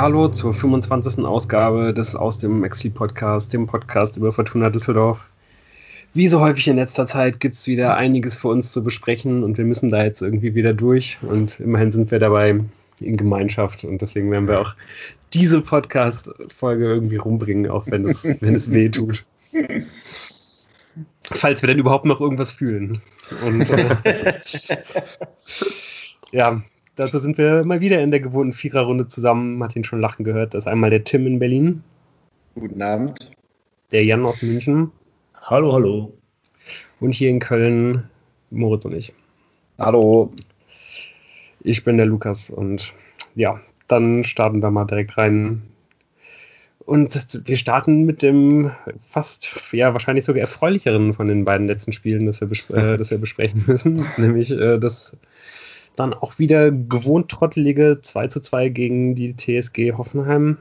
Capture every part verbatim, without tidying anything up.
Ja, hallo zur fünfundzwanzigsten Ausgabe des Aus dem Exil-Podcast, dem Podcast über Fortuna Düsseldorf. Wie so häufig in letzter Zeit gibt es wieder einiges für uns zu besprechen und wir müssen da jetzt irgendwie wieder durch und immerhin sind wir dabei in Gemeinschaft und deswegen werden wir auch diese Podcast-Folge irgendwie rumbringen, auch wenn es, wenn es weh tut. Falls wir denn überhaupt noch irgendwas fühlen. Und äh, ja, dazu sind wir mal wieder in der gewohnten Viererrunde zusammen. Man hat ihn schon lachen gehört. Das ist einmal der Tim in Berlin. Guten Abend. Der Jan aus München. Hallo, hallo. Und hier in Köln Moritz und ich. Hallo. Ich bin der Lukas und ja, dann starten wir mal direkt rein. Und wir starten mit dem fast, ja, wahrscheinlich sogar erfreulicheren von den beiden letzten Spielen, das wir, bespre- äh, das wir besprechen müssen. Nämlich äh, das dann auch wieder gewohnt trottelige zwei zu zwei gegen die T S G Hoffenheim.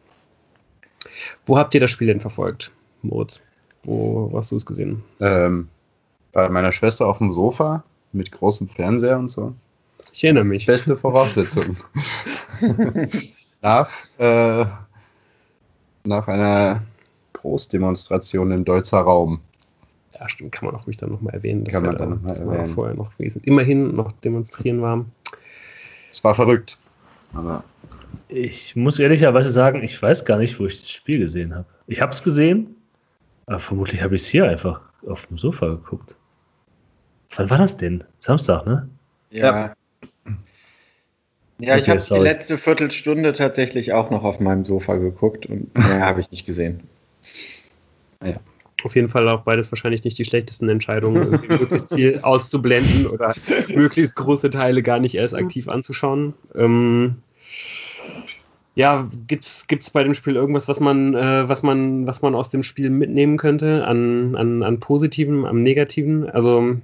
Wo habt ihr das Spiel denn verfolgt, Moritz? Wo hast du es gesehen? Ähm, bei meiner Schwester auf dem Sofa mit großem Fernseher und so. Ich erinnere mich. Beste Voraussetzung. nach, äh, nach einer Großdemonstration im Deutzer Raum. Ja, stimmt, kann man auch ruhig dann nochmal erwähnen. Dass kann man wir dann da, nochmal dass wir erwähnen. vorher noch immerhin noch demonstrieren waren. Es war verrückt. Aber Ich muss ehrlicherweise sagen, ich weiß gar nicht, wo ich das Spiel gesehen habe. Ich habe es gesehen, aber vermutlich habe ich es hier einfach auf dem Sofa geguckt. Wann war das denn? Samstag, ne? Ja. Ja, ich Okay, habe die sorry. letzte Viertelstunde tatsächlich auch noch auf meinem Sofa geguckt und mehr habe ich nicht gesehen. Auf jeden Fall auch beides wahrscheinlich nicht die schlechtesten Entscheidungen, irgendwie möglichst viel auszublenden oder möglichst große Teile gar nicht erst aktiv anzuschauen. Ähm, ja, gibt's gibt's bei dem Spiel irgendwas, was man, äh, was man, was man aus dem Spiel mitnehmen könnte an, an, an Positiven, am Negativen? Also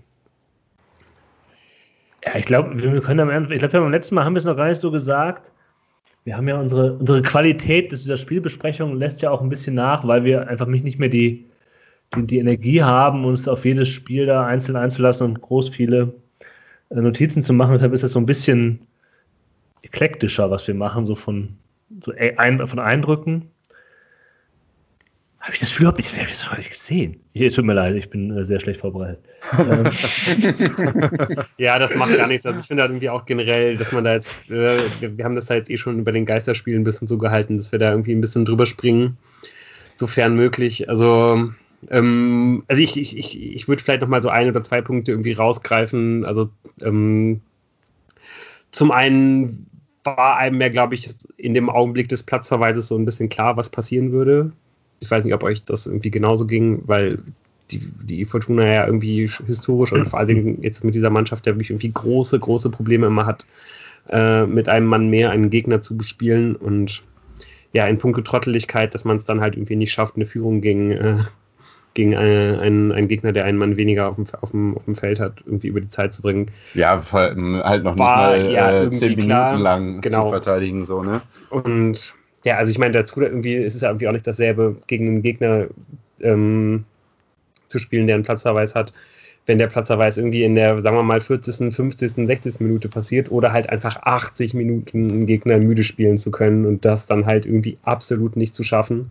Ja, ich glaube, wir können am Ende, ich glaube, beim letzten Mal haben wir es noch gar nicht so gesagt. Wir haben ja unsere, unsere Qualität dieser Spielbesprechung lässt ja auch ein bisschen nach, weil wir einfach nicht nicht mehr die, die, die Energie haben, uns auf jedes Spiel da einzeln einzulassen und groß viele äh, Notizen zu machen. Deshalb ist das so ein bisschen eklektischer, was wir machen, so von, so ein, von Eindrücken. Habe ich das Spiel überhaupt nicht, ich habe das überhaupt nicht gesehen? Hier, tut mir leid, ich bin äh, sehr schlecht vorbereitet. ähm, ja, das macht gar nichts. Also ich finde halt irgendwie auch generell, dass man da jetzt, äh, wir, wir haben das da jetzt eh schon über den Geisterspiel ein bisschen so gehalten, dass wir da irgendwie ein bisschen drüber springen, sofern möglich. Also, ähm, also ich, ich, ich, ich würde vielleicht nochmal so ein oder zwei Punkte irgendwie rausgreifen. Also ähm, zum einen war einem ja, glaube ich, in dem Augenblick des Platzverweises so ein bisschen klar, was passieren würde. Ich weiß nicht, ob euch das irgendwie genauso ging, weil die, die Fortuna ja irgendwie historisch und vor allem jetzt mit dieser Mannschaft ja wirklich irgendwie große, große Probleme immer hat, äh, mit einem Mann mehr einen Gegner zu bespielen und ja, in puncto Trotteligkeit, dass man es dann halt irgendwie nicht schafft, eine Führung gegen, äh, gegen eine, einen, einen Gegner, der einen Mann weniger auf dem, auf, dem, auf dem Feld hat, irgendwie über die Zeit zu bringen. ja, halt noch War nicht mal ja äh, irgendwie zehn Minuten klar, lang genau. zu verteidigen. So, ne? Und ja, also ich meine, dazu irgendwie ist es ja irgendwie auch nicht dasselbe, gegen einen Gegner ähm, zu spielen, der einen Platzverweis hat, wenn der Platzverweis irgendwie in der, sagen wir mal, vierzigsten, fünfzigsten, sechzigsten Minute passiert oder halt einfach achtzig Minuten einen Gegner müde spielen zu können und das dann halt irgendwie absolut nicht zu schaffen.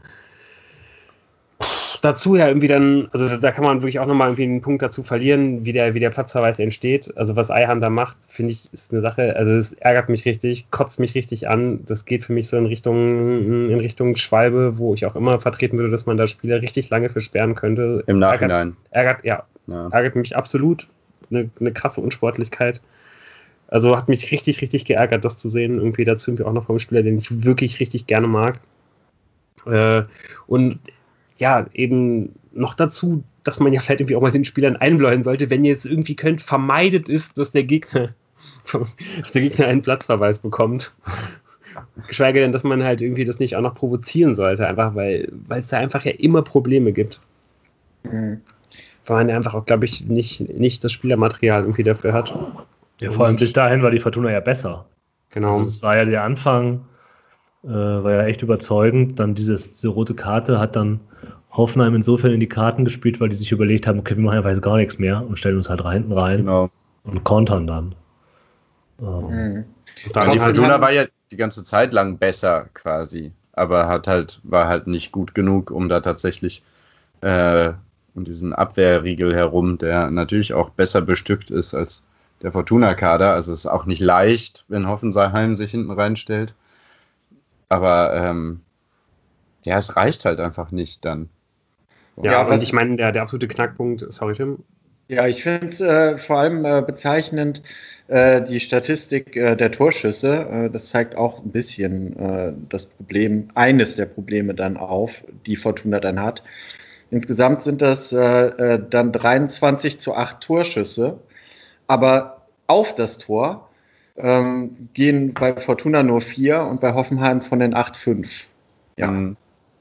Dazu ja irgendwie dann, also da kann man wirklich auch nochmal irgendwie einen Punkt dazu verlieren, wie der, wie der Platzverweis entsteht. Also was Eihan da macht, finde ich, ist eine Sache, also es ärgert mich richtig, kotzt mich richtig an. Das geht für mich so in Richtung, in Richtung Schwalbe, wo ich auch immer vertreten würde, dass man da Spieler richtig lange für sperren könnte. Im Nachhinein. Ärgert, ärgert ja, Ja. ärgert mich absolut. Eine, eine krasse Unsportlichkeit. Also hat mich richtig, richtig geärgert, das zu sehen. Irgendwie dazu irgendwie auch noch vom Spieler, den ich wirklich richtig gerne mag. Äh, und ja, eben noch dazu, dass man ja vielleicht irgendwie auch mal den Spielern einbläuen sollte, wenn ihr jetzt irgendwie könnt, vermeidet ist, dass der Gegner, dass der Gegner einen Platzverweis bekommt. Geschweige denn, dass man halt irgendwie das nicht auch noch provozieren sollte, einfach weil weil es da einfach ja immer Probleme gibt. Mhm. Weil man ja einfach auch, glaube ich, nicht, nicht das Spielermaterial irgendwie dafür hat. ja, vor allem bis dahin war die Fortuna ja besser. Genau. Also das war ja der Anfang, äh, war ja echt überzeugend. Dann dieses, diese rote Karte hat dann Hoffenheim insofern in die Karten gespielt, weil die sich überlegt haben, okay, wir machen einfach jetzt gar nichts mehr und stellen uns halt hinten rein Genau. und kontern dann. Ähm, Mhm. Und dann Die halt, Fortuna war ja, die ganze Zeit lang besser quasi, aber hat halt, war halt nicht gut genug, um da tatsächlich äh, um diesen Abwehrriegel herum, der natürlich auch besser bestückt ist als der Fortuna-Kader. Also es ist auch nicht leicht, wenn Hoffenheim sich hinten reinstellt. Aber ähm, ja, es reicht halt einfach nicht dann. Ja, Ja, und was- ich meine, der, der absolute Knackpunkt, sorry Tim, Ja, ich finde es äh, vor allem äh, bezeichnend, äh, die Statistik äh, der Torschüsse. Äh, das zeigt auch ein bisschen äh, das Problem, eines der Probleme dann auf, die Fortuna dann hat. Insgesamt sind das äh, äh, dann dreiundzwanzig zu acht Torschüsse, aber auf das Tor ähm, gehen bei Fortuna nur vier und bei Hoffenheim von den acht fünf. Ja. Mhm.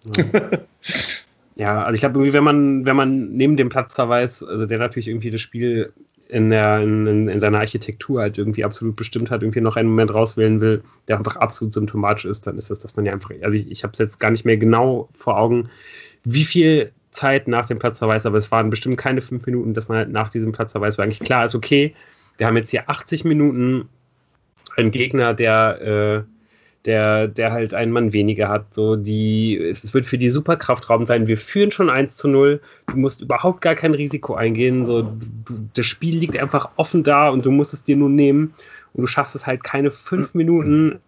Ja, also ich glaube, irgendwie, wenn man, wenn man neben dem Platzverweis, also der natürlich irgendwie das Spiel in, der, in, in seiner Architektur halt irgendwie absolut bestimmt hat, irgendwie noch einen Moment rauswählen will, der einfach absolut symptomatisch ist, dann ist das, dass man ja einfach, also ich, ich habe es jetzt gar nicht mehr genau vor Augen, wie viel Zeit nach dem Platzverweis, aber es waren bestimmt keine fünf Minuten, dass man halt nach diesem Platzverweis war eigentlich klar ist, okay, wir haben jetzt hier achtzig Minuten einen Gegner, der äh, Der, der halt einen Mann weniger hat. So die, es wird für die super kraftraubend sein. Wir führen schon eins zu null. Du musst überhaupt gar kein Risiko eingehen. So, du, das Spiel liegt einfach offen da und du musst es dir nur nehmen. Und du schaffst es halt keine fünf Minuten,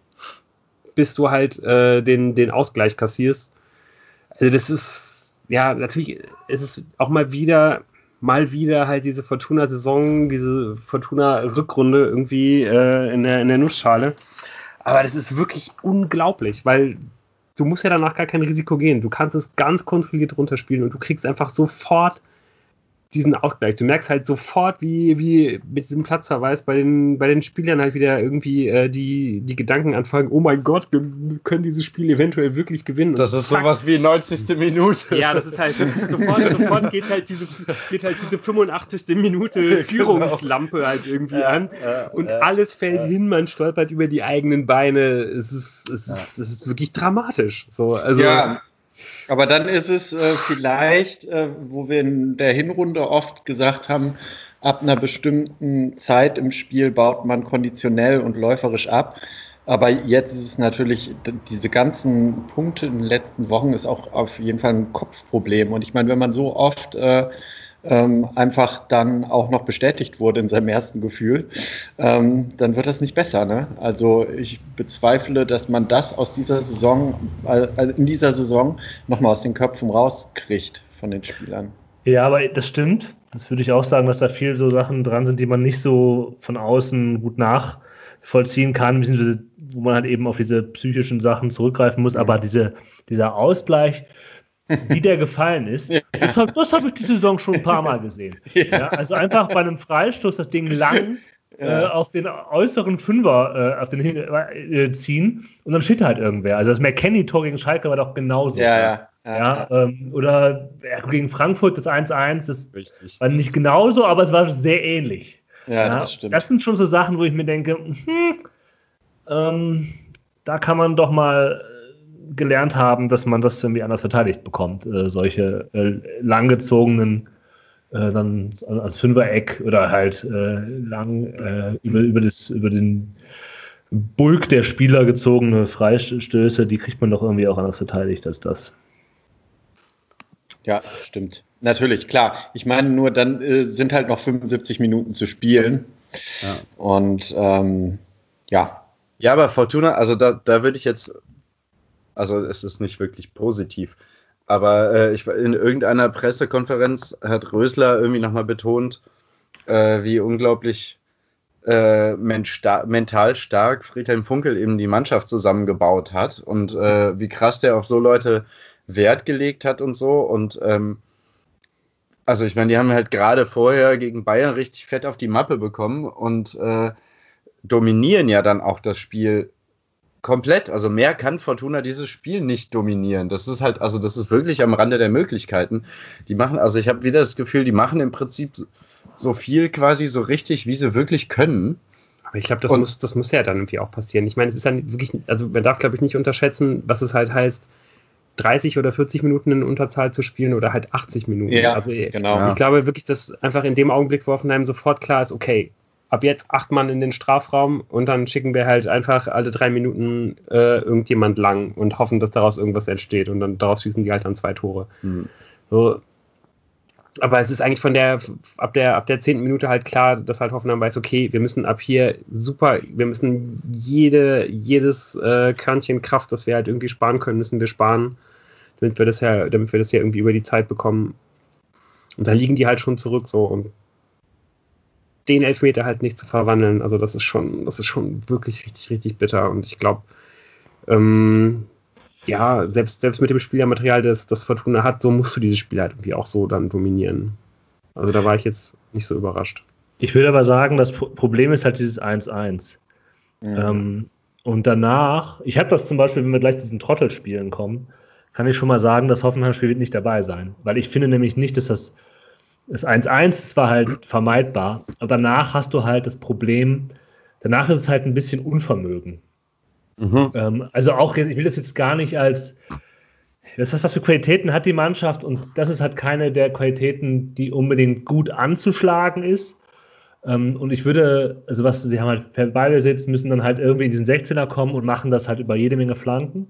bis du halt äh, den, den Ausgleich kassierst. Also das ist, ja, natürlich ist es auch mal wieder, mal wieder halt diese Fortuna-Saison, diese Fortuna-Rückrunde irgendwie äh, in der, in der Nussschale. Aber das ist wirklich unglaublich, weil du musst ja danach gar kein Risiko gehen. Du kannst es ganz kontrolliert runterspielen und du kriegst einfach sofort diesen Ausgleich. Du merkst halt sofort, wie, wie mit diesem Platzverweis bei den, bei den Spielern halt wieder irgendwie äh, die, die Gedanken anfangen, oh mein Gott, wir können dieses Spiel eventuell wirklich gewinnen. Das Und ist zack. sowas wie neunzigste Minute. Ja, das ist halt sofort, sofort geht halt diese, geht halt diese fünfundachtzigste Minute Führungslampe halt irgendwie an und alles fällt hin, man stolpert über die eigenen Beine. Es ist, es ist, es ist wirklich dramatisch. So, also, Ja, aber dann ist es äh, vielleicht, äh, wo wir in der Hinrunde oft gesagt haben, ab einer bestimmten Zeit im Spiel baut man konditionell und läuferisch ab. Aber jetzt ist es natürlich, d- diese ganzen Punkte in den letzten Wochen ist auch auf jeden Fall ein Kopfproblem. Und ich meine, wenn man so oft äh, ähm, einfach dann auch noch bestätigt wurde in seinem ersten Gefühl, ähm, dann wird das nicht besser. Ne? Also ich bezweifle, dass man das aus dieser Saison, äh, in dieser Saison nochmal aus den Köpfen rauskriegt von den Spielern. Ja, aber das stimmt. Das würde ich auch sagen, dass da viel so Sachen dran sind, die man nicht so von außen gut nachvollziehen kann, beziehungsweise wo man halt eben auf diese psychischen Sachen zurückgreifen muss. Aber diese, dieser Ausgleich, wie der gefallen ist, Ja. das habe das hab ich die Saison schon ein paar Mal gesehen. Ja, also einfach bei einem Freistoß das Ding lang Ja. äh, auf den äußeren Fünfer äh, auf den Hin äh, ziehen und dann steht halt irgendwer. Also das McKennie-Tor gegen Schalke war doch genauso. Ja, ja. Ja, ähm, oder ja, gegen Frankfurt das eins eins, das Richtig. war nicht genauso, aber es war sehr ähnlich. Ja, das stimmt. Das sind schon so Sachen, wo ich mir denke, hm, ähm, da kann man doch mal äh, gelernt haben, dass man das irgendwie anders verteidigt bekommt. Äh, solche äh, langgezogenen, äh, dann als Fünfereck oder halt äh, lang äh, über, über, das, über den Bulk der Spieler gezogene Freistöße, die kriegt man doch irgendwie auch anders verteidigt als das. Ja, stimmt. Natürlich, klar. Ich meine, nur dann äh, sind halt noch fünfundsiebzig Minuten zu spielen. Ja. Und ähm, ja. Ja, aber Fortuna, also da, da würde ich jetzt, also es ist nicht wirklich positiv, aber äh, ich, in irgendeiner Pressekonferenz hat Rösler irgendwie nochmal betont, äh, wie unglaublich äh, men- sta- mental stark Friedhelm Funkel eben die Mannschaft zusammengebaut hat und äh, wie krass der auf so Leute Wert gelegt hat und so. Und ähm, also ich meine, die haben halt gerade vorher gegen Bayern richtig fett auf die Mappe bekommen und äh, dominieren ja dann auch das Spiel komplett. Also mehr kann Fortuna dieses Spiel nicht dominieren. Das ist halt, also das ist wirklich am Rande der Möglichkeiten. Die machen, also ich habe wieder das Gefühl, die machen im Prinzip so viel quasi so richtig, wie sie wirklich können. aber ich glaube, das Und- muss, das muss ja dann irgendwie auch passieren. Ich meine, es ist dann wirklich, also man darf, glaube ich, nicht unterschätzen, was es halt heißt, dreißig oder vierzig Minuten in Unterzahl zu spielen oder halt achtzig Minuten. Ja, also ich genau. Ja. glaube wirklich, dass einfach in dem Augenblick, wo Hoffenheim sofort klar ist, okay, ab jetzt acht Mann in den Strafraum und dann schicken wir halt einfach alle drei Minuten äh, irgendjemand lang und hoffen, dass daraus irgendwas entsteht und dann daraus schießen die halt dann zwei Tore. Mhm. So. Aber es ist eigentlich von der, ab der, ab der zehnten Minute halt klar, dass halt Hoffenheim weiß, okay, wir müssen ab hier super, wir müssen jede, jedes äh, Körnchen Kraft, das wir halt irgendwie sparen können, müssen wir sparen, damit wir das ja, damit wir das ja irgendwie über die Zeit bekommen. Und da liegen die halt schon zurück so und den Elfmeter halt nicht zu verwandeln, also das ist schon, das ist schon wirklich richtig, richtig bitter und ich glaube, ähm, ja, selbst, selbst mit dem Spielermaterial, das, das Fortuna hat, so musst du dieses Spiel halt irgendwie auch so dann dominieren. Also da war ich jetzt nicht so überrascht. Ich würde aber sagen, das Problem ist halt dieses eins eins. Mhm. Ähm, und danach, ich habe das zum Beispiel, wenn wir gleich zu diesen Trottelspielen kommen, kann ich schon mal sagen, das Hoffenheim-Spiel wird nicht dabei sein. Weil ich finde nämlich nicht, dass das, das eins eins war halt vermeidbar. Aber danach hast du halt das Problem, danach ist es halt ein bisschen Unvermögen. Mhm. Ähm, also auch, ich will das jetzt gar nicht als, das ist, was für Qualitäten hat die Mannschaft und das ist halt keine der Qualitäten, die unbedingt gut anzuschlagen ist. Ähm, und ich würde, also was, sie haben halt per Ballbesitz, müssen dann halt irgendwie in diesen sechzehner kommen und machen das halt über jede Menge Flanken.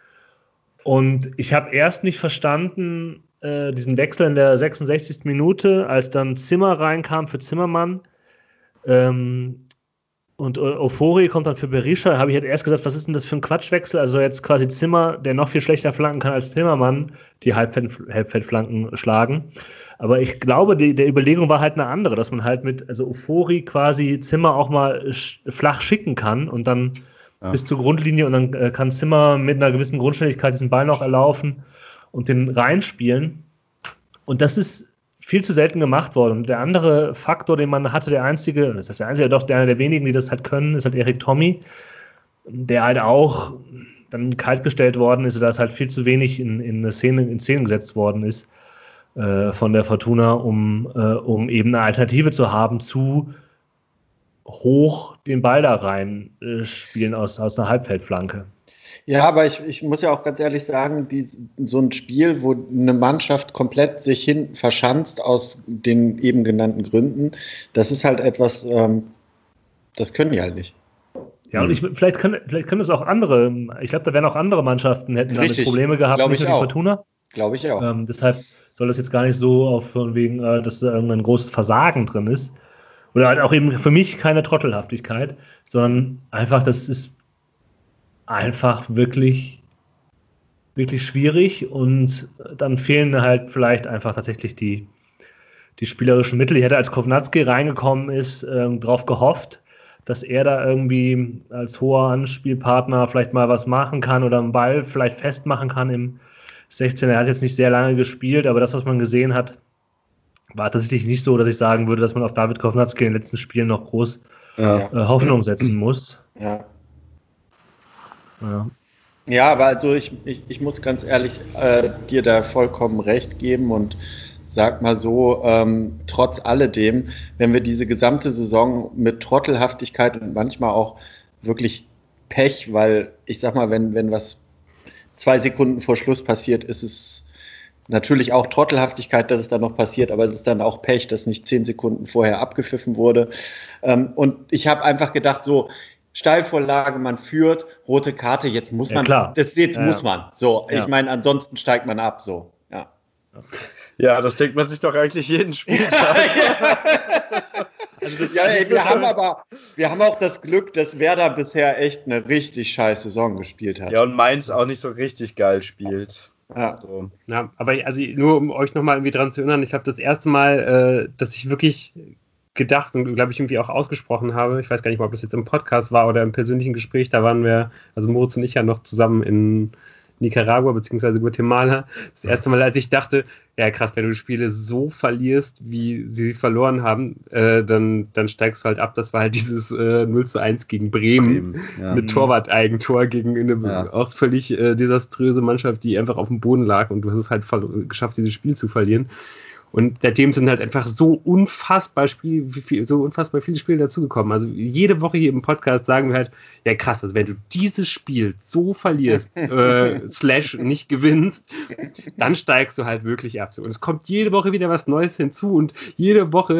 Und ich habe erst nicht verstanden, äh, diesen Wechsel in der sechsundsechzigsten Minute, als dann Zimmer reinkam für Zimmermann, ähm, und Ofori kommt dann für Berisha, habe ich halt erst gesagt, was ist denn das für ein Quatschwechsel? Also jetzt quasi Zimmer, der noch viel schlechter flanken kann als Zimmermann, die Halbfeldflanken schlagen. Aber ich glaube, die, der Überlegung war halt eine andere, dass man halt mit, also Ofori quasi Zimmer auch mal sch- flach schicken kann und dann ja. bis zur Grundlinie und dann äh, kann Zimmer mit einer gewissen Grundschnelligkeit diesen Ball noch erlaufen und den reinspielen. Und das ist viel zu selten gemacht worden. Und der andere Faktor, den man hatte, der einzige, das ist der einzige, doch der, einer der wenigen, die das halt können, ist halt Erik Tommy, der halt auch dann kaltgestellt worden ist, oder dass halt viel zu wenig in, in, eine Szene, in Szenen gesetzt worden ist äh, von der Fortuna, um, äh, um eben eine Alternative zu haben zu hoch den Ball da rein äh, spielen aus, aus einer Halbfeldflanke. Ja, aber ich, ich muss ja auch ganz ehrlich sagen, die, so ein Spiel, wo eine Mannschaft komplett sich hinten verschanzt aus den eben genannten Gründen, das ist halt etwas, ähm, das können die halt nicht. Ja, und ich, vielleicht, können, vielleicht können es auch andere, ich glaube, da wären auch andere Mannschaften, hätten damit Richtig, Probleme gehabt, nicht nur die Fortuna. Glaube ich auch. Ähm, deshalb soll das jetzt gar nicht so auf von wegen, äh, dass da irgendein großes Versagen drin ist. Oder halt auch eben für mich keine Trottelhaftigkeit, sondern einfach, das ist einfach wirklich, wirklich schwierig und dann fehlen halt vielleicht einfach tatsächlich die, die spielerischen Mittel. Ich hätte, als Kovnatski reingekommen ist, äh, darauf gehofft, dass er da irgendwie als hoher Anspielpartner vielleicht mal was machen kann oder einen Ball vielleicht festmachen kann im sechzehner. Er hat jetzt nicht sehr lange gespielt, aber das, was man gesehen hat, war tatsächlich nicht so, dass ich sagen würde, dass man auf David Kovnatski in den letzten Spielen noch groß ja. äh, Hoffnung setzen muss. Ja. Ja. Ja, aber also ich, ich, ich muss ganz ehrlich äh, dir da vollkommen recht geben und sag mal so, ähm, trotz alledem, wenn wir diese gesamte Saison mit Trottelhaftigkeit und manchmal auch wirklich Pech, weil ich sag mal, wenn, wenn was zwei Sekunden vor Schluss passiert, ist es natürlich auch Trottelhaftigkeit, dass es dann noch passiert, aber es ist dann auch Pech, dass nicht zehn Sekunden vorher abgepfiffen wurde. Ähm, und ich habe einfach gedacht, so, Steilvorlage, man führt, rote Karte, jetzt muss man, ja, klar. das jetzt ja. muss man. So, ja. ich meine, ansonsten steigt man ab, so, ja. Ja, das denkt man sich doch eigentlich jeden Spieltag. also ja, ey, wir haben aber, wir haben auch das Glück, dass Werder bisher echt eine richtig scheiß Saison gespielt hat. Ja, und Mainz auch nicht so richtig geil spielt. Ja, so. Ja, aber also nur um euch nochmal irgendwie dran zu erinnern, ich habe das erste Mal, äh, dass ich wirklich gedacht und glaube ich irgendwie auch ausgesprochen habe, ich weiß gar nicht mal, ob das jetzt im Podcast war oder im persönlichen Gespräch, da waren wir, also Moritz und ich ja noch zusammen in Nicaragua bzw. Guatemala. Das erste Mal, als ich dachte, ja krass, wenn du Spiele so verlierst, wie sie verloren haben, äh, dann, dann steigst du halt ab. Das war halt dieses äh, null zu eins gegen Bremen, Bremen ja. mit Torwart-Eigentor gegen eine ja. auch völlig äh, desaströse Mannschaft, die einfach auf dem Boden lag und du hast es halt ver- geschafft, dieses Spiel zu verlieren. Und seitdem sind halt einfach so unfassbar Spiel, so unfassbar viele Spiele dazugekommen. Also jede Woche hier im Podcast sagen wir halt, ja krass, also wenn du dieses Spiel so verlierst, äh, slash nicht gewinnst, dann steigst du halt wirklich ab. Und es kommt jede Woche wieder was Neues hinzu und jede Woche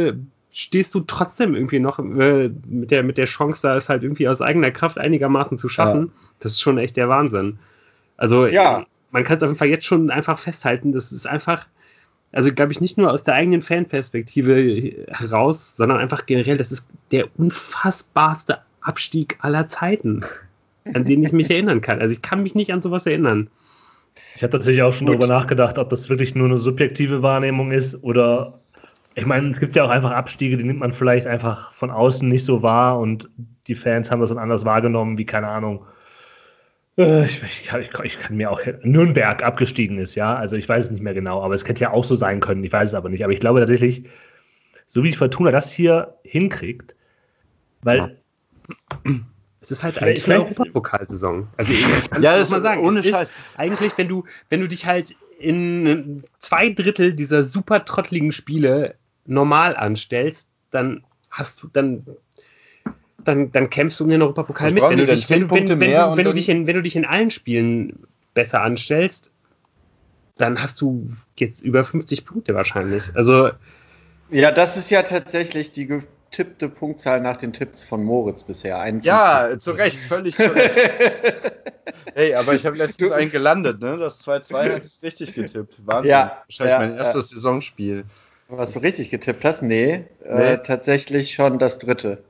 stehst du trotzdem irgendwie noch äh, mit, der, mit der Chance, da es halt irgendwie aus eigener Kraft einigermaßen zu schaffen. Ja. Das ist schon echt der Wahnsinn. Also ja. man kann es auf jeden Fall jetzt schon einfach festhalten, das ist einfach, also glaube ich nicht nur aus der eigenen Fanperspektive heraus, sondern einfach generell, das ist der unfassbarste Abstieg aller Zeiten, an den ich mich erinnern kann. Also ich kann mich nicht an sowas erinnern. Ich habe tatsächlich auch schon Gut. darüber nachgedacht, ob das wirklich nur eine subjektive Wahrnehmung ist oder, ich meine, es gibt ja auch einfach Abstiege, die nimmt man vielleicht einfach von außen nicht so wahr und die Fans haben das dann anders wahrgenommen, wie, keine Ahnung, äh, ich, ich, kann, ich, ich kann mir auch, Nürnberg abgestiegen ist, ja, also ich weiß es nicht mehr genau, aber es hätte ja auch so sein können, ich weiß es aber nicht, aber ich glaube tatsächlich, so wie die Fortuna das hier hinkriegt, weil ja. Es ist halt eigentlich eine Pokalsaison. Also ich kann ja, das mal sagen. Ohne Scheiß. Eigentlich, wenn du, wenn du dich halt in zwei Drittel dieser super trottligen Spiele normal anstellst, dann hast du, dann, dann, dann kämpfst du um den Europapokal mit. Wenn du, dich, wenn, wenn, wenn, wenn, wenn, du dich in, wenn du dich in allen Spielen besser anstellst, dann hast du jetzt über fünfzig Punkte wahrscheinlich. Also ja, das ist ja tatsächlich die getippte Punktzahl nach den Tipps von Moritz bisher. einundfünfzig. Ja, zu Recht, völlig zu Recht. Hey, aber ich habe letztens einen gelandet, ne? Das zwei zwei hatte ich richtig getippt. Wahnsinn. Ja, wahrscheinlich ja, mein erstes ja. Saisonspiel. Was du richtig getippt hast? Nee, nee. Äh, tatsächlich schon das dritte.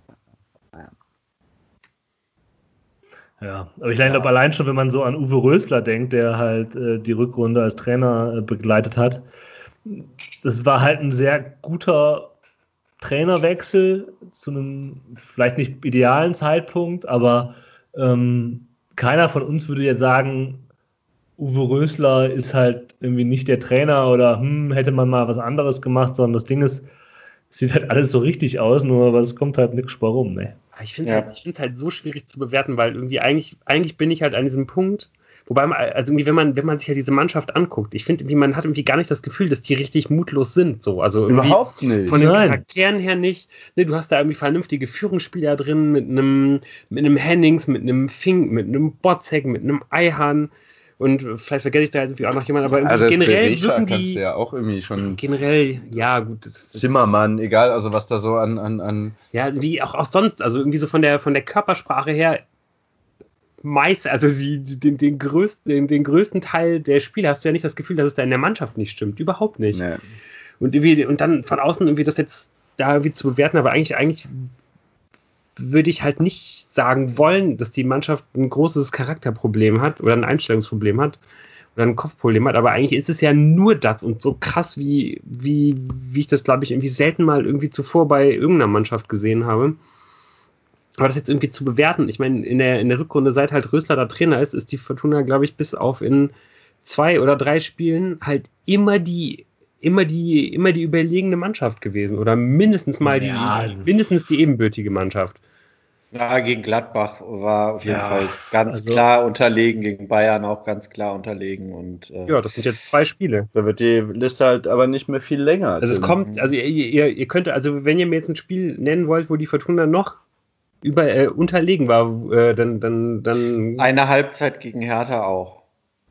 Ja, aber ich glaube ja. allein schon, wenn man so an Uwe Rösler denkt, der halt äh, die Rückrunde als Trainer äh, begleitet hat, das war halt ein sehr guter Trainerwechsel zu einem vielleicht nicht idealen Zeitpunkt, aber ähm, keiner von uns würde jetzt sagen, Uwe Rösler ist halt irgendwie nicht der Trainer oder hm, hätte man mal was anderes gemacht, sondern das Ding ist, es sieht halt alles so richtig aus, nur es kommt halt nichts bei rum, ne? Ich finde es ja. halt, halt so schwierig zu bewerten, weil irgendwie eigentlich, eigentlich bin ich halt an diesem Punkt, wobei man, also irgendwie, wenn man, wenn man sich halt diese Mannschaft anguckt, ich finde, man hat irgendwie gar nicht das Gefühl, dass die richtig mutlos sind. So. Also überhaupt nicht. Von den Nein. Charakteren her nicht. Ne, du hast da irgendwie vernünftige Führungsspieler drin, mit einem, mit einem Hennings, mit einem Fink, mit einem Botzek, mit einem Eihahn. Und vielleicht vergesse ich da jetzt irgendwie auch noch jemanden, aber also generell Berisha wirken die... kannst du ja auch irgendwie schon... Generell, ja gut. Das, das Zimmermann, egal, also was da so an... an, an ja, wie auch, auch sonst, also irgendwie so von der, von der Körpersprache her meist, also die, den, den, größten, den, den größten Teil der Spiele hast du ja nicht das Gefühl, dass es da in der Mannschaft nicht stimmt. Überhaupt nicht. Nee. Und, irgendwie, und dann von außen irgendwie das jetzt da irgendwie zu bewerten, aber eigentlich, eigentlich würde ich halt nicht sagen wollen, dass die Mannschaft ein großes Charakterproblem hat oder ein Einstellungsproblem hat oder ein Kopfproblem hat, aber eigentlich ist es ja nur das und so krass, wie, wie, wie ich das, glaube ich, irgendwie selten mal irgendwie zuvor bei irgendeiner Mannschaft gesehen habe. Aber das jetzt irgendwie zu bewerten, ich meine, in der, in der Rückrunde, seit halt Rösler da Trainer ist, ist die Fortuna, glaube ich, bis auf in zwei oder drei Spielen halt immer die immer die, immer die überlegene Mannschaft gewesen oder mindestens mal die, ja. mindestens die ebenbürtige Mannschaft. Ja, gegen Gladbach war auf jeden ja, Fall ganz also, klar unterlegen, gegen Bayern auch ganz klar unterlegen. Und, äh, ja, das sind jetzt zwei Spiele. Da wird die Liste halt aber nicht mehr viel länger. Also es kommt, also ihr, ihr, ihr könnt, also wenn ihr mir jetzt ein Spiel nennen wollt, wo die Fortuna noch über, äh, unterlegen war, äh, dann, dann, dann... Eine Halbzeit gegen Hertha auch.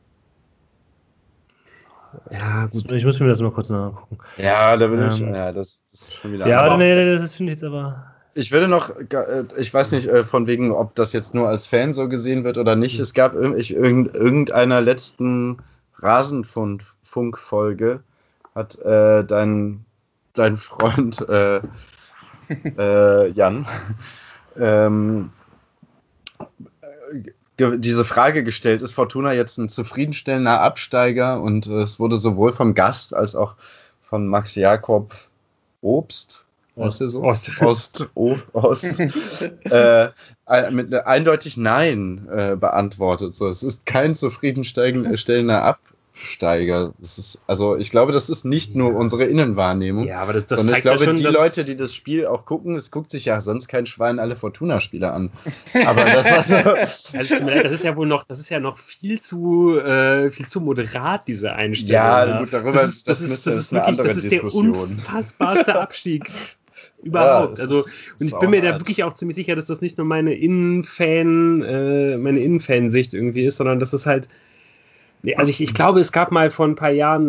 Ja, gut. Ich muss mir das mal kurz nachgucken. Ja, da bin ähm, ich, ja, das, das ist schon wieder... Ja, aber nee, das finde ich jetzt aber... Ich würde noch, ich weiß nicht von wegen, ob das jetzt nur als Fan so gesehen wird oder nicht. Es gab in irgendeiner letzten Rasenfunk-Folge hat äh, dein, dein Freund äh, äh, Jan ähm, diese Frage gestellt, ist Fortuna jetzt ein zufriedenstellender Absteiger? Und äh, es wurde sowohl vom Gast als auch von Max Jakob Obst Ost, so? Ost, Ost, o, Ost, äh, mit eindeutig Nein äh, beantwortet. So, es ist kein zufriedenstellender Absteiger. Das ist, also ich glaube, das ist nicht nur unsere Innenwahrnehmung, ja, aber das, das sondern ich glaube, ja schon, die Leute, die das Spiel auch gucken, es guckt sich ja sonst kein Schwein alle Fortuna-Spieler an. Aber das war so. Also tut mir leid, das ist ja wohl noch, das ist ja noch viel zu, äh, viel zu moderat, diese Einstellung. Ja, ja. Gut, darüber das ist, das, das ist, das ist eine wirklich, andere das ist Diskussion. Der unfassbarste Abstieg. Überhaupt. Ja, also, und ich bin mir da wirklich auch ziemlich sicher, dass das nicht nur meine Innenfan, äh, meine Innenfansicht irgendwie ist, sondern dass es halt. Also ich, ich glaube, es gab mal vor ein paar Jahren, das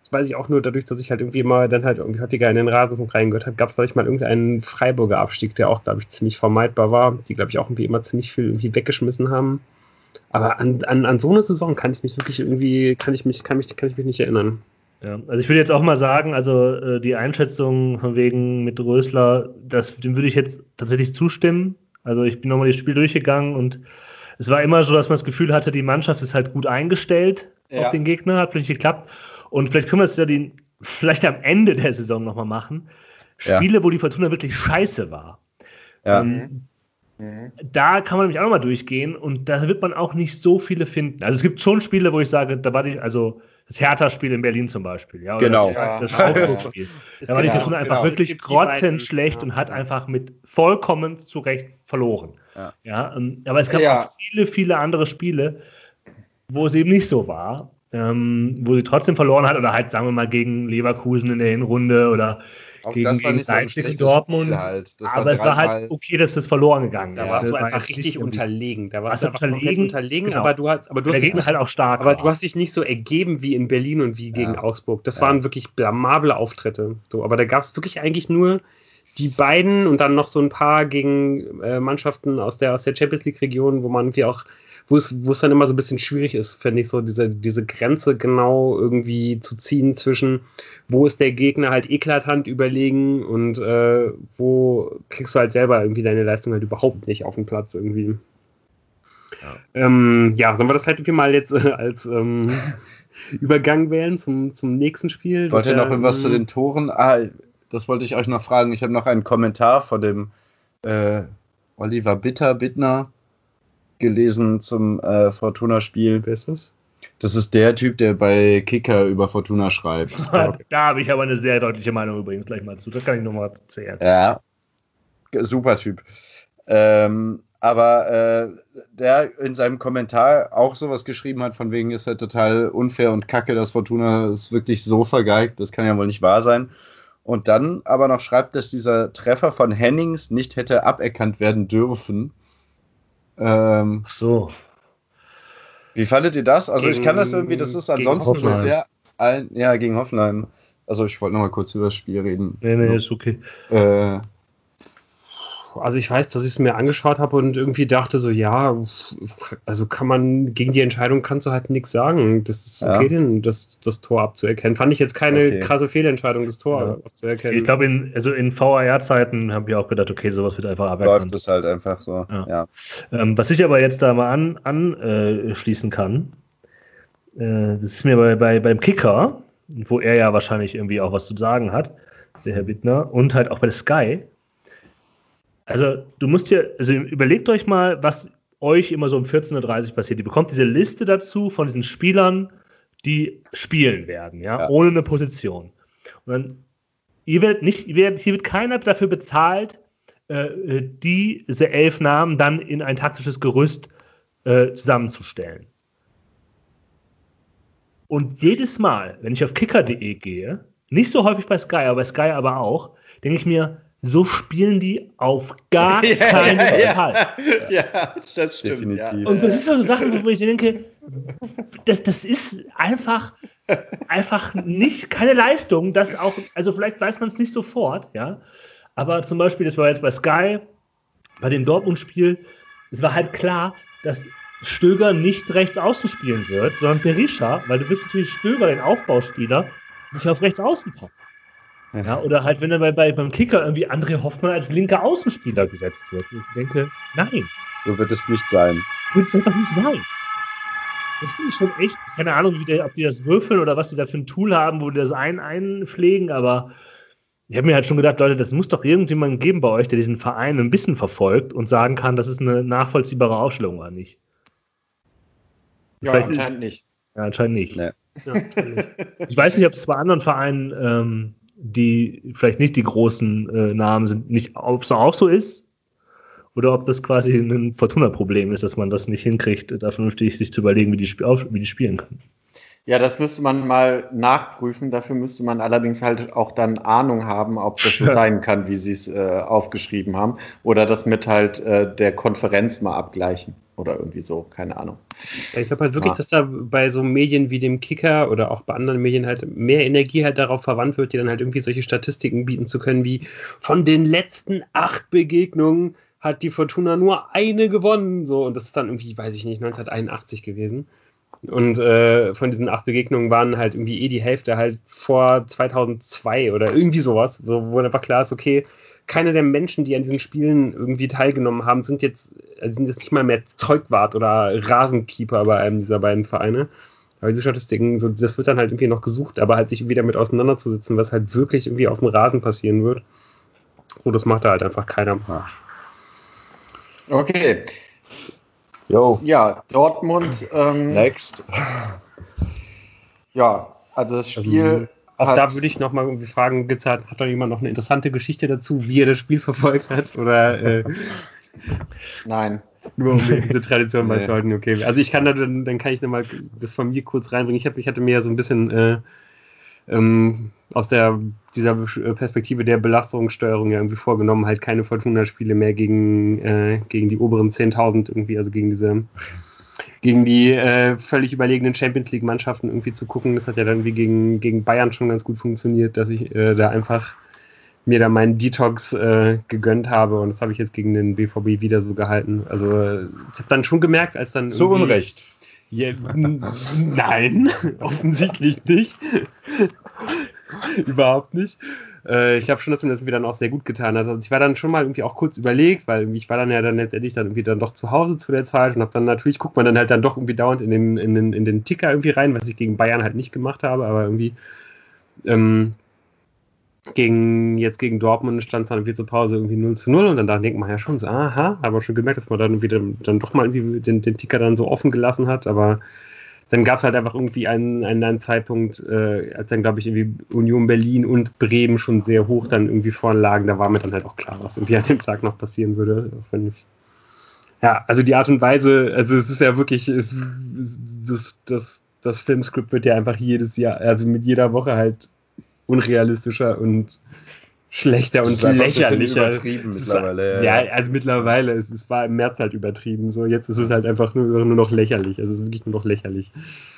weiß ich auch nur dadurch, dass ich halt irgendwie immer dann halt irgendwie häufiger in den Rasenfunk reingehört habe, gab es, glaube ich, mal irgendeinen Freiburger Abstieg, der auch, glaube ich, ziemlich vermeidbar war, die, glaube ich, auch irgendwie immer ziemlich viel irgendwie weggeschmissen haben. Aber an, an, an so eine Saison kann ich mich wirklich irgendwie, kann ich mich, kann mich, kann ich mich nicht erinnern. Ja, also ich würde jetzt auch mal sagen, also äh, die Einschätzung von wegen mit Rösler, das, dem würde ich jetzt tatsächlich zustimmen. Also ich bin nochmal das Spiel durchgegangen und es war immer so, dass man das Gefühl hatte, die Mannschaft ist halt gut eingestellt ja. auf den Gegner, hat vielleicht geklappt. Und vielleicht können wir es ja die, vielleicht am Ende der Saison nochmal machen. Spiele, ja. wo die Fortuna wirklich scheiße war. Ja. Ähm, mhm. Da kann man nämlich auch nochmal durchgehen und da wird man auch nicht so viele finden. Also es gibt schon Spiele, wo ich sage, da war die, also das Hertha-Spiel in Berlin zum Beispiel. Ja, oder genau. Das, das Augsburg-Spiel. Da war die Fortuna einfach genau. wirklich grottenschlecht ja. und hat einfach mit vollkommen zu Recht verloren. Ja. Ja, ähm, aber es gab ja. auch viele, viele andere Spiele, wo es eben nicht so war, ähm, wo sie trotzdem verloren hat oder halt, sagen wir mal, gegen Leverkusen in der Hinrunde oder auch gegen, das war gegen nicht Leipzig so in Dortmund. Halt. Das aber war es war halt okay, dass das verloren gegangen da ist. Da warst das du war einfach richtig unterlegen. Da warst du einfach unterlegen, komplett unterlegen, genau. aber du hast, aber du der hast Gegner nicht, halt auch stark. Aber war. du hast dich nicht so ergeben wie in Berlin und wie gegen ja. Augsburg. Das ja. waren wirklich blamable Auftritte. So, aber da gab es wirklich eigentlich nur die beiden und dann noch so ein paar gegen äh, Mannschaften aus der, aus der Champions League-Region, wo man irgendwie auch, wo es, wo es dann immer so ein bisschen schwierig ist, finde ich, so diese, diese Grenze genau irgendwie zu ziehen zwischen, wo ist der Gegner halt eklatant überlegen und äh, wo kriegst du halt selber irgendwie deine Leistung halt überhaupt nicht auf den Platz irgendwie. Ja, ähm, ja sollen wir das halt irgendwie mal jetzt äh, als ähm, Übergang wählen zum, zum nächsten Spiel? Wollt ihr noch irgendwas zu den Toren? Ah, das wollte ich euch noch fragen. Ich habe noch einen Kommentar von dem äh, Oliver Bitter, Bittner gelesen zum äh, Fortuna-Spiel. Wer ist das? Das ist der Typ, der bei Kicker über Fortuna schreibt. Da habe ich aber eine sehr deutliche Meinung übrigens gleich mal zu. Das kann ich nochmal erzählen. Ja, super Typ. Ähm, aber äh, der in seinem Kommentar auch sowas geschrieben hat, von wegen ist er total unfair und kacke, dass Fortuna ist wirklich so vergeigt. Das kann ja wohl nicht wahr sein. Und dann aber noch schreibt, dass dieser Treffer von Hennings nicht hätte aberkannt werden dürfen. Ähm, Ach so. Wie fandet ihr das? Also gegen, ich kann das irgendwie, das ist ansonsten so sehr, ein, ja, gegen Hoffenheim. Also ich wollte noch mal kurz über das Spiel reden. Nee, nee, ist okay. Äh, Also ich weiß, dass ich es mir angeschaut habe und irgendwie dachte so, ja, also kann man, gegen die Entscheidung kannst du halt nichts sagen. Das ist okay, ja. den, das, das Tor abzuerkennen. Fand ich jetzt keine okay. krasse Fehlentscheidung, das Tor ja. abzuerkennen. Ich glaube, in, also in V A R-Zeiten habe ich auch gedacht, okay, sowas wird einfach aberkannt. Läuft es halt einfach so, ja. ja. Ähm, was ich aber jetzt da mal an, anschließen äh, kann, äh, das ist mir bei, bei, beim Kicker, wo er ja wahrscheinlich irgendwie auch was zu sagen hat, der Herr Bittner, und halt auch bei Sky. Also, du musst dir, also überlegt euch mal, was euch immer so um vierzehn Uhr dreißig passiert. Ihr bekommt diese Liste dazu von diesen Spielern, die spielen werden, ja, ja. ohne eine Position. Und dann, ihr werdet nicht, ihr werdet, hier wird keiner dafür bezahlt, äh, diese elf Namen dann in ein taktisches Gerüst äh, zusammenzustellen. Und jedes Mal, wenn ich auf kicker punkt de gehe, nicht so häufig bei Sky, aber bei Sky aber auch, denke ich mir, so spielen die auf gar keinen ja, Fall. Ja, ja, das stimmt. Definitiv. Ja. Und das ist so Sachen, wo ich denke, das, das ist einfach, einfach nicht keine Leistung, das auch, also vielleicht weiß man es nicht sofort, ja. Aber zum Beispiel, das war jetzt bei Sky, bei dem Dortmund-Spiel, es war halt klar, dass Stöger nicht rechts außen spielen wird, sondern Berisha, weil du wirst natürlich Stöger, den Aufbauspieler, nicht auf rechts außen packen. Ja, oder halt, wenn er bei, bei, beim Kicker irgendwie André Hoffmann als linker Außenspieler gesetzt wird. Ich denke, nein. So wird es nicht sein. Wird es einfach nicht sein. Das finde ich schon echt, keine Ahnung, wie der, ob die das würfeln oder was die da für ein Tool haben, wo die das ein, einpflegen, aber ich habe mir halt schon gedacht, Leute, das muss doch irgendjemanden geben bei euch, der diesen Verein ein bisschen verfolgt und sagen kann, das ist eine nachvollziehbare Aufstellung oder nicht. Ja, Vielleicht anscheinend nicht. Ja, anscheinend nicht. Nee. Ja, anscheinend nicht. Ich weiß nicht, ob es bei anderen Vereinen ähm, die vielleicht nicht die großen äh, Namen sind, nicht, ob es auch so ist oder ob das quasi ein Fortuna-Problem ist, dass man das nicht hinkriegt, da vernünftig sich zu überlegen, wie die, Sp- auf, wie die spielen können. Ja, das müsste man mal nachprüfen. Dafür müsste man allerdings halt auch dann Ahnung haben, ob das so sein kann, wie sie es äh, aufgeschrieben haben, oder das mit halt äh, der Konferenz mal abgleichen. oder irgendwie so, keine Ahnung. Ja, ich glaube halt wirklich, Ja. dass da bei so Medien wie dem Kicker oder auch bei anderen Medien halt mehr Energie halt darauf verwandt wird, die dann halt irgendwie solche Statistiken bieten zu können, wie von den letzten acht Begegnungen hat die Fortuna nur eine gewonnen. So, und das ist dann irgendwie, weiß ich nicht, neunzehnhunderteinundachtzig gewesen. Und äh, von diesen acht Begegnungen waren halt irgendwie eh die Hälfte halt vor zweitausendzwei oder irgendwie sowas, so, wo einfach klar ist, okay, keine der Menschen, die an diesen Spielen irgendwie teilgenommen haben, sind jetzt, sind jetzt nicht mal mehr Zeugwart oder Rasenkeeper bei einem dieser beiden Vereine. Aber diese Statistiken, so, das wird dann halt irgendwie noch gesucht, aber halt sich irgendwie damit auseinanderzusetzen, was halt wirklich irgendwie auf dem Rasen passieren wird. So, das macht da halt einfach keiner. Okay. Jo, Ja, Dortmund. Ähm, next. Ja, also das Spiel. Auch hat, da würde ich nochmal irgendwie fragen, gibt's halt, hat da jemand noch eine interessante Geschichte dazu, wie er das Spiel verfolgt hat? Oder äh, Nein. nur um diese Tradition Nee. beizuhalten? Okay, also ich kann da, dann, dann kann ich nochmal das von mir kurz reinbringen. Ich, hab, ich hatte mir ja so ein bisschen äh, ähm, aus der, dieser Perspektive der Belastungssteuerung ja irgendwie vorgenommen, halt keine Fortuna-Spiele mehr gegen, äh, gegen die oberen zehntausend irgendwie, also gegen diese gegen die äh, völlig überlegenen Champions-League-Mannschaften irgendwie zu gucken. Das hat ja dann wie gegen, gegen Bayern schon ganz gut funktioniert, dass ich äh, da einfach mir da meinen Detox äh, gegönnt habe und das habe ich jetzt gegen den B V B wieder so gehalten. Also äh, ich habe dann schon gemerkt, als dann Zu Unrecht. Ja, n- nein, offensichtlich nicht. Überhaupt nicht. Äh, ich glaube schon, dass mir das irgendwie dann auch sehr gut getan hat. Also ich war dann schon mal irgendwie auch kurz überlegt, weil ich war dann ja dann letztendlich dann irgendwie dann doch zu Hause zu der Zeit und habe dann natürlich, guckt man dann halt dann doch irgendwie dauernd in den, in den, in den Ticker irgendwie rein, was ich gegen Bayern halt nicht gemacht habe, aber irgendwie ähm, gegen, jetzt gegen Dortmund stand es dann irgendwie zur Pause irgendwie null zu null und dann da denkt man ja schon so, aha, aber schon gemerkt, dass man dann wieder dann doch mal irgendwie den, den Ticker dann so offen gelassen hat, aber dann gab es halt einfach irgendwie einen, einen, einen Zeitpunkt, äh, als dann, glaube ich, irgendwie Union Berlin und Bremen schon sehr hoch dann irgendwie vorn lagen, da war mir dann halt auch klar, was irgendwie an dem Tag noch passieren würde. Auch wenn ich, ja, also die Art und Weise, also es ist ja wirklich, es, das, das, das Filmskript wird ja einfach jedes Jahr, also mit jeder Woche halt unrealistischer und schlechter und Das ist einfach ein bisschen lächerlicher. übertrieben Es ist- mittlerweile, Ja, ja. also mittlerweile, es, es war im März halt übertrieben. So, jetzt ist es halt einfach nur, nur noch lächerlich. Also es ist wirklich nur noch lächerlich.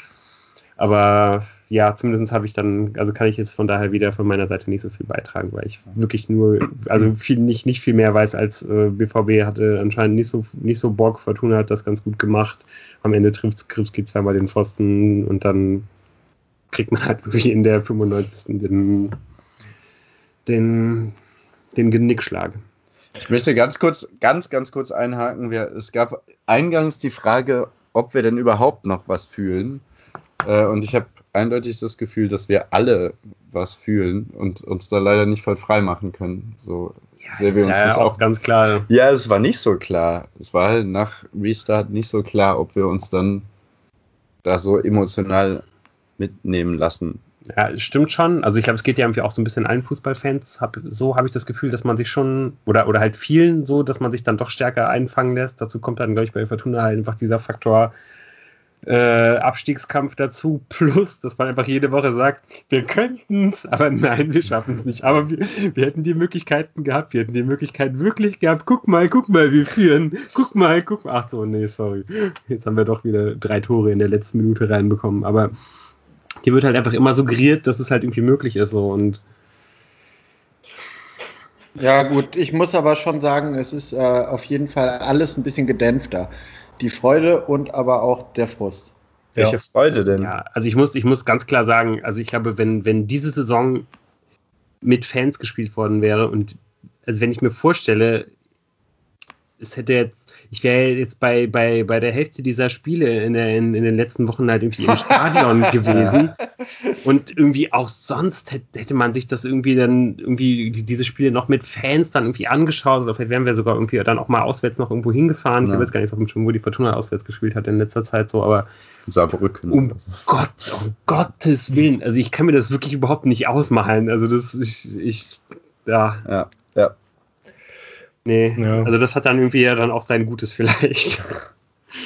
Aber ja, zumindest habe ich dann, also kann ich jetzt von daher wieder von meiner Seite nicht so viel beitragen, weil ich wirklich nur, also viel, nicht, nicht viel mehr weiß als äh, B V B hatte anscheinend nicht so, nicht so Bock. Fortuna hat das ganz gut gemacht. Am Ende trifft Skripski zweimal den Pfosten und dann kriegt man halt wirklich in der fünfundneunzigsten den, den, den Genickschlag. Ich möchte ganz kurz, ganz, ganz kurz einhaken. Wir, es gab eingangs die Frage, ob wir denn überhaupt noch was fühlen. Äh, und ich habe eindeutig das Gefühl, dass wir alle was fühlen und uns da leider nicht voll frei machen können. So sehr wir ist uns ja das auch auch. ganz klar. Ja, es war nicht so klar. Es war halt nach Restart nicht so klar, ob wir uns dann da so emotional mitnehmen lassen. Ja, es stimmt schon. Also ich glaube, es geht ja irgendwie auch so ein bisschen allen Fußballfans. Hab, so habe ich das Gefühl, dass man sich schon, oder, oder halt vielen so, dass man sich dann doch stärker einfangen lässt. Dazu kommt dann, glaube ich, bei Fortuna halt einfach dieser Faktor äh, Abstiegskampf dazu. Plus, dass man einfach jede Woche sagt, wir könnten es, aber nein, wir schaffen es nicht. Aber wir, wir hätten die Möglichkeiten gehabt. Wir hätten die Möglichkeit wirklich gehabt. Guck mal, guck mal, wir führen. Guck mal, guck mal. Ach so, nee, sorry. Jetzt haben wir doch wieder drei Tore in der letzten Minute reinbekommen. Aber die wird halt einfach immer suggeriert, dass es halt irgendwie möglich ist. So. Und Ja, gut, ich muss aber schon sagen, es ist äh, auf jeden Fall alles ein bisschen gedämpfter. Die Freude und aber auch der Frust. Welche Ja. Freude denn? ja, also ich muss, ich muss ganz klar sagen, also ich glaube, wenn, wenn diese Saison mit Fans gespielt worden wäre und also wenn ich mir vorstelle, es hätte jetzt, ich wäre jetzt bei, bei, bei der Hälfte dieser Spiele in, der, in, in den letzten Wochen halt irgendwie im Stadion gewesen und irgendwie auch sonst hätte, hätte man sich das irgendwie dann irgendwie die- diese Spiele noch mit Fans dann irgendwie angeschaut oder vielleicht wären wir sogar irgendwie dann auch mal auswärts noch irgendwo hingefahren. Ich Ja. habe jetzt gar nicht so auf dem Schirm, wo die Fortuna auswärts gespielt hat in letzter Zeit so, aber Saarbrücken. um Gott, um Gottes Willen, also ich kann mir das wirklich überhaupt nicht ausmalen. Also das, ich, ich ja, Ja, ja. nee, Ja. also das hat dann irgendwie ja dann auch sein Gutes vielleicht.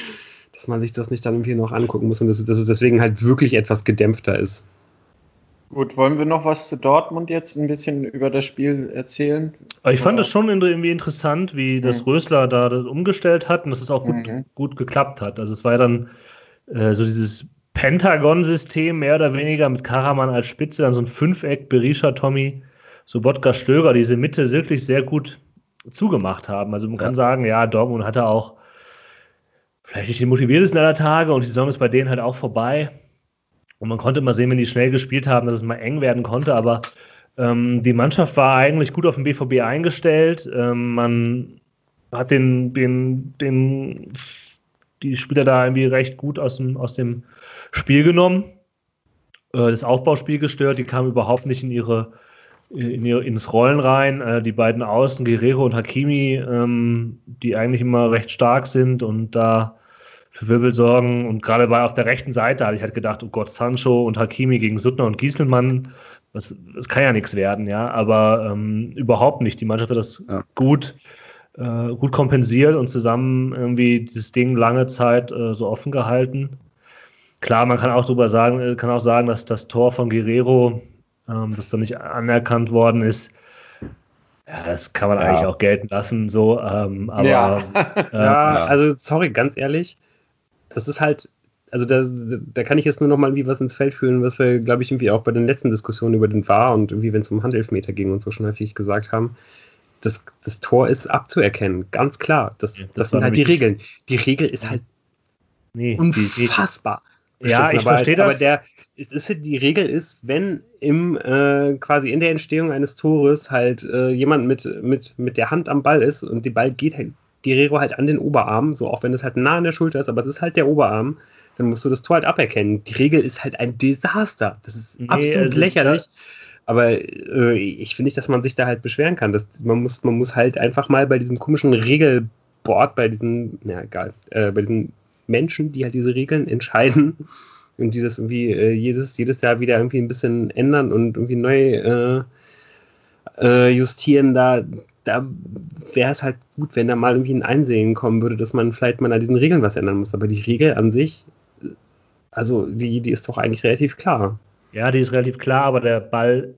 Dass man sich das nicht dann irgendwie noch angucken muss und dass, dass es deswegen halt wirklich etwas gedämpfter ist. Gut, wollen wir noch was zu Dortmund jetzt ein bisschen über das Spiel erzählen? Aber ich fand es schon irgendwie interessant, wie das Mhm. Rösler da das umgestellt hat und dass es auch gut, Mhm. gut geklappt hat. Also es war ja dann äh, so dieses Pentagon-System, mehr oder weniger, mit Karaman als Spitze, dann so ein Fünfeck, Berisha, Tommy, Sobotka, Stöger, diese Mitte wirklich sehr gut zugemacht haben. Also man kann Ja. sagen, ja, Dortmund hatte auch vielleicht nicht die motiviertesten aller Tage und die Saison ist bei denen halt auch vorbei. Und man konnte mal sehen, wenn die schnell gespielt haben, dass es mal eng werden konnte, aber ähm, die Mannschaft war eigentlich gut auf den B V B eingestellt. Ähm, man hat den, den, den, die Spieler da irgendwie recht gut aus dem, aus dem Spiel genommen, äh, das Aufbauspiel gestört, die kamen überhaupt nicht in ihre, in ihre ins Rollen rein. Äh, die beiden Außen, Guerrero und Hakimi, ähm, die eigentlich immer recht stark sind und da für Wirbel sorgen. Und gerade bei auf der rechten Seite hatte ich halt gedacht, oh Gott, Sancho und Hakimi gegen Suttner und Gieselmann, das, das kann ja nichts werden, ja, aber ähm, überhaupt nicht. Die Mannschaft hat das Ja. gut, äh, gut kompensiert und zusammen irgendwie dieses Ding lange Zeit äh, so offen gehalten. Klar, man kann auch drüber sagen, kann auch sagen, dass das Tor von Guerrero, ähm, das dann nicht anerkannt worden ist, ja, das kann man Ja. eigentlich auch gelten lassen, so, ähm, aber Ja. äh, Ja, ja. also sorry, ganz ehrlich, das ist halt, also da, da kann ich jetzt nur noch mal irgendwie was ins Feld führen, was wir, glaube ich, irgendwie auch bei den letzten Diskussionen über den V A R und irgendwie, wenn es um Handelfmeter ging und so schon häufig gesagt haben, das, das Tor ist abzuerkennen, ganz klar. Das, Ja, das, das sind war halt die nämlich- Regeln. Die Regel ist halt nee, die, unfassbar. die, ja, beschissen, ich aber, verstehe aber das. der, es ist, die Regel ist, wenn im äh, quasi in der Entstehung eines Tores halt äh, jemand mit, mit, mit der Hand am Ball ist und der Ball geht halt Guerrero halt an den Oberarm, so auch wenn es halt nah an der Schulter ist, aber es ist halt der Oberarm, dann musst du das Tor halt aberkennen. Die Regel ist halt ein Desaster. Das ist Nee, absolut also, lächerlich. Aber äh, ich finde nicht, dass man sich da halt beschweren kann. Das, man, muss, man muss halt einfach mal bei diesem komischen Regelboard, bei diesen, na egal, äh, bei diesen Menschen, die halt diese Regeln entscheiden und die das irgendwie äh, jedes, jedes Jahr wieder irgendwie ein bisschen ändern und irgendwie neu äh, äh, justieren, da, da wäre es halt gut, wenn da mal irgendwie ein Einsehen kommen würde, dass man vielleicht mal an diesen Regeln was ändern muss. Aber die Regel an sich, also die, die ist doch eigentlich relativ klar. Ja, die ist relativ klar, aber der Ball,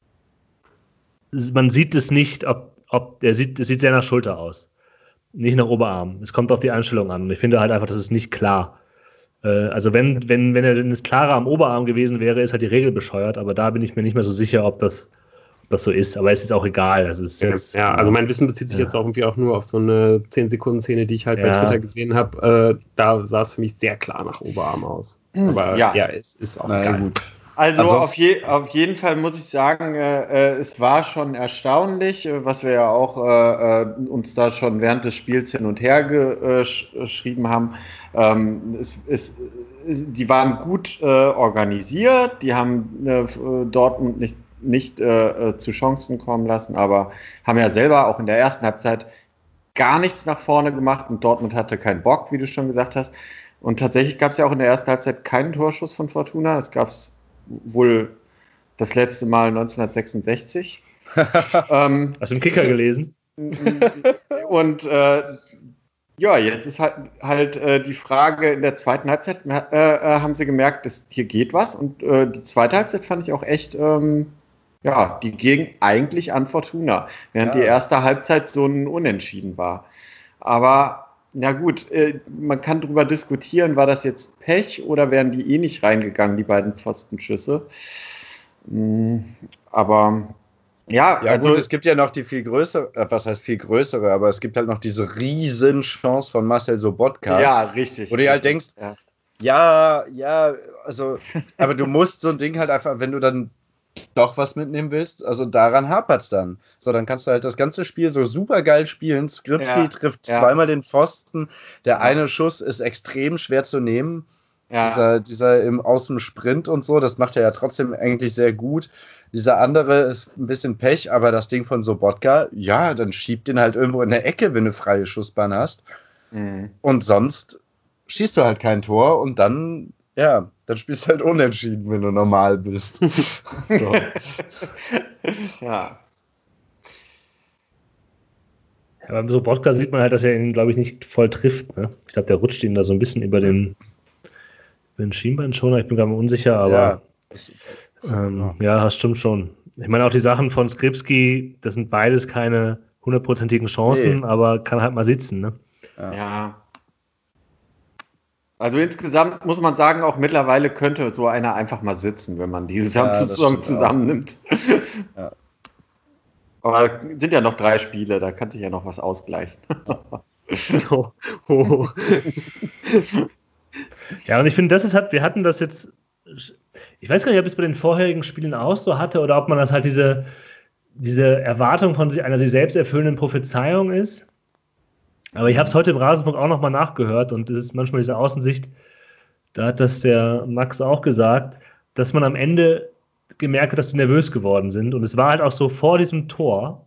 man sieht es nicht, ob, ob der sieht, es sieht sehr nach Schulter aus. Nicht nach Oberarm. Es kommt auf die Einstellung an. Und ich finde halt einfach, das ist nicht klar. Äh, also wenn, wenn, wenn er denn das klarer am Oberarm gewesen wäre, ist halt die Regel bescheuert, aber da bin ich mir nicht mehr so sicher, ob das, ob das so ist. Aber es ist auch egal. Also es ist Ja, jetzt, ja, also mein Wissen bezieht sich Ja. jetzt auch irgendwie auch nur auf so eine zehn Sekunden Szene, die ich halt bei Ja. Twitter gesehen habe. Äh, da sah es für mich sehr klar nach Oberarm aus. Aber Ja. ja, es ist auch Na geil. gut. Also Ansonsten- auf, je, auf jeden Fall muss ich sagen, äh, äh, es war schon erstaunlich, äh, was wir ja auch äh, äh, uns da schon während des Spiels hin und her geschrieben haben. Ähm, es, es, es, die waren gut äh, organisiert, die haben äh, Dortmund nicht, nicht äh, zu Chancen kommen lassen, aber haben ja selber auch in der ersten Halbzeit gar nichts nach vorne gemacht und Dortmund hatte keinen Bock, wie du schon gesagt hast. Und tatsächlich gab es ja auch in der ersten Halbzeit keinen Torschuss von Fortuna. Es gab es wohl das letzte Mal neunzehnhundertsechsundsechzig. ähm, hast du im Kicker gelesen? und äh, ja, jetzt ist halt, halt äh, die Frage, in der zweiten Halbzeit äh, äh, haben sie gemerkt, dass hier geht was. Und äh, die zweite Halbzeit fand ich auch echt, ähm, ja, die ging eigentlich an Fortuna, während Ja. die erste Halbzeit so ein Unentschieden war. Aber na gut, äh, man kann darüber diskutieren, war das jetzt Pech oder wären die eh nicht reingegangen, die beiden Pfostenschüsse. Mm, aber ja, Ja, also gut, es gibt ja noch die viel größere, äh, was heißt viel größere, aber es gibt halt noch diese riesen Chance von Marcel Sobotka. ja, richtig. Wo du dir halt richtig, denkst, ja. Ja, ja, also, aber du musst so ein Ding halt einfach, wenn du dann doch was mitnehmen willst, also daran hapert es dann. So, dann kannst du halt das ganze Spiel so super geil spielen. Skripski Ja, trifft ja. zweimal den Pfosten. Der Ja. eine Schuss ist extrem schwer zu nehmen. Ja. Dieser, dieser im Außensprint und so, das macht er ja trotzdem eigentlich sehr gut. Dieser andere ist ein bisschen Pech, aber das Ding von Sobotka, ja, dann schiebt den halt irgendwo in der Ecke, wenn du freie Schussbahn hast. Mhm. Und sonst schießt du halt kein Tor und dann, ja, dann spielst du halt unentschieden, wenn du normal bist. So. Ja. Ja, beim Sobotka sieht man halt, dass er ihn, glaube ich, nicht voll trifft. Ne? Ich glaube, der rutscht ihn da so ein bisschen über den, über den Schienbeinschoner. Ich bin gar mal unsicher, aber Ja. Ähm, ja, das stimmt schon. Ich meine, auch die Sachen von Skripski, das sind beides keine hundertprozentigen Chancen, nee. aber kann halt mal sitzen, ne? Ja. ja. Also insgesamt muss man sagen, auch mittlerweile könnte so einer einfach mal sitzen, wenn man die gesamte ja, Saison zusammennimmt. Ja. Aber sind ja noch drei Spiele, da kann sich ja noch was ausgleichen. oh, oh. Ja, und ich finde, das ist halt, wir hatten das jetzt, ich weiß gar nicht, ob ich es bei den vorherigen Spielen auch so hatte oder ob man das halt diese, diese Erwartung von einer sich selbst erfüllenden Prophezeiung ist. Aber ich habe es heute im Rasenfunk auch nochmal nachgehört und es ist manchmal diese Außensicht, da hat das der Max auch gesagt, dass man am Ende gemerkt hat, dass die nervös geworden sind. Und es war halt auch so, vor diesem Tor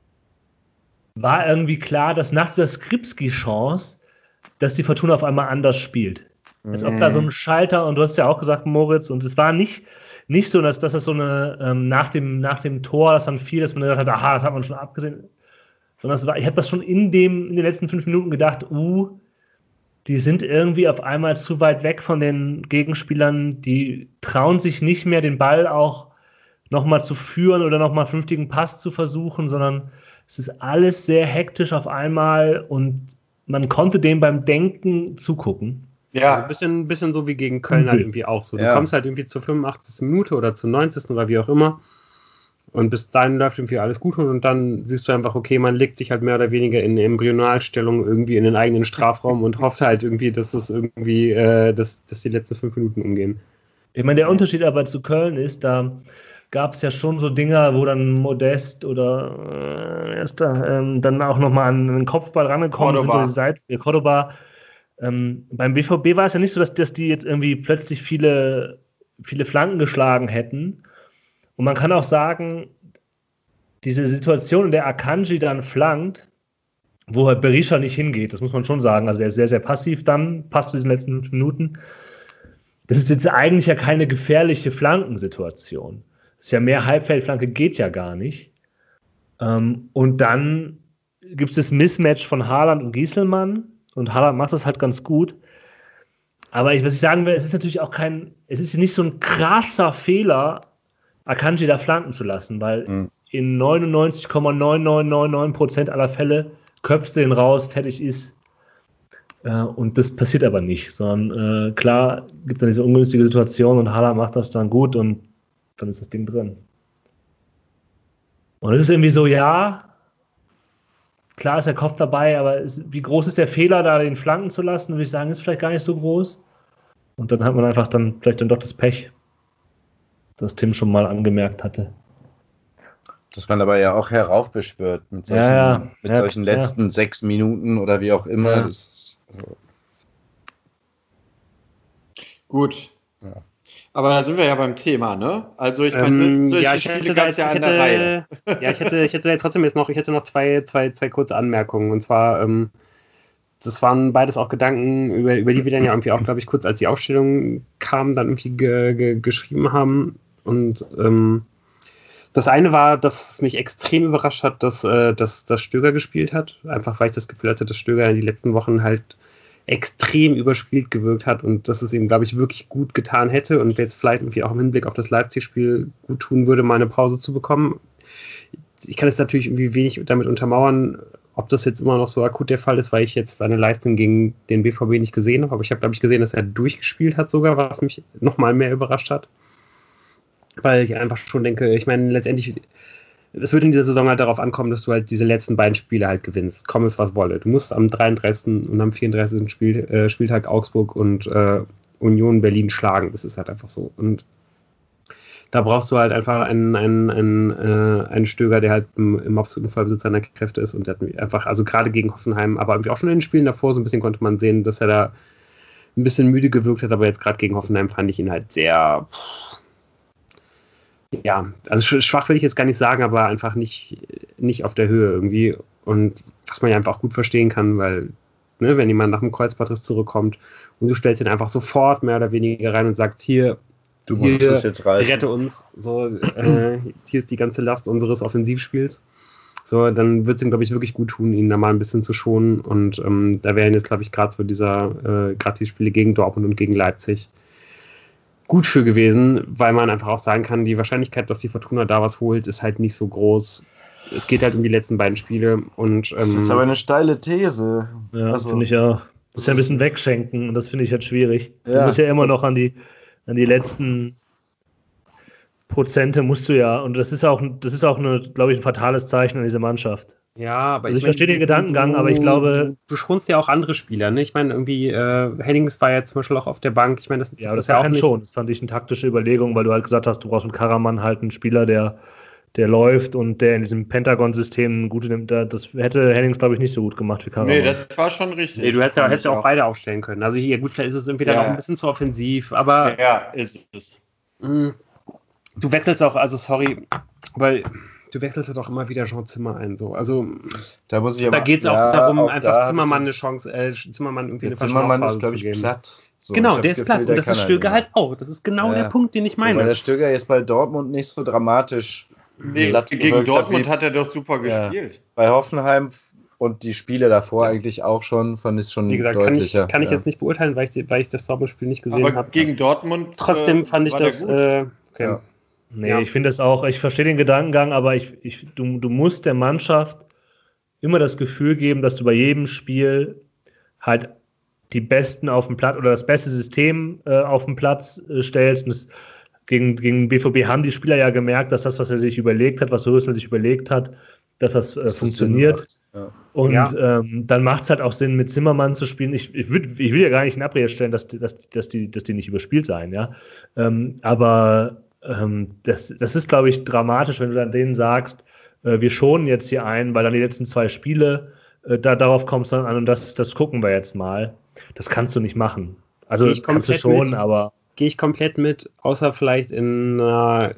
war irgendwie klar, dass nach dieser Skripski-Chance, dass die Fortuna auf einmal anders spielt. Als ob da so ein Schalter, und du hast ja auch gesagt, Moritz, und es war nicht, nicht so, dass, dass das so eine, ähm, nach, dem, nach dem Tor, das dann fiel, dass man gedacht hat, aha, das hat man schon abgesehen. Sondern es war, ich habe das schon in, dem, in den letzten fünf Minuten gedacht, uh, die sind irgendwie auf einmal zu weit weg von den Gegenspielern, die trauen sich nicht mehr, den Ball auch nochmal zu führen oder nochmal einen vernünftigen Pass zu versuchen, sondern es ist alles sehr hektisch auf einmal und man konnte dem beim Denken zugucken. Ja, also ein bisschen, bisschen so wie gegen Köln halt irgendwie auch so. Du ja. kommst halt irgendwie zur fünfundachtzigsten Minute oder zur neunzigsten oder wie auch immer und bis dahin läuft irgendwie alles gut und dann siehst du einfach, okay, man legt sich halt mehr oder weniger in Embryonalstellung irgendwie in den eigenen Strafraum und hofft halt irgendwie, dass das irgendwie, äh, dass, dass die letzten fünf Minuten umgehen. Ich meine, der Unterschied aber zu Köln ist, da gab es ja schon so Dinger, wo dann Modest oder äh, ist da, ähm, dann auch nochmal an den Kopfball rangekommen sind durch die Seite, der Cordoba. Ähm, beim B V B war es ja nicht so, dass, dass die jetzt irgendwie plötzlich viele, viele Flanken geschlagen hätten. Und man kann auch sagen, diese Situation, in der Akanji dann flankt, wo halt Berisha nicht hingeht, das muss man schon sagen. Also er ist sehr, sehr passiv dann, passt zu diesen letzten fünf Minuten. Das ist jetzt eigentlich ja keine gefährliche Flankensituation. Das ist ja mehr Halbfeldflanke, geht ja gar nicht. Ähm, und dann gibt es das Mismatch von Haaland und Gieselmann. Und Haaland macht das halt ganz gut. Aber ich, was ich sagen will, es ist natürlich auch kein, es ist nicht so ein krasser Fehler, Akanji da flanken zu lassen, weil mhm. in neunundneunzig Komma neun neun neun neun Prozent aller Fälle köpfst du den raus, fertig ist. Äh, und das passiert aber nicht, sondern äh, klar gibt dann diese ungünstige Situation und Haaland macht das dann gut und dann ist das Ding drin. Und es ist irgendwie so, ja, klar ist der Kopf dabei, aber ist, wie groß ist der Fehler, da den flanken zu lassen? Würde ich sagen, ist vielleicht gar nicht so groß. Und dann hat man einfach dann vielleicht dann doch das Pech, das Tim schon mal angemerkt hatte. Dass man aber ja auch heraufbeschwört mit solchen, ja, ja. Mit ja, solchen letzten ja. sechs Minuten oder wie auch immer. Ja. Das ist, also gut. Ja. Aber da sind wir ja beim Thema, ne? Also ich meine, ähm, solche ja, ich Spiele gab es ja an der Reihe. Ja, ich hätte, ich hätte jetzt trotzdem jetzt noch, ich hätte noch zwei, zwei, zwei kurze Anmerkungen. Und zwar, ähm, das waren beides auch Gedanken, über, über die wir dann ja irgendwie auch, glaube ich, kurz als die Aufstellung kam, dann irgendwie ge, ge, geschrieben haben. Und ähm, das eine war, dass es mich extrem überrascht hat, dass, äh, dass, dass Stöger gespielt hat. Einfach weil ich das Gefühl hatte, dass Stöger in die letzten Wochen halt extrem überspielt gewirkt hat und dass es ihm, glaube ich, wirklich gut getan hätte und jetzt vielleicht irgendwie auch im Hinblick auf das Leipzig-Spiel gut tun würde, mal eine Pause zu bekommen. Ich kann es natürlich irgendwie wenig damit untermauern, ob das jetzt immer noch so akut der Fall ist, weil ich jetzt seine Leistung gegen den B V B nicht gesehen habe, aber ich habe, glaube ich, gesehen, dass er durchgespielt hat sogar, was mich nochmal mehr überrascht hat. Weil ich einfach schon denke, ich meine, letztendlich es wird in dieser Saison halt darauf ankommen, dass du halt diese letzten beiden Spiele halt gewinnst. Komm es, was wolle. Du musst am dreiunddreißigsten und am vierunddreißigsten Spiel, äh, Spieltag Augsburg und äh, Union Berlin schlagen. Das ist halt einfach so. Und da brauchst du halt einfach einen, einen, einen, äh, einen Stöger, der halt im, im absoluten Vollbesitz seiner Kräfte ist und der hat einfach, also gerade gegen Hoffenheim, aber irgendwie auch schon in den Spielen davor so ein bisschen konnte man sehen, dass er da ein bisschen müde gewirkt hat, aber jetzt gerade gegen Hoffenheim fand ich ihn halt sehr... Ja, also schwach will ich jetzt gar nicht sagen, aber einfach nicht, nicht auf der Höhe irgendwie. Und was man ja einfach auch gut verstehen kann, weil, ne, wenn jemand nach dem Kreuzbandriss zurückkommt und du stellst ihn einfach sofort mehr oder weniger rein und sagst, hier, du musst es jetzt reißen. Rette uns, so, äh, hier ist die ganze Last unseres Offensivspiels. So, dann wird es ihm, glaube ich, wirklich gut tun, ihn da mal ein bisschen zu schonen. Und ähm, da wären jetzt, glaube ich, gerade so dieser, äh, gerade die Spiele gegen Dortmund und gegen Leipzig gut für gewesen, weil man einfach auch sagen kann, die Wahrscheinlichkeit, dass die Fortuna da was holt, ist halt nicht so groß. Es geht halt um die letzten beiden Spiele. Und, ähm, das ist aber eine steile These. Ja, also, finde ich auch. Das ist ja ein bisschen wegschenken und das finde ich halt schwierig. Ja. Du musst ja immer noch an die, an die letzten Prozente musst du ja, und das ist auch, das ist auch eine, glaube ich, ein fatales Zeichen an diese Mannschaft. Ja, aber also ich, ich verstehe den Gedankengang, du, aber ich glaube. Du schonst ja auch andere Spieler, ne? Ich meine, irgendwie, äh, Hennings war ja zum Beispiel auch auf der Bank. Ich meine, das, das ja, das ist ja auch nicht schon. Das fand ich eine taktische Überlegung, weil du halt gesagt hast, du brauchst mit Karaman halt einen Spieler, der, der läuft und der in diesem Pentagon-System gute nimmt. Das hätte Hennings, glaube ich, nicht so gut gemacht wie Karaman. Nee, das war schon richtig. Nee, du hättest ja, hättest ja auch beide aufstellen können. Also hier, gut, vielleicht ist es irgendwie dann ja. auch ein bisschen zu offensiv, aber. Ja, ist es. Mh, du wechselst auch, also sorry, weil du wechselst ja doch immer wieder Jean Zimmer ein. So. Also da muss ich da geht es auch ja, darum, auch einfach da Zimmermann eine Chance, äh, Zimmermann irgendwie eine Zimmermann ist, glaube ich, platt. So, genau, der ist Gefühl, platt. Und das ist Stöger halt halt auch. Das ist genau ja. der Punkt, den ich meine. Weil der Stöger jetzt bei Dortmund nicht so dramatisch nee, gegen Dortmund hat, hat er doch super ja. gespielt. Bei Hoffenheim und die Spiele davor ja. eigentlich auch schon, fand ich schon Wie gesagt, deutlicher. Kann ich, kann ich ja. jetzt nicht beurteilen, weil ich, weil ich das Dortmund-Spiel nicht gesehen habe. Aber gegen Dortmund trotzdem fand ich das äh, okay. ja. Nee, ja. ich finde es auch, ich verstehe den Gedankengang, aber ich, ich, du, du musst der Mannschaft immer das Gefühl geben, dass du bei jedem Spiel halt die Besten auf dem Platz oder das beste System äh, auf dem Platz äh, stellst. Und das, gegen, gegen B V B haben die Spieler ja gemerkt, dass das, was er sich überlegt hat, was Rösler sich überlegt hat, dass das, äh, das funktioniert. Ja. Und ja. ähm, dann macht es halt auch Sinn, mit Zimmermann zu spielen. Ich, ich, würd, ich will ja gar nicht in Abrede stellen, dass, dass, dass, die, dass die nicht überspielt seien, ja. Ähm, aber Das, das ist, glaube ich, dramatisch, wenn du dann denen sagst, äh, wir schonen jetzt hier ein, weil dann die letzten zwei Spiele, äh, da, darauf kommst du dann an und das, das gucken wir jetzt mal. Das kannst du nicht machen. Also kannst du schon, mit, aber... Gehe ich komplett mit, außer vielleicht in einer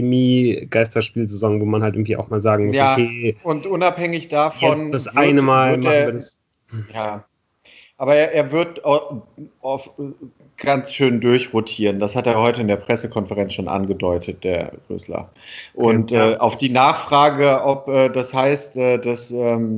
Pandemie-Geisterspielsaison, wo man halt irgendwie auch mal sagen muss, ja, okay... und unabhängig davon... Das wird, eine Mal machen er, wir das... Ja, aber er, er wird auf, auf ganz schön durchrotieren. Das hat er heute in der Pressekonferenz schon angedeutet, der Rösler. Und okay, ja. äh, auf die Nachfrage, ob äh, das heißt, äh, dass ähm,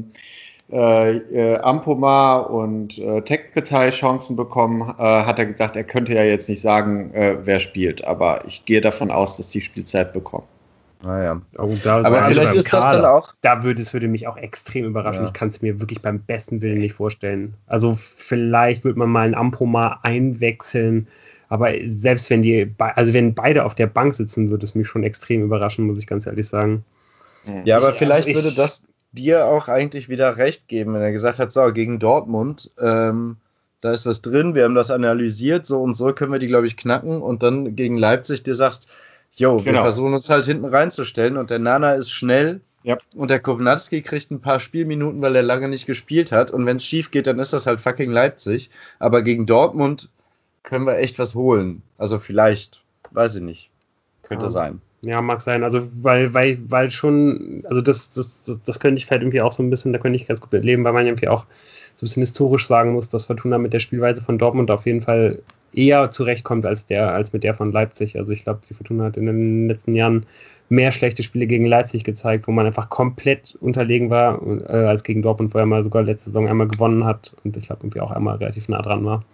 äh, äh, Ampoma und äh, Tekpetai Chancen bekommen, äh, hat er gesagt, er könnte ja jetzt nicht sagen, äh, wer spielt. Aber ich gehe davon aus, dass die Spielzeit bekommen. Naja. Oh, da, aber also vielleicht ist das dann auch. Da würde es würde mich auch extrem überraschen. Ja. Ich kann es mir wirklich beim besten Willen nicht vorstellen. Also vielleicht wird man mal einen Ampoma einwechseln, aber selbst wenn die, also wenn beide auf der Bank sitzen, würde es mich schon extrem überraschen, muss ich ganz ehrlich sagen. Ja, aber ich, vielleicht ich, würde das dir auch eigentlich wieder recht geben, wenn er gesagt hat, so, gegen Dortmund, ähm, da ist was drin, wir haben das analysiert, so und so können wir die, glaube ich, knacken und dann gegen Leipzig dir sagst, jo, wir genau. versuchen uns halt hinten reinzustellen und der Nana ist schnell ja. und der Kownatski kriegt ein paar Spielminuten, weil er lange nicht gespielt hat und wenn es schief geht, dann ist das halt fucking Leipzig, aber gegen Dortmund können wir echt was holen. Also vielleicht, weiß ich nicht, könnte ja. sein. Ja, mag sein. Also weil, weil, weil schon, also das, das, das, das könnte ich vielleicht irgendwie auch so ein bisschen, da könnte ich ganz gut mitleben, weil man irgendwie auch so ein bisschen historisch sagen muss, dass Fortuna mit der Spielweise von Dortmund auf jeden Fall eher zurechtkommt als der, als mit der von Leipzig. Also ich glaube, die Fortuna hat in den letzten Jahren mehr schlechte Spiele gegen Leipzig gezeigt, wo man einfach komplett unterlegen war, äh, als gegen Dortmund, wo er mal sogar letzte Saison einmal gewonnen hat und ich glaube irgendwie auch einmal relativ nah dran war.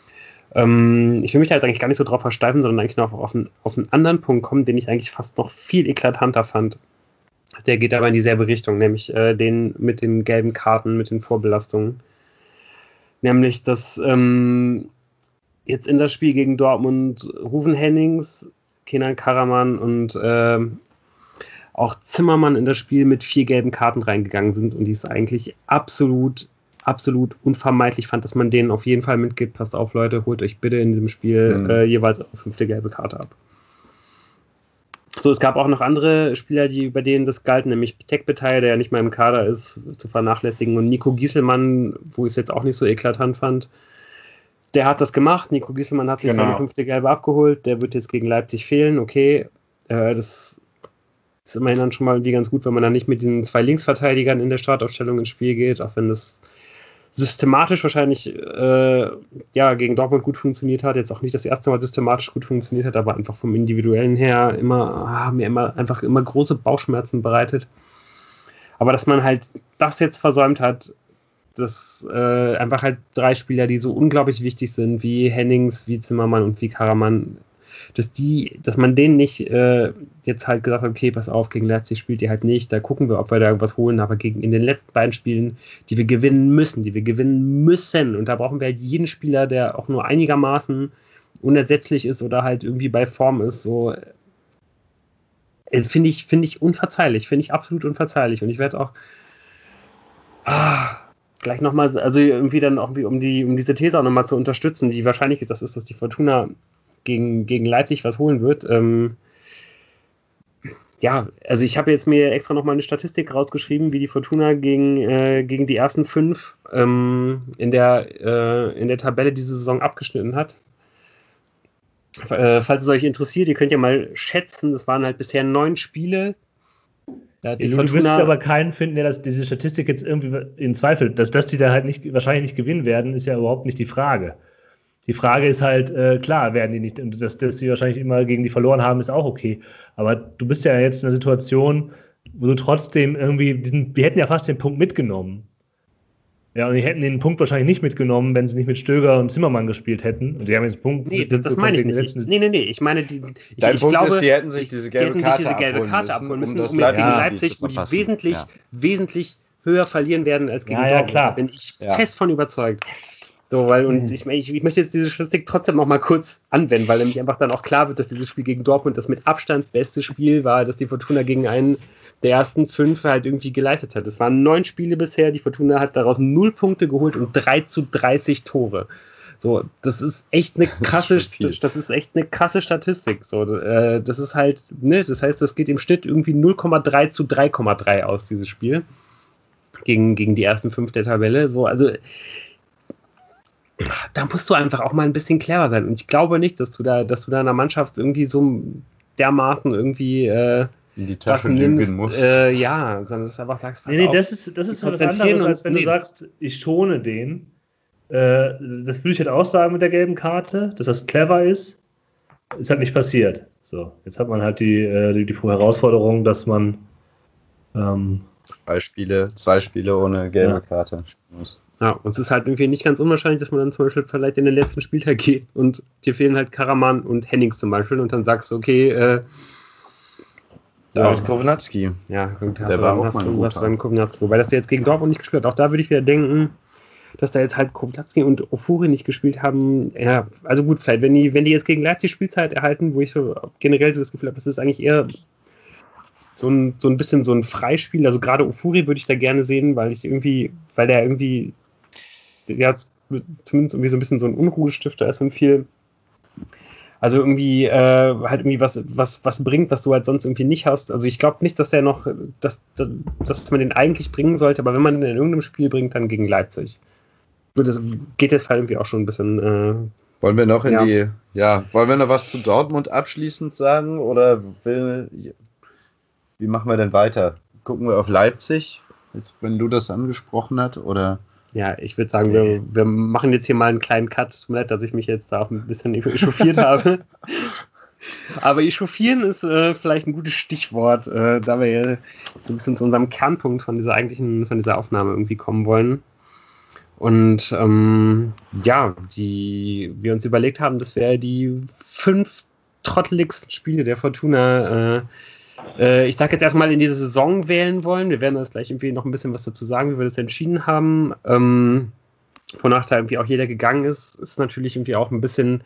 Ähm, ich will mich da jetzt eigentlich gar nicht so drauf versteifen, sondern eigentlich noch auf einen, auf einen anderen Punkt kommen, den ich eigentlich fast noch viel eklatanter fand. Der geht aber in dieselbe Richtung, nämlich äh, den mit den gelben Karten, mit den Vorbelastungen. Nämlich, dass ähm, jetzt in das Spiel gegen Dortmund Ruven Hennings, Kenan Karaman und äh, auch Zimmermann in das Spiel mit vier gelben Karten reingegangen sind und die es eigentlich absolut, absolut unvermeidlich fand, dass man denen auf jeden Fall mitgibt, passt auf Leute, holt euch bitte in diesem Spiel mhm. äh, jeweils eine fünfte gelbe Karte ab. So, es gab auch noch andere Spieler, die über denen das galt, nämlich Tekpetai, der ja nicht mal im Kader ist, zu vernachlässigen und Nico Gieselmann, wo ich es jetzt auch nicht so eklatant fand. Der hat das gemacht, Nico Gieselmann hat sich genau. seine fünfte Gelbe abgeholt, der wird jetzt gegen Leipzig fehlen, okay, äh, das ist immerhin dann schon mal irgendwie ganz gut, wenn man dann nicht mit diesen zwei Linksverteidigern in der Startaufstellung ins Spiel geht, auch wenn das systematisch wahrscheinlich äh, ja, gegen Dortmund gut funktioniert hat, jetzt auch nicht das erste Mal systematisch gut funktioniert hat, aber einfach vom Individuellen her immer, ah, mir immer einfach immer große Bauchschmerzen bereitet. Aber dass man halt das jetzt versäumt hat, dass äh, einfach halt drei Spieler, die so unglaublich wichtig sind, wie Hennings, wie Zimmermann und wie Karaman, dass die, dass man denen nicht äh, jetzt halt gesagt hat, okay, pass auf, gegen Leipzig spielt ihr halt nicht, da gucken wir, ob wir da irgendwas holen, aber gegen in den letzten beiden Spielen, die wir gewinnen müssen, die wir gewinnen müssen, und da brauchen wir halt jeden Spieler, der auch nur einigermaßen unersetzlich ist oder halt irgendwie bei Form ist, so äh, finde ich, finde ich unverzeihlich, finde ich absolut unverzeihlich, und ich werde auch ah, gleich nochmal, also irgendwie dann auch um die, um diese These auch nochmal zu unterstützen, wie wahrscheinlich das ist, dass die Fortuna gegen, gegen Leipzig was holen wird. Ähm, ja, also ich habe jetzt mir extra nochmal eine Statistik rausgeschrieben, wie die Fortuna gegen, äh, gegen die ersten fünf ähm, in, der, äh, in der Tabelle diese Saison abgeschnitten hat. Äh, falls es euch interessiert, ihr könnt ja mal schätzen, das waren halt bisher neun Spiele. Da hat die du, Fortuna, du wirst aber keinen finden, der das, diese Statistik jetzt irgendwie in Zweifel, dass, dass die da halt nicht, wahrscheinlich nicht gewinnen werden, ist ja überhaupt nicht die Frage. Die Frage ist halt, äh, klar, werden die nicht, und dass, dass die wahrscheinlich immer gegen die verloren haben, ist auch okay. Aber du bist ja jetzt in einer Situation, wo du trotzdem irgendwie, diesen, wir hätten ja fast den Punkt mitgenommen. Ja, und die hätten den Punkt wahrscheinlich nicht mitgenommen, wenn sie nicht mit Stöger und Zimmermann gespielt hätten. Und die haben jetzt einen Punkt. Nee, das, das meine ich nicht. Ich, nee, nee, nee. Ich meine, die, ich, Dein ich Punkt glaube, ist, die hätten sich diese gelbe die Karte, diese gelbe Karte abholen abholen müssen, müssen, um, um das um gegen Leipzig Leipzig, wo die verpassen. wesentlich, Ja. wesentlich höher verlieren werden als gegen Ja, ja, Dortmund. klar. Da bin ich Ja. fest von überzeugt. So, weil, und Mhm. ich, ich, ich möchte jetzt diese Statistik trotzdem noch mal kurz anwenden, weil nämlich einfach dann auch klar wird, dass dieses Spiel gegen Dortmund das mit Abstand beste Spiel war, dass die Fortuna gegen einen der ersten fünf halt irgendwie geleistet hat. Es waren neun Spiele bisher, die Fortuna hat daraus null Punkte geholt und drei zu dreißig Tore. So, das ist echt eine krasse, Das ist schon viel. das ist echt eine krasse Statistik. So, äh, das ist halt, ne, das heißt, das geht im Schnitt irgendwie null Komma drei zu drei Komma drei aus, dieses Spiel. Gegen, gegen die ersten fünf der Tabelle. So, also da musst du einfach auch mal ein bisschen clever sein. Und ich glaube nicht, dass du da, dass du da einer Mannschaft irgendwie so dermaßen irgendwie äh, In die das Tasche nimmst, lügen muss. äh, ja, sondern dass du einfach sagst, Nee, nee, auf, das ist, das ist wir was konzentrieren anderes, als uns- wenn du nee, sagst, ich schone den. Äh, das würde ich halt auch sagen mit der gelben Karte, dass das clever ist. Ist halt nicht passiert. So, jetzt hat man halt die, äh, die, die Herausforderung, dass man ähm, Zwei Spiele, zwei Spiele ohne gelbe Ja. Karte spielen muss. Ja, und es ist halt irgendwie nicht ganz unwahrscheinlich, dass man dann zum Beispiel vielleicht in den letzten Spieltag geht und dir fehlen halt Karaman und Hennings zum Beispiel und dann sagst du, okay, äh, David ja. Kownacki. Ja, gut, hast Der du war dann, auch hast mal ein du was guter. dann Kownacki. Wobei das der jetzt gegen Dortmund nicht gespielt hat. Auch da würde ich wieder denken, dass da jetzt halt Kownacki und Ofuri nicht gespielt haben. Ja, also gut, vielleicht, wenn die, wenn die jetzt gegen Leipzig Spielzeit erhalten, wo ich so generell so das Gefühl habe, das ist eigentlich eher so ein, so ein bisschen so ein Freispiel. Also gerade Ofuri würde ich da gerne sehen, weil ich irgendwie, weil der irgendwie, ja, zumindest irgendwie so ein bisschen so ein Unruhestifter ist und viel. Also irgendwie äh, halt irgendwie was, was, was bringt, was du halt sonst irgendwie nicht hast. Also ich glaube nicht, dass der noch, dass, dass man den eigentlich bringen sollte, aber wenn man den in irgendeinem Spiel bringt, dann gegen Leipzig. Das geht jetzt halt irgendwie auch schon ein bisschen. Äh, Wollen wir noch in Ja. die, ja, wollen wir noch was zu Dortmund abschließend sagen oder will, wie machen wir denn weiter? Gucken wir auf Leipzig, jetzt, wenn du das angesprochen hast, oder? ja, ich würde sagen, wir, wir machen jetzt hier mal einen kleinen Cut. Tut mir leid, dass ich mich jetzt da auch ein bisschen echauffiert habe. Aber echauffieren ist äh, vielleicht ein gutes Stichwort, äh, da wir ja so ein bisschen zu unserem Kernpunkt von dieser eigentlichen, von dieser Aufnahme irgendwie kommen wollen. Und ähm, ja, die wir uns überlegt haben, dass wir die fünf trotteligsten Spiele der Fortuna, äh, äh, ich sage jetzt erstmal, in diese Saison wählen wollen. Wir werden das gleich irgendwie noch ein bisschen was dazu sagen, wie wir das entschieden haben. Ähm, wonach da irgendwie auch jeder gegangen ist, ist natürlich irgendwie auch ein bisschen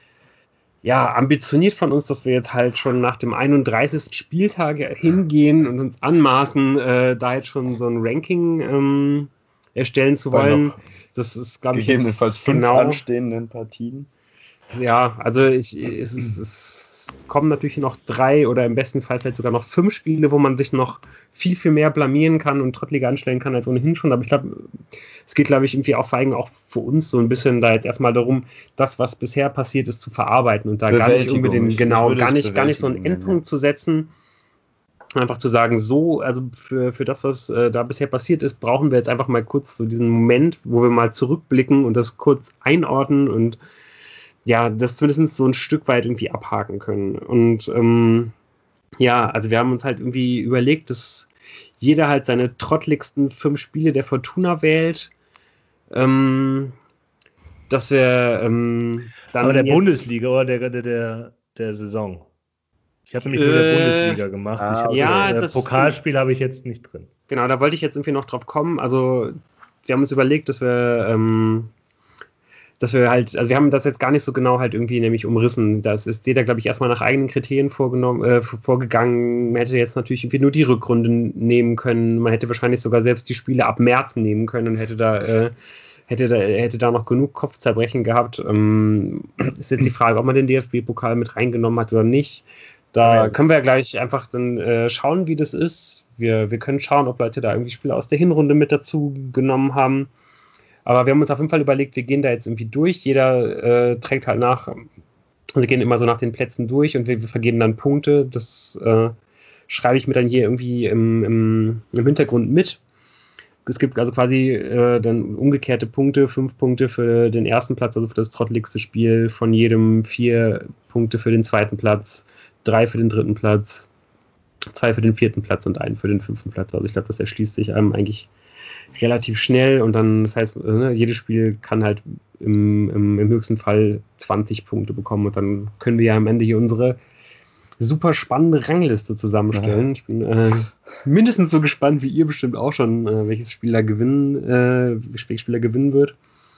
ja, ambitioniert von uns, dass wir jetzt halt schon nach dem einunddreißigsten Spieltag hingehen und uns anmaßen, äh, da jetzt schon so ein Ranking ähm, erstellen zu Bei wollen. noch Das ist, glaube ich, Gegebenenfalls jetzt fünf genau. anstehenden Partien. Ja, also ich, es, ist, es kommen natürlich noch drei oder im besten Fall vielleicht sogar noch fünf Spiele, wo man sich noch viel, viel mehr blamieren kann und trotteliger anstellen kann als ohnehin schon. Aber ich glaube, es geht, glaube ich, irgendwie auch vor allem auch für uns so ein bisschen da jetzt erstmal darum, das, was bisher passiert ist, zu verarbeiten und da gar nicht Bewältigung. unbedingt, Ich- genau, ich würde gar es nicht, gar nicht so einen Bewältigung nennen, Endpunkt zu setzen. Einfach zu sagen, so, also für, für das, was äh, da bisher passiert ist, brauchen wir jetzt einfach mal kurz so diesen Moment, wo wir mal zurückblicken und das kurz einordnen und ja, das zumindest so ein Stück weit irgendwie abhaken können. Und ähm, ja, also wir haben uns halt irgendwie überlegt, dass jeder halt seine trotteligsten fünf Spiele der Fortuna wählt. Ähm, dass wir ähm, dann aber der jetzt, Bundesliga oder der, der, der der Saison. Ich habe nämlich nur der Äh, Bundesliga gemacht. ah, ich hab ja, das, äh, das Pokalspiel habe ich jetzt nicht drin. Genau, da wollte ich jetzt irgendwie noch drauf kommen. Also, wir haben uns überlegt, dass wir, ähm, dass wir halt, also wir haben das jetzt gar nicht so genau halt irgendwie nämlich umrissen. Das ist jeder, glaube ich, erstmal nach eigenen Kriterien vorgenommen, äh, vorgegangen. Man hätte jetzt natürlich irgendwie nur die Rückrunde nehmen können. Man hätte wahrscheinlich sogar selbst die Spiele ab März nehmen können und hätte da, äh, hätte da, hätte da noch genug Kopfzerbrechen gehabt. Ähm, ist jetzt die Frage, ob man den D F B-Pokal mit reingenommen hat oder nicht. Da können wir ja gleich einfach dann äh, schauen, wie das ist. Wir, wir können schauen, ob Leute da irgendwie Spieler aus der Hinrunde mit dazu genommen haben. Aber wir haben uns auf jeden Fall überlegt, wir gehen da jetzt irgendwie durch. Jeder äh, trägt halt nach, also wir gehen immer so nach den Plätzen durch und wir, wir vergeben dann Punkte. Das äh, schreibe ich mir dann hier irgendwie im, im, im Hintergrund mit. Es gibt also quasi äh, dann umgekehrte Punkte, fünf Punkte für den ersten Platz, also für das trotteligste Spiel, von jedem vier Punkte für den zweiten Platz, drei für den dritten Platz, zwei für den vierten Platz und einen für den fünften Platz. Also ich glaube, das erschließt sich einem eigentlich relativ schnell und dann, das heißt, ne, jedes Spiel kann halt im, im, im höchsten Fall zwanzig Punkte bekommen und dann können wir ja am Ende hier unsere super spannende Rangliste zusammenstellen. Ja. Ich bin äh, mindestens so gespannt wie ihr bestimmt auch schon, äh, welches Spieler gewinnen, äh, welches Spieler gewinnen wird.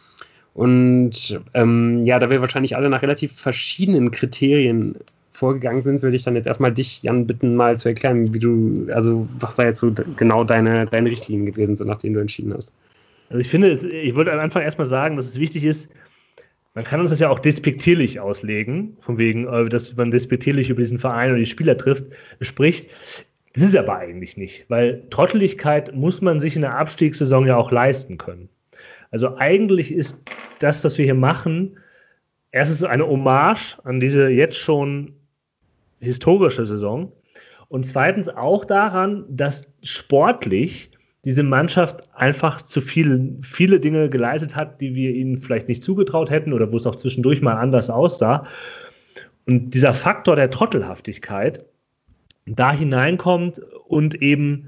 Und ähm, ja, da wir wahrscheinlich alle nach relativ verschiedenen Kriterien vorgegangen sind, würde ich dann jetzt erstmal dich, Jan, bitten, mal zu erklären, wie du, also was da jetzt so genau deine, deine Richtlinien gewesen sind, nach denen du entschieden hast. Also ich finde, ich wollte am Anfang erstmal sagen, dass es wichtig ist, man kann uns das ja auch despektierlich auslegen, von wegen, dass man despektierlich über diesen Verein oder die Spieler trifft, spricht. Das ist es aber eigentlich nicht, weil Trotteligkeit muss man sich in der Abstiegssaison ja auch leisten können. Also eigentlich ist das, was wir hier machen, erstens eine Hommage an diese jetzt schon historische Saison und zweitens auch daran, dass sportlich diese Mannschaft einfach zu viel, viele Dinge geleistet hat, die wir ihnen vielleicht nicht zugetraut hätten oder wo es auch zwischendurch mal anders aussah. Und dieser Faktor der Trottelhaftigkeit da hineinkommt und eben,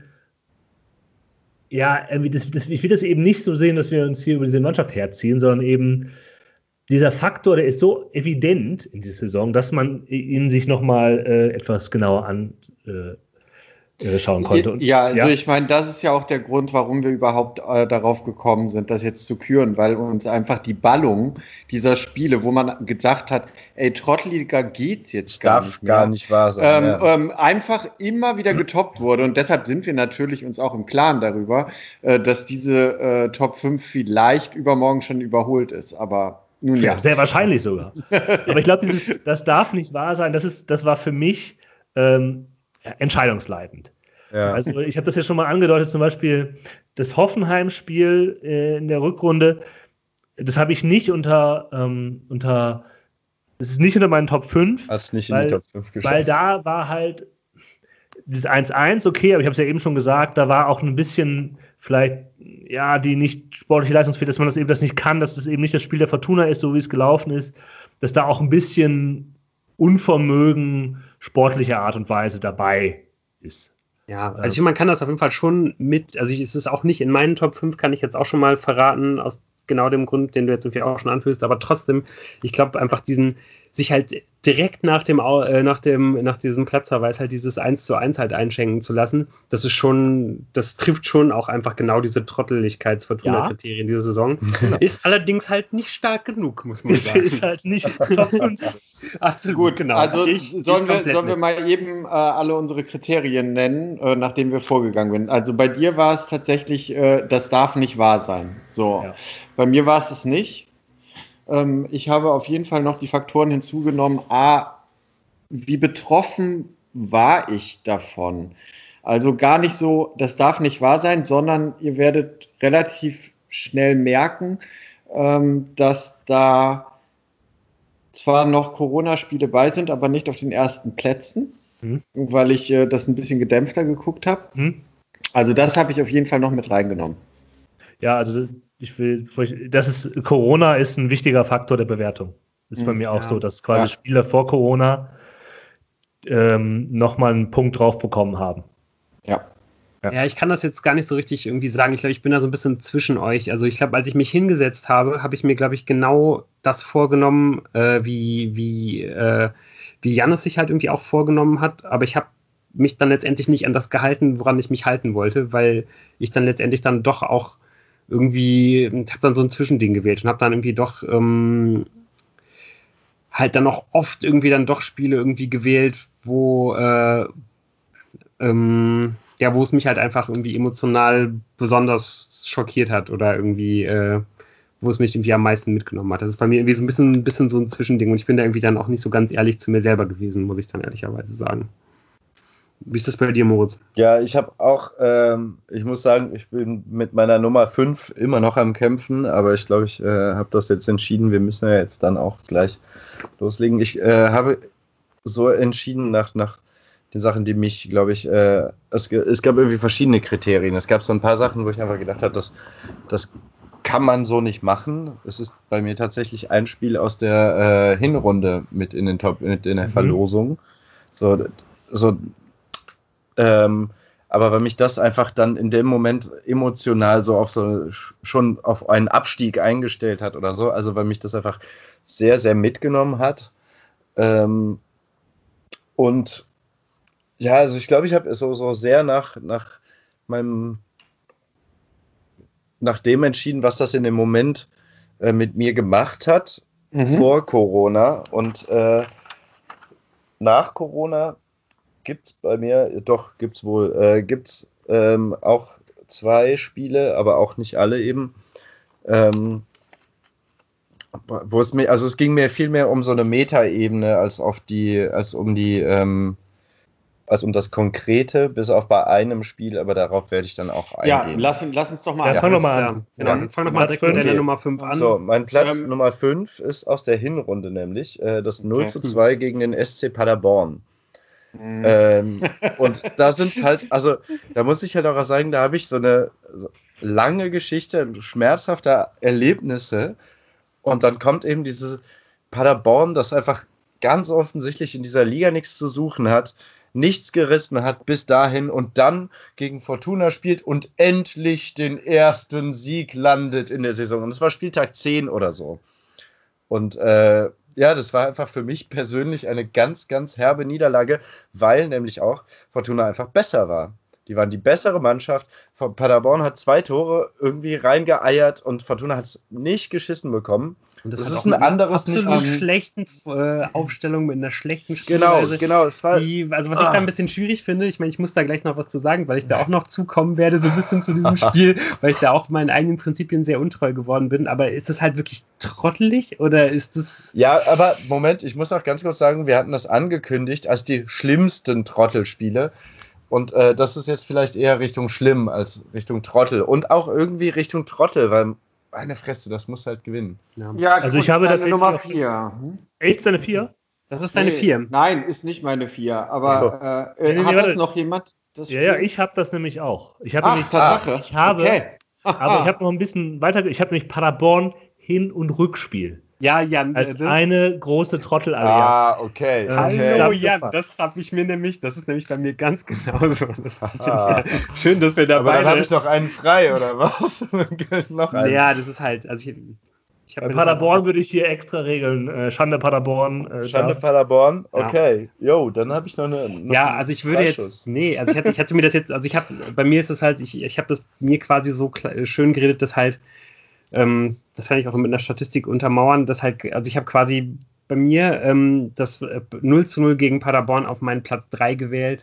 ja, das, das, ich will das eben nicht so sehen, dass wir uns hier über diese Mannschaft herziehen, sondern eben dieser Faktor, der ist so evident in dieser Saison, dass man ihn sich nochmal äh, etwas genauer an äh, schauen konnte. Und, ja, also ja. ich meine, das ist ja auch der Grund, warum wir überhaupt äh, darauf gekommen sind, das jetzt zu küren, weil uns einfach die Ballung dieser Spiele, wo man gesagt hat, ey, Trotteliger geht's jetzt gar nicht mehr. gar nicht wahr sein. Ähm, ja. ähm, einfach immer wieder getoppt wurde und deshalb sind wir natürlich uns auch im Klaren darüber, äh, dass diese äh, Top fünf vielleicht übermorgen schon überholt ist, aber nun ja. ja. Sehr wahrscheinlich sogar. Aber ich glaube, das darf nicht wahr sein, das, ist, das war für mich ähm, entscheidungsleitend. Ja. Also ich habe das ja schon mal angedeutet, zum Beispiel das Hoffenheim-Spiel äh, in der Rückrunde, das habe ich nicht unter, ähm, unter, das ist nicht unter meinen Top fünf. Hast nicht weil, in die Top fünf geschafft. Weil da war halt das eins eins, okay, aber ich habe es ja eben schon gesagt, da war auch ein bisschen vielleicht, ja, die nicht sportliche Leistungsfähigkeit, dass man das eben das nicht kann, dass das eben nicht das Spiel der Fortuna ist, so wie es gelaufen ist, dass da auch ein bisschen Unvermögen sportlicher Art und Weise dabei ist. Ja, also ich, man kann das auf jeden Fall schon mit, also es ist auch nicht in meinen Top fünf, kann ich jetzt auch schon mal verraten, aus genau dem Grund, den du jetzt irgendwie auch schon anführst, aber trotzdem, ich glaube einfach diesen, sich halt direkt nach dem, äh, nach dem, nach diesem Platzverweis halt dieses eins zu eins halt einschenken zu lassen, das ist schon, das trifft schon auch einfach genau diese Trotteligkeits-Fortuna-Kriterien ja. dieser Saison. Ist allerdings halt nicht stark genug, muss man sagen. Ist halt nicht Top fünf. Absolut, gut, genau. Also ich, sollen, ich wir, sollen wir mal eben äh, alle unsere Kriterien nennen, äh, nachdem wir vorgegangen sind. Also bei dir war es tatsächlich, äh, das darf nicht wahr sein. So. Ja. Bei mir war es es nicht. Ähm, ich habe auf jeden Fall noch die Faktoren hinzugenommen. A, wie betroffen war ich davon? Also gar nicht so, das darf nicht wahr sein, sondern ihr werdet relativ schnell merken, ähm, dass da zwar noch Corona-Spiele bei sind, aber nicht auf den ersten Plätzen, mhm. weil ich äh, das ein bisschen gedämpfter geguckt habe. Mhm. Also das habe ich auf jeden Fall noch mit reingenommen. Ja, also ich will, das ist, Corona ist ein wichtiger Faktor der Bewertung. Ist mhm, bei mir auch ja. so, dass quasi ja. Spieler vor Corona ähm, nochmal einen Punkt drauf bekommen haben. Ja. Ja. ja, ich kann das jetzt gar nicht so richtig irgendwie sagen. Ich glaube, ich bin da so ein bisschen zwischen euch. Also ich glaube, als ich mich hingesetzt habe, habe ich mir, glaube ich, genau das vorgenommen, äh, wie, wie, äh, wie Jannis sich halt irgendwie auch vorgenommen hat, aber ich habe mich dann letztendlich nicht an das gehalten, woran ich mich halten wollte, weil ich dann letztendlich dann doch auch irgendwie, ich habe dann so ein Zwischending gewählt und habe dann irgendwie doch ähm, halt dann auch oft irgendwie dann doch Spiele irgendwie gewählt, wo äh, ähm, ja, wo es mich halt einfach irgendwie emotional besonders schockiert hat oder irgendwie, äh, wo es mich irgendwie am meisten mitgenommen hat. Das ist bei mir irgendwie so ein bisschen, ein bisschen so ein Zwischending und ich bin da irgendwie dann auch nicht so ganz ehrlich zu mir selber gewesen, muss ich dann ehrlicherweise sagen. Wie ist das bei dir, Moritz? Ja, ich habe auch, ähm, ich muss sagen, ich bin mit meiner Nummer fünf immer noch am Kämpfen, aber ich glaube, ich äh, habe das jetzt entschieden. Wir müssen ja jetzt dann auch gleich loslegen. Ich äh, habe so entschieden nach, nach den Sachen, die mich, glaube ich, äh, es, es gab irgendwie verschiedene Kriterien. Es gab so ein paar Sachen, wo ich einfach gedacht habe, das, das kann man so nicht machen. Es ist bei mir tatsächlich ein Spiel aus der äh, Hinrunde mit in den Top, mit in der mhm. Verlosung. So, so Ähm, aber weil mich das einfach dann in dem Moment emotional so auf so schon auf einen Abstieg eingestellt hat oder so, also weil mich das einfach sehr, sehr mitgenommen hat. Ähm, und ja, also ich glaube, ich habe so, so sehr nach, nach meinem nach dem entschieden, was das in dem Moment äh, mit mir gemacht hat, mhm. vor Corona. Und äh, nach Corona gibt es bei mir, doch, gibt es wohl, äh, gibt es ähm, auch zwei Spiele, aber auch nicht alle eben, ähm, wo es mir, also es ging mir viel mehr um so eine Metaebene als auf die, als um die, ähm, als um das Konkrete, bis auf bei einem Spiel, aber darauf werde ich dann auch eingehen. Ja, lass, lass uns doch mal ja, an. Fang doch mal an. Genau, Ja. fang doch mal direkt mit deiner okay. Nummer fünf an. So, mein Platz Ähm, Nummer fünf ist aus der Hinrunde nämlich, äh, das null Okay. zu zwei gegen den S C Paderborn. Mhm. Ähm, und da sind es halt, also da muss ich halt auch sagen, da habe ich so eine lange Geschichte, schmerzhafte Erlebnisse und dann kommt eben dieses Paderborn, das einfach ganz offensichtlich in dieser Liga nichts zu suchen hat, nichts gerissen hat bis dahin und dann gegen Fortuna spielt und endlich den ersten Sieg landet in der Saison. Und es war Spieltag zehn oder so. Und äh, ja, das war einfach für mich persönlich eine ganz, ganz herbe Niederlage, weil nämlich auch Fortuna einfach besser war. Die waren die bessere Mannschaft. Paderborn hat zwei Tore irgendwie reingeeiert und Fortuna hat es nicht geschissen bekommen. Und das, das ist ein anderes nicht nicht mit einer schlechten äh, Aufstellung, mit einer schlechten Spielweise. Genau, genau. Es war, die, also was ah. ich da ein bisschen schwierig finde, ich meine, ich muss da gleich noch was zu sagen, weil ich da auch noch zukommen werde, so ein bisschen zu diesem Spiel, weil ich da auch meinen eigenen Prinzipien sehr untreu geworden bin. Aber ist das halt wirklich trottelig oder ist das... Ja, aber Moment, ich muss auch ganz kurz sagen, wir hatten das angekündigt als die schlimmsten Trottelspiele. Und äh, das ist jetzt vielleicht eher Richtung schlimm als Richtung Trottel. Und auch irgendwie Richtung Trottel, weil meine Fresse, das muss halt gewinnen. Ja, ja also gut, ich habe das Nummer vier. Hm? Echt deine vier? Das ist deine nee, vier. Nein, ist nicht meine vier. Aber so. äh, nee, nee, hat nee, das noch jemand? Das ja, ja, ich habe das nämlich auch. Ich habe Ach, nämlich, Tatsache. Ich habe, okay. aber ich habe noch ein bisschen weiter. Ich habe nämlich Paderborn Hin- und Rückspiel. Ja, Jan. Als äh, eine große Trottelallee. Ah, okay. Ähm, okay. Hallo Jan, das habe ich mir nämlich, das ist nämlich bei mir ganz genauso. Das ah. Schön, dass wir da Aber dann habe ich noch einen frei, oder was? noch einen. Ja, das ist halt, also ich, ich Bei Paderborn würde ich hier extra regeln. Äh, Schande Paderborn. Äh, Schande da. Paderborn, okay. Jo, ja. Dann habe ich noch eine. Noch ja, also ich würde jetzt. Nee, also ich hatte, ich hatte mir das jetzt, also ich habe, bei mir ist es halt, ich, ich habe das mir quasi so schön geredet, dass halt. Ähm, das kann ich auch mit einer Statistik untermauern, dass halt, also ich habe quasi bei mir ähm, das äh, null zu null gegen Paderborn auf meinen Platz drei gewählt.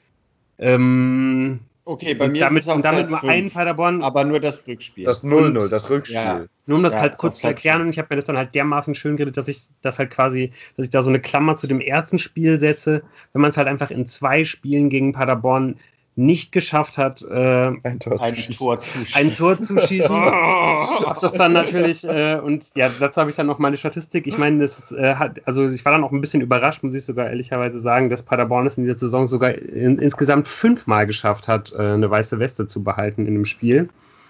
Ähm, okay, bei mir damit, ist es auch und damit Platz nur ein Paderborn. Aber nur das Rückspiel. Das null null, das Rückspiel. Ja. Nur um das ja, halt kurz zu erklären, und ich habe mir das dann halt dermaßen schön geredet, dass ich das halt quasi, dass ich da so eine Klammer zu dem ersten Spiel setze, wenn man es halt einfach in zwei Spielen gegen Paderborn nicht geschafft hat, äh, ein, Tor ein, zu Tor zu schießen. ein Tor zu schießen. Hab das dann natürlich, äh, und ja, dazu habe ich dann noch meine Statistik. Ich meine, das äh, hat, also ich war dann auch ein bisschen überrascht, muss ich sogar ehrlicherweise sagen, dass Paderborn es in dieser Saison sogar in, insgesamt fünfmal geschafft hat, äh, eine weiße Weste zu behalten in einem Spiel.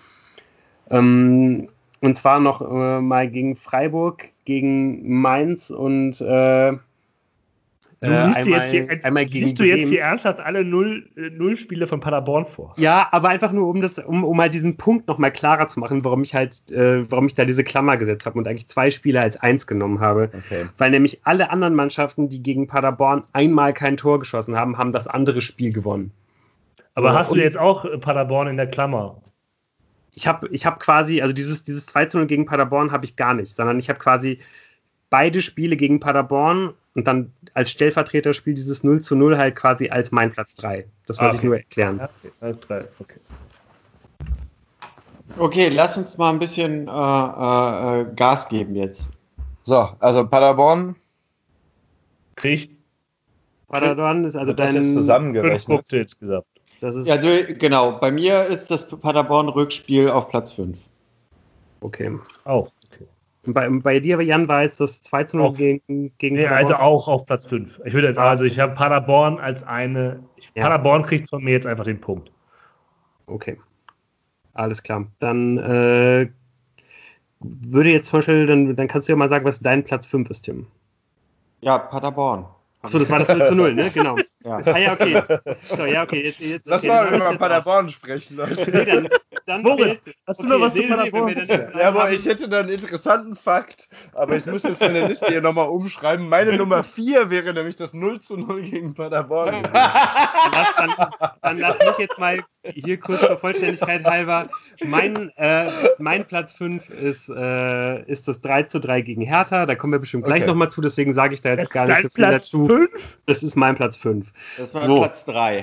Ähm, und zwar noch äh, mal gegen Freiburg, gegen Mainz und äh, Du liest, äh, du jetzt hier, einmal gegen liest du jetzt Bremen. hier ernsthaft alle null, äh, null Spiele von Paderborn vor? Ja, aber einfach nur, um das, um, um halt diesen Punkt nochmal klarer zu machen, warum ich halt, äh, warum ich da diese Klammer gesetzt habe und eigentlich zwei Spiele als eins genommen habe. Okay. Weil nämlich alle anderen Mannschaften, die gegen Paderborn einmal kein Tor geschossen haben, haben das andere Spiel gewonnen. Aber So, hast du und- jetzt auch äh, Paderborn in der Klammer? Ich habe ich hab quasi, also dieses, dieses zwei zu null gegen Paderborn habe ich gar nicht, sondern ich habe quasi beide Spiele gegen Paderborn und dann als Stellvertreterspiel dieses null zu null halt quasi als mein Platz drei. Das wollte Ah, ich okay. nur erklären. Ja, okay. Alles drei, okay. Okay, lass uns mal ein bisschen äh, äh, Gas geben jetzt. So, also Paderborn, Krieg Paderborn ist also wird das dein... jetzt fünf zusammengerechnet? Punkte insgesamt. Das ist Also genau, bei mir ist das Paderborn-Rückspiel auf Platz fünf. okay. Auch. Okay. Und bei, bei dir, Jan, war es das zwei zu null Auch. gegen, gegen Nee, also Paderborn? auch auf Platz fünf. Ich würde jetzt, also ich habe Paderborn als eine. Ich, Ja. Paderborn kriegt von mir jetzt einfach den Punkt. Okay. Alles klar. Dann äh, würde jetzt zum Beispiel, dann, dann kannst du ja mal sagen, was dein Platz fünf ist, Tim. Ja, Paderborn. Achso, das war das null zu null, ne? Genau. Ja. Ah ja, okay. So, ja, okay. Jetzt, jetzt, Lass okay, mal dann hab über ich's jetzt Paderborn sprechen, Leute. auch. Nee, dann, dann Moritz, fehlt- hast du okay, noch was zu nee, nee, nee, Paderborn? wenn wir dann- Ja, aber ich hätte da einen interessanten Fakt, aber ich muss jetzt meine Liste hier nochmal umschreiben. Meine Nummer vier wäre nämlich das null zu null gegen Paderborn. gewesen. lass, dann, dann lass mich jetzt mal hier kurz zur Vollständigkeit halber. Mein, äh, mein Platz fünf ist, äh, ist das drei zu drei gegen Hertha. Da kommen wir bestimmt gleich Okay. nochmal zu, deswegen sage ich da jetzt Das gar ist nicht dein so viel Platz dazu. fünf? Das ist mein Platz fünf. Das war So. Platz drei.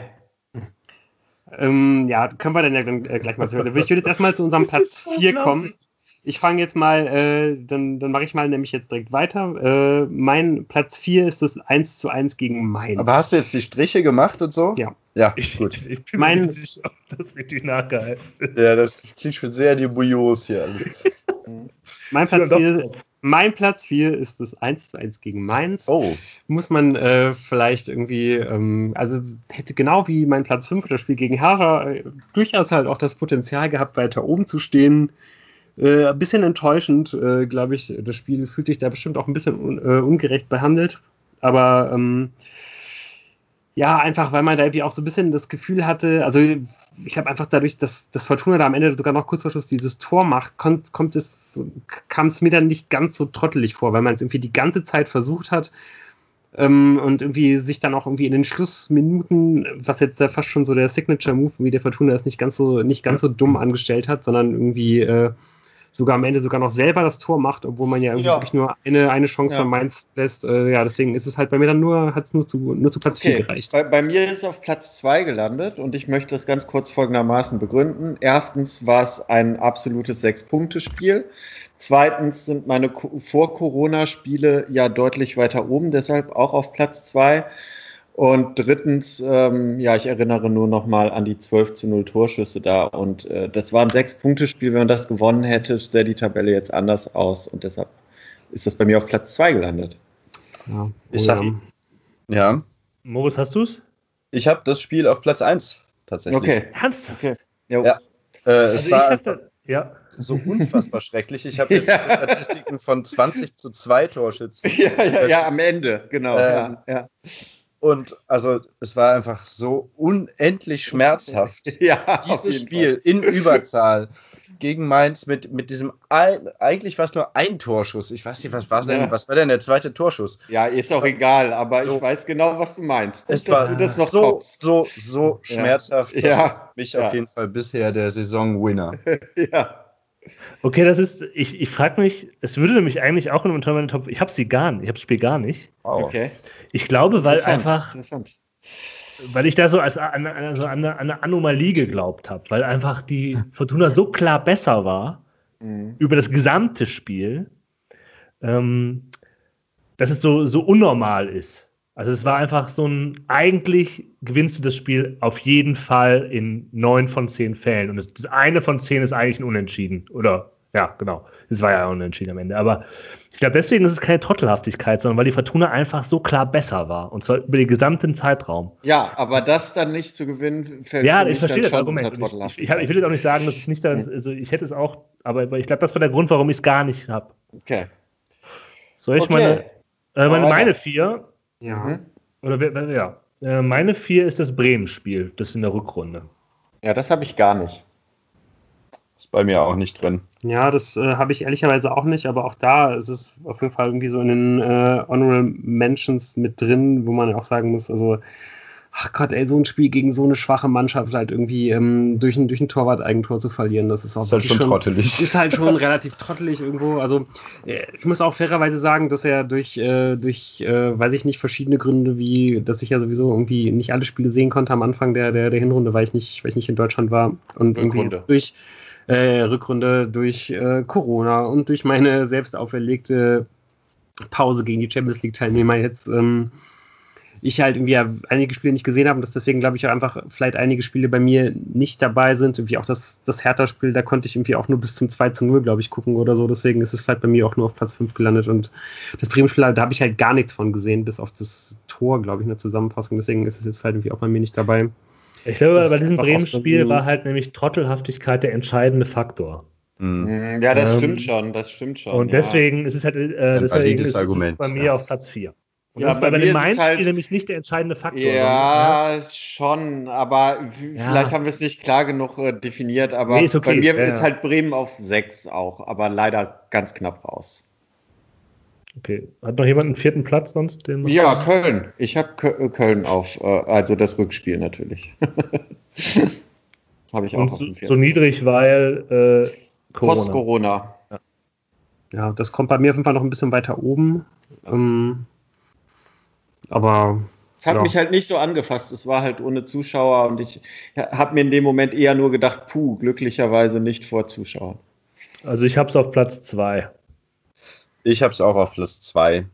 Ähm, ja, können wir dann ja dann, äh, gleich mal zu. Ich würde jetzt erstmal zu unserem Platz vier kommen. Ich fange jetzt mal, äh, dann, dann mache ich mal nämlich jetzt direkt weiter. Äh, mein Platz vier ist das eins zu eins gegen Mainz. Aber hast du jetzt die Striche gemacht und so? Ja. Ja, Ich, gut. ich bin Mein- mir nicht sicher, ob das richtig nachgehalten ist. Ja, das klingt schon sehr dubios hier alles. mein, Platz Ja, doch. vier, mein Platz vier ist das eins zu eins gegen Mainz. Oh, Muss man äh, vielleicht irgendwie, ähm, also hätte genau wie mein Platz fünf, das Spiel gegen Hertha, äh, durchaus halt auch das Potenzial gehabt, weiter oben zu stehen. Äh, ein bisschen enttäuschend, äh, glaube ich. Das Spiel fühlt sich da bestimmt auch ein bisschen un äh, ungerecht behandelt. Aber ähm, ja, einfach, weil man da irgendwie auch so ein bisschen das Gefühl hatte, also ich glaube einfach dadurch, dass das Fortuna da am Ende sogar noch kurz vor Schluss dieses Tor macht, kommt, kommt es, kam es mir dann nicht ganz so trottelig vor, weil man es irgendwie die ganze Zeit versucht hat ähm, und irgendwie sich dann auch irgendwie in den Schlussminuten, was jetzt ja fast schon so der Signature-Move wie der Fortuna ist, nicht ganz so, nicht ganz so dumm angestellt hat, sondern irgendwie äh, sogar am Ende sogar noch selber das Tor macht, obwohl man ja irgendwie Ja. wirklich nur eine, eine Chance Ja. von Mainz lässt. Äh, ja, deswegen ist es halt bei mir dann nur, hat es nur zu, nur zu Platz vier Okay, gereicht. bei, bei mir ist es auf Platz zwei gelandet und ich möchte das ganz kurz folgendermaßen begründen. Erstens war es ein absolutes Sechs-Punkte-Spiel. Zweitens sind meine Ko- Vor-Corona-Spiele ja deutlich weiter oben, deshalb auch auf Platz zwei. Und drittens, ähm, ja, ich erinnere nur noch mal an die zwölf zu null Torschüsse da. Und äh, das war ein Sechs-Punkte-Spiel. Wenn man das gewonnen hätte, sähe die Tabelle jetzt anders aus. Und deshalb ist das bei mir auf Platz zwei gelandet. Ja, Ich oh sag- ja. ja. Moritz, hast du es? Ich habe das Spiel auf Platz eins tatsächlich. Okay. Ernsthaft? Okay. Jo. Ja. Äh, es Also ich war hatte, ja. so unfassbar schrecklich. Ich habe jetzt Ja. Statistiken von zwanzig zu zwei Torschützen. Ja, ja, Das ja, ist- am Ende, genau. Ähm, ja, ja. Und also es war einfach so unendlich schmerzhaft. Ja, auf Dieses jeden Spiel in Überzahl gegen Mainz mit, mit diesem ein, eigentlich war es nur ein Torschuss. Ich weiß nicht, was war denn, Ja. was war denn der zweite Torschuss? Fall. Ja, ist auch egal, aber So. ich weiß genau, was du meinst. Gut, Es dass war du das noch so, toppst. so, so Ja. schmerzhaft. Das Ja. ist mich Ja. auf jeden Fall bisher der Saison-Winner. Ja. Okay, das ist, ich, ich frage mich, es würde nämlich eigentlich auch in unter meine Top, ich habe sie gar nicht, ich habe das Spiel gar nicht. Wow. Okay. Ich glaube, weil Interessant, einfach, Interessant. weil ich da so als an, an, so an eine, an eine Anomalie geglaubt habe, weil einfach die Fortuna so klar besser war Mhm. über das gesamte Spiel, ähm, dass es so, so unnormal ist. Also es war einfach so ein, eigentlich gewinnst du das Spiel auf jeden Fall in neun von zehn Fällen. Und das, das eine von zehn ist eigentlich ein Unentschieden. Oder, ja, genau. Es war ja ein Unentschieden am Ende. Aber ich glaube, deswegen ist es keine Trottelhaftigkeit, sondern weil die Fortuna einfach so klar besser war. Und zwar über den gesamten Zeitraum. Ja, aber das dann nicht zu gewinnen, fällt Ja, für ich mich verstehe dann das schon Argument. unter Und Ich, ich, Trottelhaftigkeit. ich, hab- ich will jetzt auch nicht sagen, dass es nicht dann, also ich hätte es auch, aber ich glaube, das war der Grund, warum ich es gar nicht habe. Okay. Soll ich Okay. meine, äh, meine, weiter. meine vier? Ja. Mhm. Oder wer- ja. Äh, Meine vier ist das Bremen-Spiel, das in der Rückrunde. Ja, das habe ich gar nicht. Ist bei mir auch nicht drin. Ja, das äh, habe ich ehrlicherweise auch nicht, aber auch da ist es auf jeden Fall irgendwie so in den äh, Honorable Mentions mit drin, wo man auch sagen muss, also, ach Gott, ey, so ein Spiel gegen so eine schwache Mannschaft halt irgendwie ähm, durch ein, durch ein Torwart-Eigentor zu verlieren, das ist auch Ist halt wirklich schon trottelig. Ist halt schon relativ trottelig irgendwo. Also, äh, ich muss auch fairerweise sagen, dass er durch, äh, durch äh, weiß ich nicht, verschiedene Gründe, wie, dass ich ja sowieso irgendwie nicht alle Spiele sehen konnte am Anfang der, der, der Hinrunde, weil ich nicht, weil ich nicht in Deutschland war und irgendwie Rückrunde. durch äh, Rückrunde, durch äh, Corona und durch meine selbst auferlegte Pause gegen die Champions League-Teilnehmer jetzt ähm, ich halt irgendwie ja einige Spiele nicht gesehen habe und dass deswegen, glaube ich, auch einfach vielleicht einige Spiele bei mir nicht dabei sind. Irgendwie auch das, das Hertha-Spiel, da konnte ich irgendwie auch nur bis zum zwei zu null, glaube ich, gucken oder so. Deswegen ist es vielleicht bei mir auch nur auf Platz fünf gelandet. Und das Bremen-Spiel, da habe ich halt gar nichts von gesehen, bis auf das Tor, glaube ich, in der Zusammenfassung. Deswegen ist es jetzt vielleicht irgendwie auch bei mir nicht dabei. Ich glaube, Das bei ist diesem einfach Bremen-Spiel auch so- war halt nämlich Trottelhaftigkeit der entscheidende Faktor. Hm. Ja, das Ähm, stimmt schon, das stimmt schon. Und ja. deswegen ist es halt, äh, ein deswegen valides ist, ist es Argument, bei mir ja. auf Platz vier. Und Ja, das ist bei bei, bei mir dem ist es Mainz-Spiel halt- nämlich nicht der entscheidende Faktor. Ja, schon, aber w- Ja. vielleicht haben wir es nicht klar genug äh, definiert, aber Nee, ist okay. bei mir Ja, ist ja. halt Bremen auf sechs auch, aber leider ganz knapp raus. Okay. Hat noch jemand einen vierten Platz sonst? Den Ja, Köln. Ich habe Köln auf, äh, also das Rückspiel natürlich. Habe ich auch Und auf so, dem so vierten. niedrig, weil äh, Corona. Post-Corona. Ja, das kommt bei mir auf jeden Fall noch ein bisschen weiter oben. Ähm, aber Es hat ja. mich halt nicht so angefasst. Es war halt ohne Zuschauer und ich habe mir in dem Moment eher nur gedacht, puh, glücklicherweise nicht vor Zuschauern. Also ich habe es auf Platz zwei. Ich habe es auch auf Platz zwei.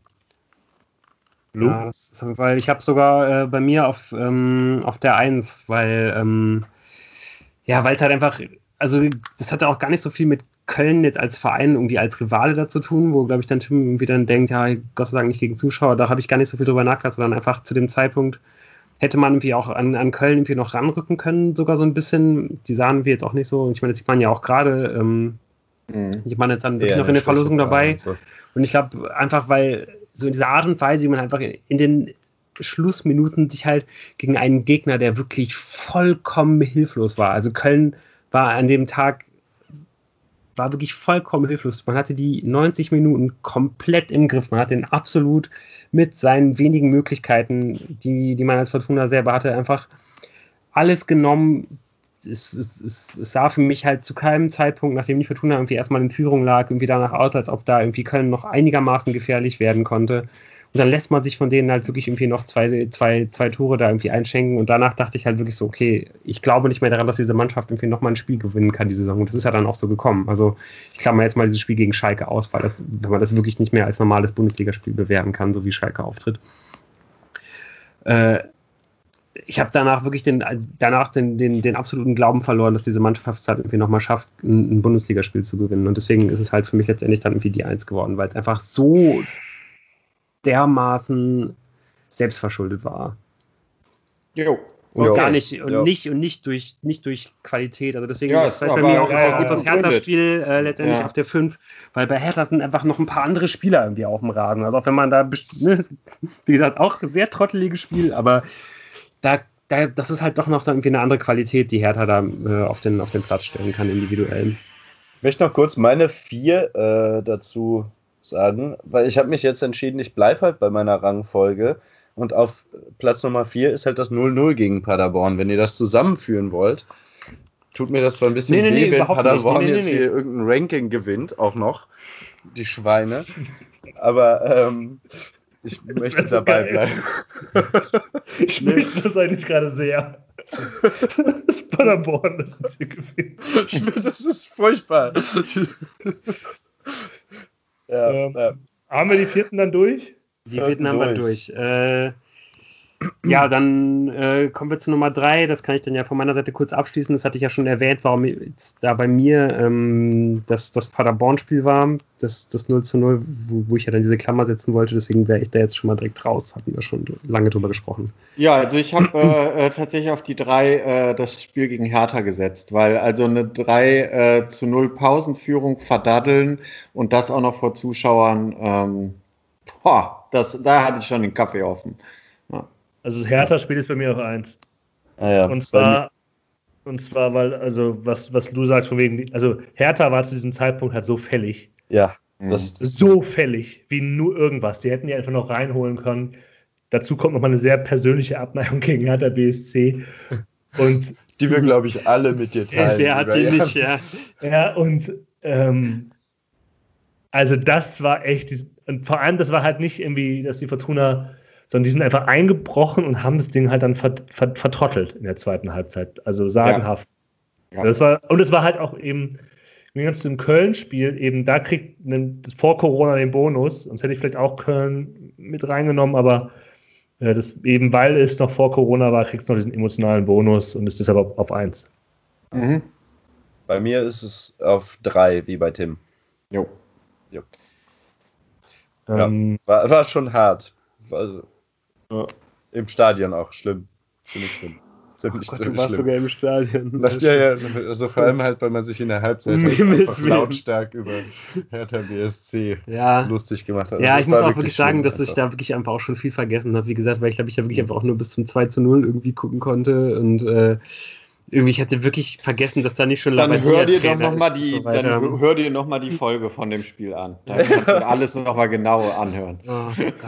Lu? Ja, das ist, weil ich habe sogar äh, bei mir auf, ähm, auf der eins, weil ähm, ja, weil es halt einfach, also das hatte auch gar nicht so viel mit Köln jetzt als Verein irgendwie als Rivale da zu tun, wo, glaube ich, dann Tim irgendwie dann denkt, ja, Gott sei Dank nicht gegen Zuschauer, da habe ich gar nicht so viel drüber nachgedacht, sondern einfach zu dem Zeitpunkt hätte man irgendwie auch an, an Köln irgendwie noch ranrücken können, sogar so ein bisschen. Die sahen wir jetzt auch nicht so, und ich meine, das sieht man ja auch gerade, ähm, Mhm. die waren jetzt dann wirklich Eher noch in eine der Verlosung schlechte dabei. Wahl und so. Und ich glaube, einfach weil so in dieser Art und Weise, wie man einfach in den Schlussminuten sich halt gegen einen Gegner, der wirklich vollkommen hilflos war. Also Köln war an dem Tag, war wirklich vollkommen hilflos. Man hatte die neunzig Minuten komplett im Griff. Man hat den absolut mit seinen wenigen Möglichkeiten, die, die man als Fortuna selber hatte, einfach alles genommen. Es, es, es, es sah für mich halt zu keinem Zeitpunkt, nachdem die Fortuna irgendwie erstmal in Führung lag, irgendwie danach aus, als ob da irgendwie Köln noch einigermaßen gefährlich werden konnte. Und dann lässt man sich von denen halt wirklich irgendwie noch zwei, zwei, zwei Tore da irgendwie einschenken. Und danach dachte ich halt wirklich so, okay, ich glaube nicht mehr daran, dass diese Mannschaft irgendwie nochmal ein Spiel gewinnen kann, die Saison. Und das ist ja dann auch so gekommen. Also ich klammer jetzt mal dieses Spiel gegen Schalke aus, weil das, wenn man das wirklich nicht mehr als normales Bundesligaspiel bewerten kann, so wie Schalke auftritt. Äh, ich habe danach wirklich den, danach den, den, den absoluten Glauben verloren, dass diese Mannschaft es halt irgendwie nochmal schafft, ein, ein Bundesligaspiel zu gewinnen. Und deswegen ist es halt für mich letztendlich dann irgendwie die Eins geworden, weil es einfach so dermaßen selbstverschuldet war. Jo. Und Jo. gar nicht, und Ja. nicht, und nicht durch, nicht durch Qualität. Also deswegen Ja, ist ist vielleicht bei aber- mir auch, ja, auch gut das ja, Hertha-Spiel äh, letztendlich Ja. auf der fünf, weil bei Hertha sind einfach noch ein paar andere Spieler irgendwie auf dem Rasen. Also auch wenn man da, best- ne, wie gesagt, auch sehr trotteliges Spiel, aber da, da, das ist halt doch noch dann irgendwie eine andere Qualität, die Hertha da äh, auf, den, auf den Platz stellen kann, individuell. Ich möchte noch kurz meine vier äh, dazu sagen, weil ich habe mich jetzt entschieden, ich bleibe halt bei meiner Rangfolge und auf Platz Nummer vier ist halt das null null gegen Paderborn. Wenn ihr das zusammenführen wollt, tut mir das zwar ein bisschen Nee, nee, weh, nee, wenn überhaupt nicht. Paderborn Nee, nee, jetzt nee. hier irgendein Ranking gewinnt, auch noch, die Schweine. Aber ähm, ich möchte wär so dabei geil. bleiben. Ich möchte das eigentlich gerade sehr. Das Paderborn, das uns hier gewinnt. Ich finde, das ist furchtbar. ja, Ähm, ja. Haben wir die vierten dann durch? Die Vierten vierten haben wir durch. durch. Äh, ja, dann äh, kommen wir zu Nummer drei. Das kann ich dann ja von meiner Seite kurz abschließen. Das hatte ich ja schon erwähnt, warum jetzt da bei mir ähm, das, das Paderborn-Spiel war, das, das null zu null, wo, wo ich ja dann diese Klammer setzen wollte. Deswegen wäre ich da jetzt schon mal direkt raus. Hatten wir schon lange drüber gesprochen. Ja, also ich habe äh, äh, tatsächlich auf die drei äh, das Spiel gegen Hertha gesetzt, weil also eine drei äh, zu null Pausenführung verdaddeln und das auch noch vor Zuschauern, ähm, boah, das, da hatte ich schon den Kaffee offen. Ja. Also das Hertha-Spiel ist bei mir auf eins. Ah, ja. Und zwar, und zwar, weil, also was, was du sagst, von wegen, also Hertha war zu diesem Zeitpunkt halt so fällig. Ja, das, das So fällig, wie nur irgendwas. Die hätten die einfach noch reinholen können. Dazu kommt nochmal eine sehr persönliche Abneigung gegen Hertha B S C. Und die wir, glaube ich, alle mit dir teilen. Wer hat die nicht, ja. Ja, und ähm, also das war echt, und vor allem, das war halt nicht irgendwie, dass die Fortuna, sondern die sind einfach eingebrochen und haben das Ding halt dann vert, vert, vertrottelt in der zweiten Halbzeit. Also sagenhaft. Ja. Ja. Das war, und es war halt auch eben, wenn wir im Köln-Spiel, eben da kriegt vor Corona den Bonus, sonst hätte ich vielleicht auch Köln mit reingenommen, aber äh, das eben, weil es noch vor Corona war, kriegt es noch diesen emotionalen Bonus und ist deshalb auf, auf eins. Mhm. Bei mir ist es auf drei, wie bei Tim. Jo. jo. Ähm, ja, war, war schon hart. Also, ja. Im Stadion auch schlimm. Ziemlich schlimm. Ziemlich, oh Gott, ziemlich du warst schlimm. sogar im Stadion. Ja, ja, also vor allem halt, weil man sich in der Halbzeit halt einfach lautstark über Hertha B S C ja. lustig gemacht hat. Ja, also ich muss auch wirklich sagen, schlimm, dass ich da wirklich einfach auch schon viel vergessen habe. Wie gesagt, weil ich glaube, ich ja wirklich einfach auch nur bis zum zwei zu null irgendwie gucken konnte und äh, irgendwie, ich hatte wirklich vergessen, dass da nicht schon Dann hör dir doch noch mal die, so dann hör dir noch mal die Folge von dem Spiel an. Da kannst du alles noch mal genau anhören. Oh,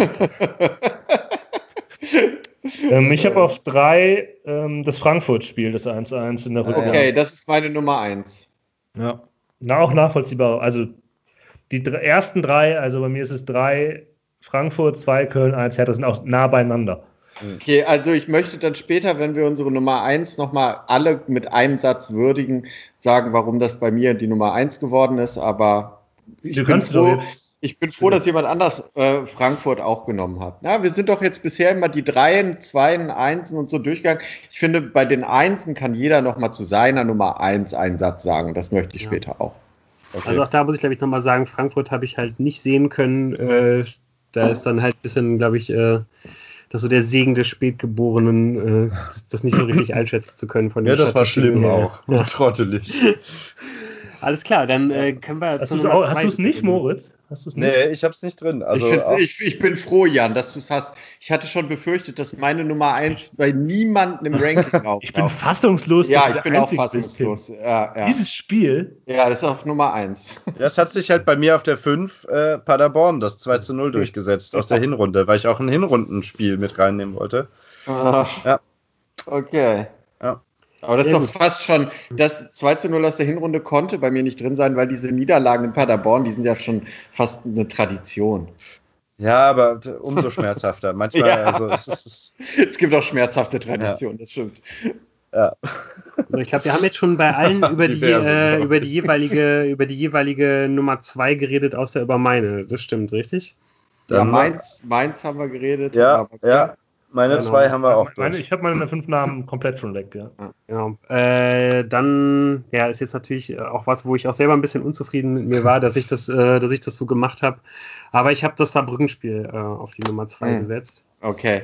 ähm, ich habe auf drei ähm, das Frankfurt-Spiel, das eins eins in der Rückrunde. Okay, das ist meine Nummer eins. Ja, Na, auch nachvollziehbar. Also die drei, ersten drei, also bei mir ist es drei Frankfurt, zwei Köln, eins Hertha, sind auch nah beieinander. Okay, also ich möchte dann später, wenn wir unsere Nummer eins nochmal alle mit einem Satz würdigen, sagen, warum das bei mir die Nummer eins geworden ist, aber ich, bin froh, ich bin froh, dass jemand anders äh, Frankfurt auch genommen hat. Na, wir sind doch jetzt bisher immer die Dreien, Zweien, Einsen und so durchgegangen. Ich finde, bei den Einsen kann jeder nochmal zu seiner Nummer eins einen Satz sagen. Das möchte ich ja. später auch. Okay. Also auch da muss ich, glaube ich, nochmal sagen, Frankfurt habe ich halt nicht sehen können. Äh, da ist dann halt ein bisschen, glaube ich, äh, das so der Segen des Spätgeborenen, äh, das nicht so richtig einschätzen zu können. Von den ja, das war schlimm her. Auch. Ja. Trottelig. Alles klar, dann äh, können wir hast zu Nummer zwei. Hast du es nicht, Moritz? Hast nicht? Nee, ich hab's nicht drin. Also ich, ich, ich bin froh, Jan, dass du es hast. Ich hatte schon befürchtet, dass meine Nummer eins bei niemandem im Ranking auftaucht. Ich bin fassungslos. Ja, ich bin auch fassungslos. Ja, ja. Dieses Spiel? Ja, das ist auf Nummer eins. Ja, es hat sich halt bei mir auf der fünf äh, Paderborn das zwei zu null durchgesetzt aus der Hinrunde, weil ich auch ein Hinrundenspiel mit reinnehmen wollte. Ah, ja. Okay. Ja. Aber das ist doch fast schon, das zwei zu null aus der Hinrunde konnte bei mir nicht drin sein, weil diese Niederlagen in Paderborn, die sind ja schon fast eine Tradition. Ja, aber umso schmerzhafter. Manchmal, ja. also es ist. Es gibt auch schmerzhafte Traditionen, ja. Das stimmt. Ja. Also ich glaube, wir haben jetzt schon bei allen über die, äh, über die jeweilige, über die jeweilige Nummer zwei geredet, außer über meine. Das stimmt, richtig? Ja, Mainz, Mainz haben wir geredet. Ja, ja. Meine genau. zwei haben wir auch meine, Ich habe meine fünf Namen komplett schon weg, ja. Genau. Äh, dann, ja, ist jetzt natürlich auch was, wo ich auch selber ein bisschen unzufrieden mit mir war, dass ich das, äh, dass ich das so gemacht habe. Aber ich habe das Saarbrücken-Spiel äh, auf die Nummer zwei hm. gesetzt. Okay.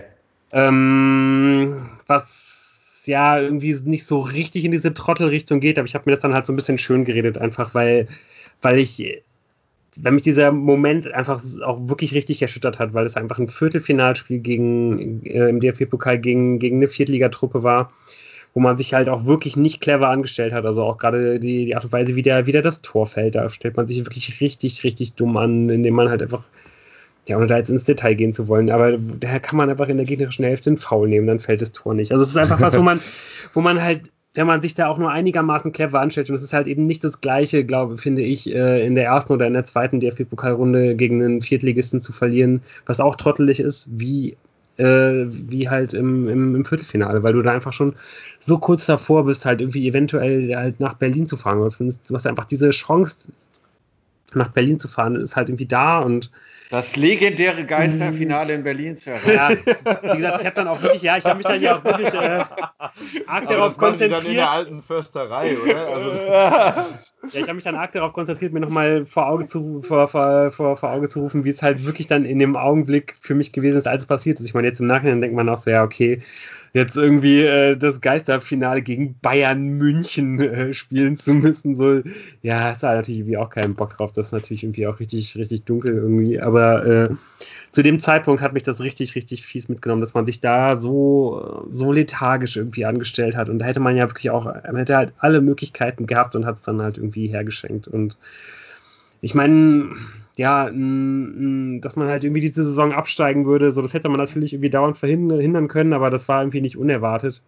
Ähm, was ja irgendwie nicht so richtig in diese Trottelrichtung geht, aber ich habe mir das dann halt so ein bisschen schön geredet, einfach weil, weil ich weil mich dieser Moment einfach auch wirklich richtig erschüttert hat, weil es einfach ein Viertelfinalspiel gegen, äh, im D F B-Pokal gegen, gegen eine Viertligatruppe war, wo man sich halt auch wirklich nicht clever angestellt hat. Also auch gerade die, die Art und Weise, wie der, wie der das Tor fällt, da stellt man sich wirklich richtig, richtig dumm an, indem man halt einfach, ja, ohne da jetzt ins Detail gehen zu wollen, aber daher kann man einfach in der gegnerischen Hälfte einen Foul nehmen, dann fällt das Tor nicht. Also es ist einfach was, wo man, wo man halt, wenn man sich da auch nur einigermaßen clever anstellt, und es ist halt eben nicht das Gleiche, glaube finde ich, in der ersten oder in der zweiten D F B-Pokalrunde gegen einen Viertligisten zu verlieren, was auch trottelig ist, wie, äh, wie halt im, im, im Viertelfinale, weil du da einfach schon so kurz davor bist, halt irgendwie eventuell halt nach Berlin zu fahren. Du hast einfach diese Chance, nach Berlin zu fahren, ist halt irgendwie da und das legendäre Geisterfinale in Berlin zu erreichen. Ja, wie gesagt, ich habe dann auch wirklich, ja, ich habe mich dann ja auch wirklich äh, arg darauf konzentriert. Dann in der alten Försterei, oder? Also, ja, ich habe mich dann arg darauf konzentriert, mir nochmal vor Auge zu, vor, vor, vor, vor Auge zu rufen, wie es halt wirklich dann in dem Augenblick für mich gewesen ist, als es passiert ist. Ich meine, jetzt im Nachhinein denkt man auch so, ja, okay, jetzt irgendwie äh, das Geisterfinale gegen Bayern München äh, spielen zu müssen. So, ja, hast du halt natürlich irgendwie auch keinen Bock drauf. Das ist natürlich irgendwie auch richtig, richtig dunkel irgendwie. Aber äh, zu dem Zeitpunkt hat mich das richtig, richtig fies mitgenommen, dass man sich da so, so lethargisch irgendwie angestellt hat. Und da hätte man ja wirklich auch, man hätte halt alle Möglichkeiten gehabt und hat es dann halt irgendwie hergeschenkt. Und ich meine, ja, m, m, dass man halt irgendwie diese Saison absteigen würde, so das hätte man natürlich irgendwie dauernd verhindern können, aber das war irgendwie nicht unerwartet.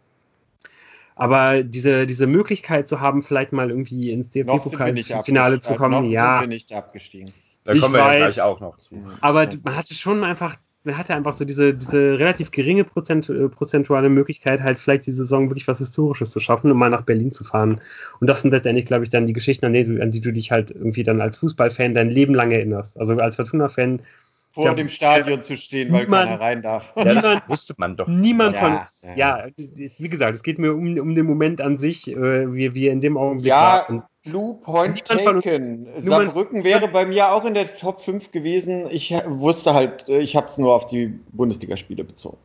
Aber diese, diese Möglichkeit zu haben, vielleicht mal irgendwie ins D F B-Pokal-Finale zu kommen, noch ja. Sind wir nicht abgestiegen. Da kommen ich wir weiß, ja gleich auch noch zu. Aber man hatte schon einfach, man hatte einfach so diese, diese relativ geringe Prozent, äh, prozentuale Möglichkeit, halt vielleicht die Saison wirklich was Historisches zu schaffen und mal nach Berlin zu fahren. Und das sind letztendlich, glaube ich, dann die Geschichten, an die, du, an die du dich halt irgendwie dann als Fußballfan dein Leben lang erinnerst. Also als Fortuna-Fan. Vor glaub, dem Stadion zu stehen, weil niemand, keiner rein darf. Ja, das wusste man doch. Niemand ja, von uns. Ja. ja, wie gesagt, es geht mir um, um den Moment an sich, äh, wie wir in dem Augenblick ja, waren. Blue Point taken. Uns, Saarbrücken wäre bei mir auch in der Top fünf gewesen. Ich wusste halt, ich habe es nur auf die Bundesligaspiele bezogen.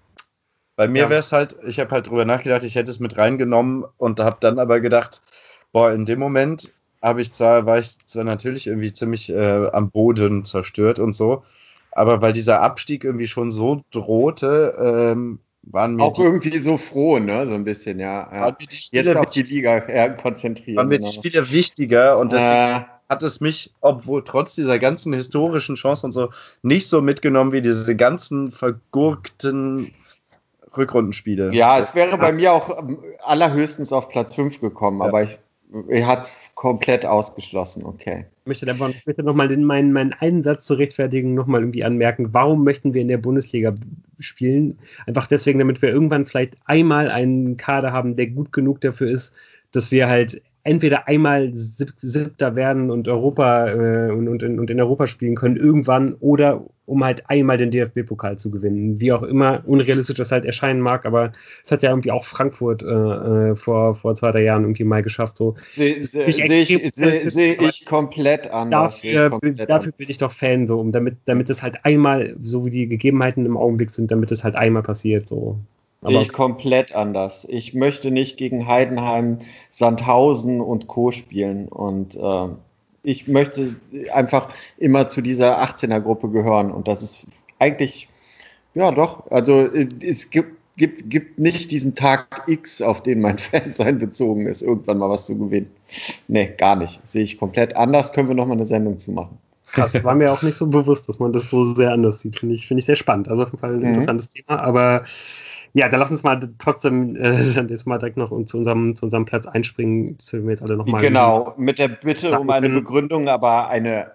Bei mir ja. wäre es halt, ich habe halt drüber nachgedacht, ich hätte es mit reingenommen und habe dann aber gedacht, boah, in dem Moment habe ich zwar, war ich zwar natürlich irgendwie ziemlich äh, am Boden zerstört und so, aber weil dieser Abstieg irgendwie schon so drohte, ähm, waren mir auch die, irgendwie so froh, ne, so ein bisschen, ja. ja. Die Spiele Jetzt auf die Liga ja, konzentrieren. Waren mir genau. die Spiele wichtiger und deswegen äh, hat es mich, obwohl trotz dieser ganzen historischen Chancen und so, nicht so mitgenommen wie diese ganzen vergurkten Rückrundenspiele. Ja, es wäre bei mir auch allerhöchstens auf Platz fünf gekommen, ja. aber ich Er hat es komplett ausgeschlossen, okay. Ich möchte einfach ich möchte nochmal meinen, meinen einen Satz zur Rechtfertigung nochmal irgendwie anmerken. Warum möchten wir in der Bundesliga spielen? Einfach deswegen, damit wir irgendwann vielleicht einmal einen Kader haben, der gut genug dafür ist, dass wir halt entweder einmal Sieb- Siebter werden und Europa äh, und, und, in, und in Europa spielen können irgendwann oder um halt einmal den D F B-Pokal zu gewinnen. Wie auch immer unrealistisch das halt erscheinen mag, aber es hat ja irgendwie auch Frankfurt äh, vor, vor zwei, drei Jahren irgendwie mal geschafft. So. Sehe seh, seh ich, seh, seh ich komplett anders. Dafür, ich komplett dafür bin ich doch Fan, so, um damit, damit es halt einmal, so wie die Gegebenheiten im Augenblick sind, damit es halt einmal passiert. So. Sehe ich komplett anders. Ich möchte nicht gegen Heidenheim, Sandhausen und Co. spielen. Und äh, ich möchte einfach immer zu dieser achtzehner-Gruppe gehören. Und das ist eigentlich, ja doch, also es gibt, gibt, gibt nicht diesen Tag X, auf den mein Fansein bezogen ist, irgendwann mal was zu gewinnen. Nee, gar nicht. Sehe ich komplett anders. Können wir nochmal eine Sendung zu machen. Krass, war mir auch nicht so bewusst, dass man das so sehr anders sieht. Finde ich, finde ich sehr spannend. Also auf jeden Fall ein mhm. interessantes Thema, aber ja, dann lass uns mal trotzdem äh, jetzt mal direkt noch zu unserem, zu unserem Platz einspringen, zu dem wir jetzt alle nochmal. Genau, mit der Bitte um eine Begründung, aber eine,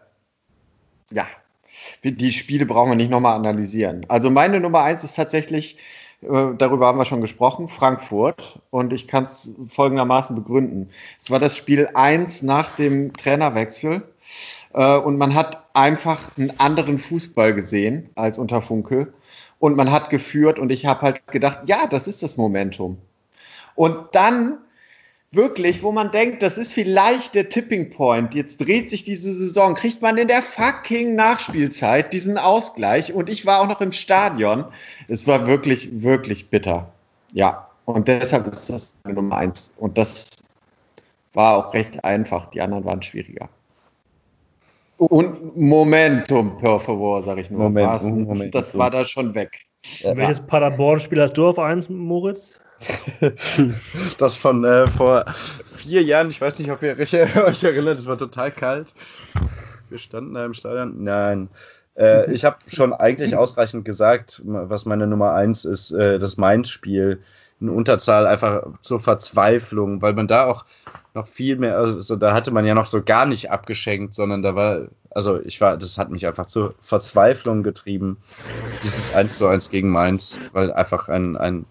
ja, die Spiele brauchen wir nicht nochmal analysieren. Also meine Nummer eins ist tatsächlich, äh, darüber haben wir schon gesprochen, Frankfurt. Und ich kann es folgendermaßen begründen. Es war das Spiel eins nach dem Trainerwechsel. Äh, und man hat einfach einen anderen Fußball gesehen als unter Funkel. Und man hat geführt und ich habe halt gedacht, ja, das ist das Momentum. Und dann wirklich, wo man denkt, das ist vielleicht der Tipping Point, jetzt dreht sich diese Saison, kriegt man in der fucking Nachspielzeit diesen Ausgleich und ich war auch noch im Stadion. Es war wirklich, wirklich bitter. Ja, und deshalb ist das meine Nummer eins. Und das war auch recht einfach, die anderen waren schwieriger. Und Momentum, per favor, sag ich nur. Momentum, Momentum. Das war da schon weg. Ja. Welches Paderborn-Spiel hast du auf eins, Moritz? Das von äh, vor vier Jahren, ich weiß nicht, ob ihr euch erinnert, es war total kalt. Wir standen da im Stadion. Nein. Äh, ich habe schon eigentlich ausreichend gesagt, was meine Nummer eins ist, äh, das Mainz-Spiel. In Unterzahl einfach zur Verzweiflung, weil man da auch noch viel mehr, also da hatte man ja noch so gar nicht abgeschenkt, sondern da war, also ich war, das hat mich einfach zur Verzweiflung getrieben, dieses eins zu eins gegen Mainz, weil einfach ein, ein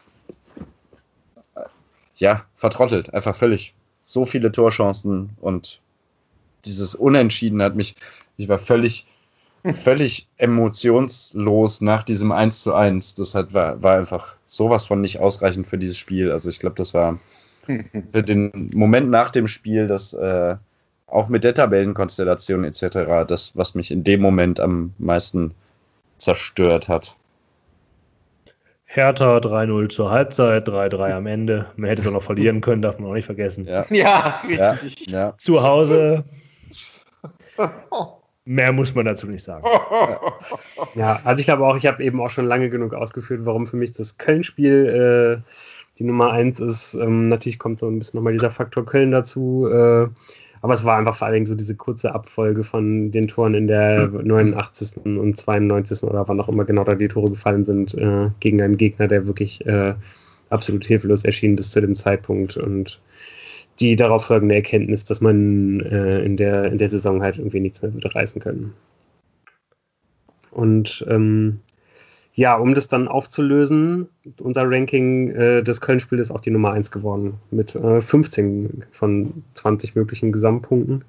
ja, vertrottelt, einfach völlig so viele Torchancen und dieses Unentschieden hat mich, ich war völlig völlig emotionslos nach diesem eins zu eins. Das hat, war, war einfach sowas von nicht ausreichend für dieses Spiel. Also ich glaube, das war für den Moment nach dem Spiel, das äh, auch mit der Tabellenkonstellation et cetera, das, was mich in dem Moment am meisten zerstört hat. Hertha drei null zur Halbzeit, drei drei am Ende. Man hätte es auch noch verlieren können, darf man auch nicht vergessen. Ja, Ja, ja, richtig. ja. Zu Hause. Mehr muss man dazu nicht sagen. Ja, also ich glaube auch, ich habe eben auch schon lange genug ausgeführt, warum für mich das Köln-Spiel äh, die Nummer eins ist. Ähm, natürlich kommt so ein bisschen nochmal dieser Faktor Köln dazu. Äh, aber es war einfach vor allen Dingen so diese kurze Abfolge von den Toren in der neunundachtzigsten und zweiundneunzigsten oder wann auch immer genau da die Tore gefallen sind, äh, gegen einen Gegner, der wirklich äh, absolut hilflos erschien bis zu dem Zeitpunkt. Und die darauf folgende Erkenntnis, dass man äh, in, der, in der Saison halt irgendwie nichts mehr würde reißen können. Und ähm, ja, um das dann aufzulösen, unser Ranking, äh, das Köln-Spiel ist auch die Nummer eins geworden, mit äh, fünfzehn von zwanzig möglichen Gesamtpunkten.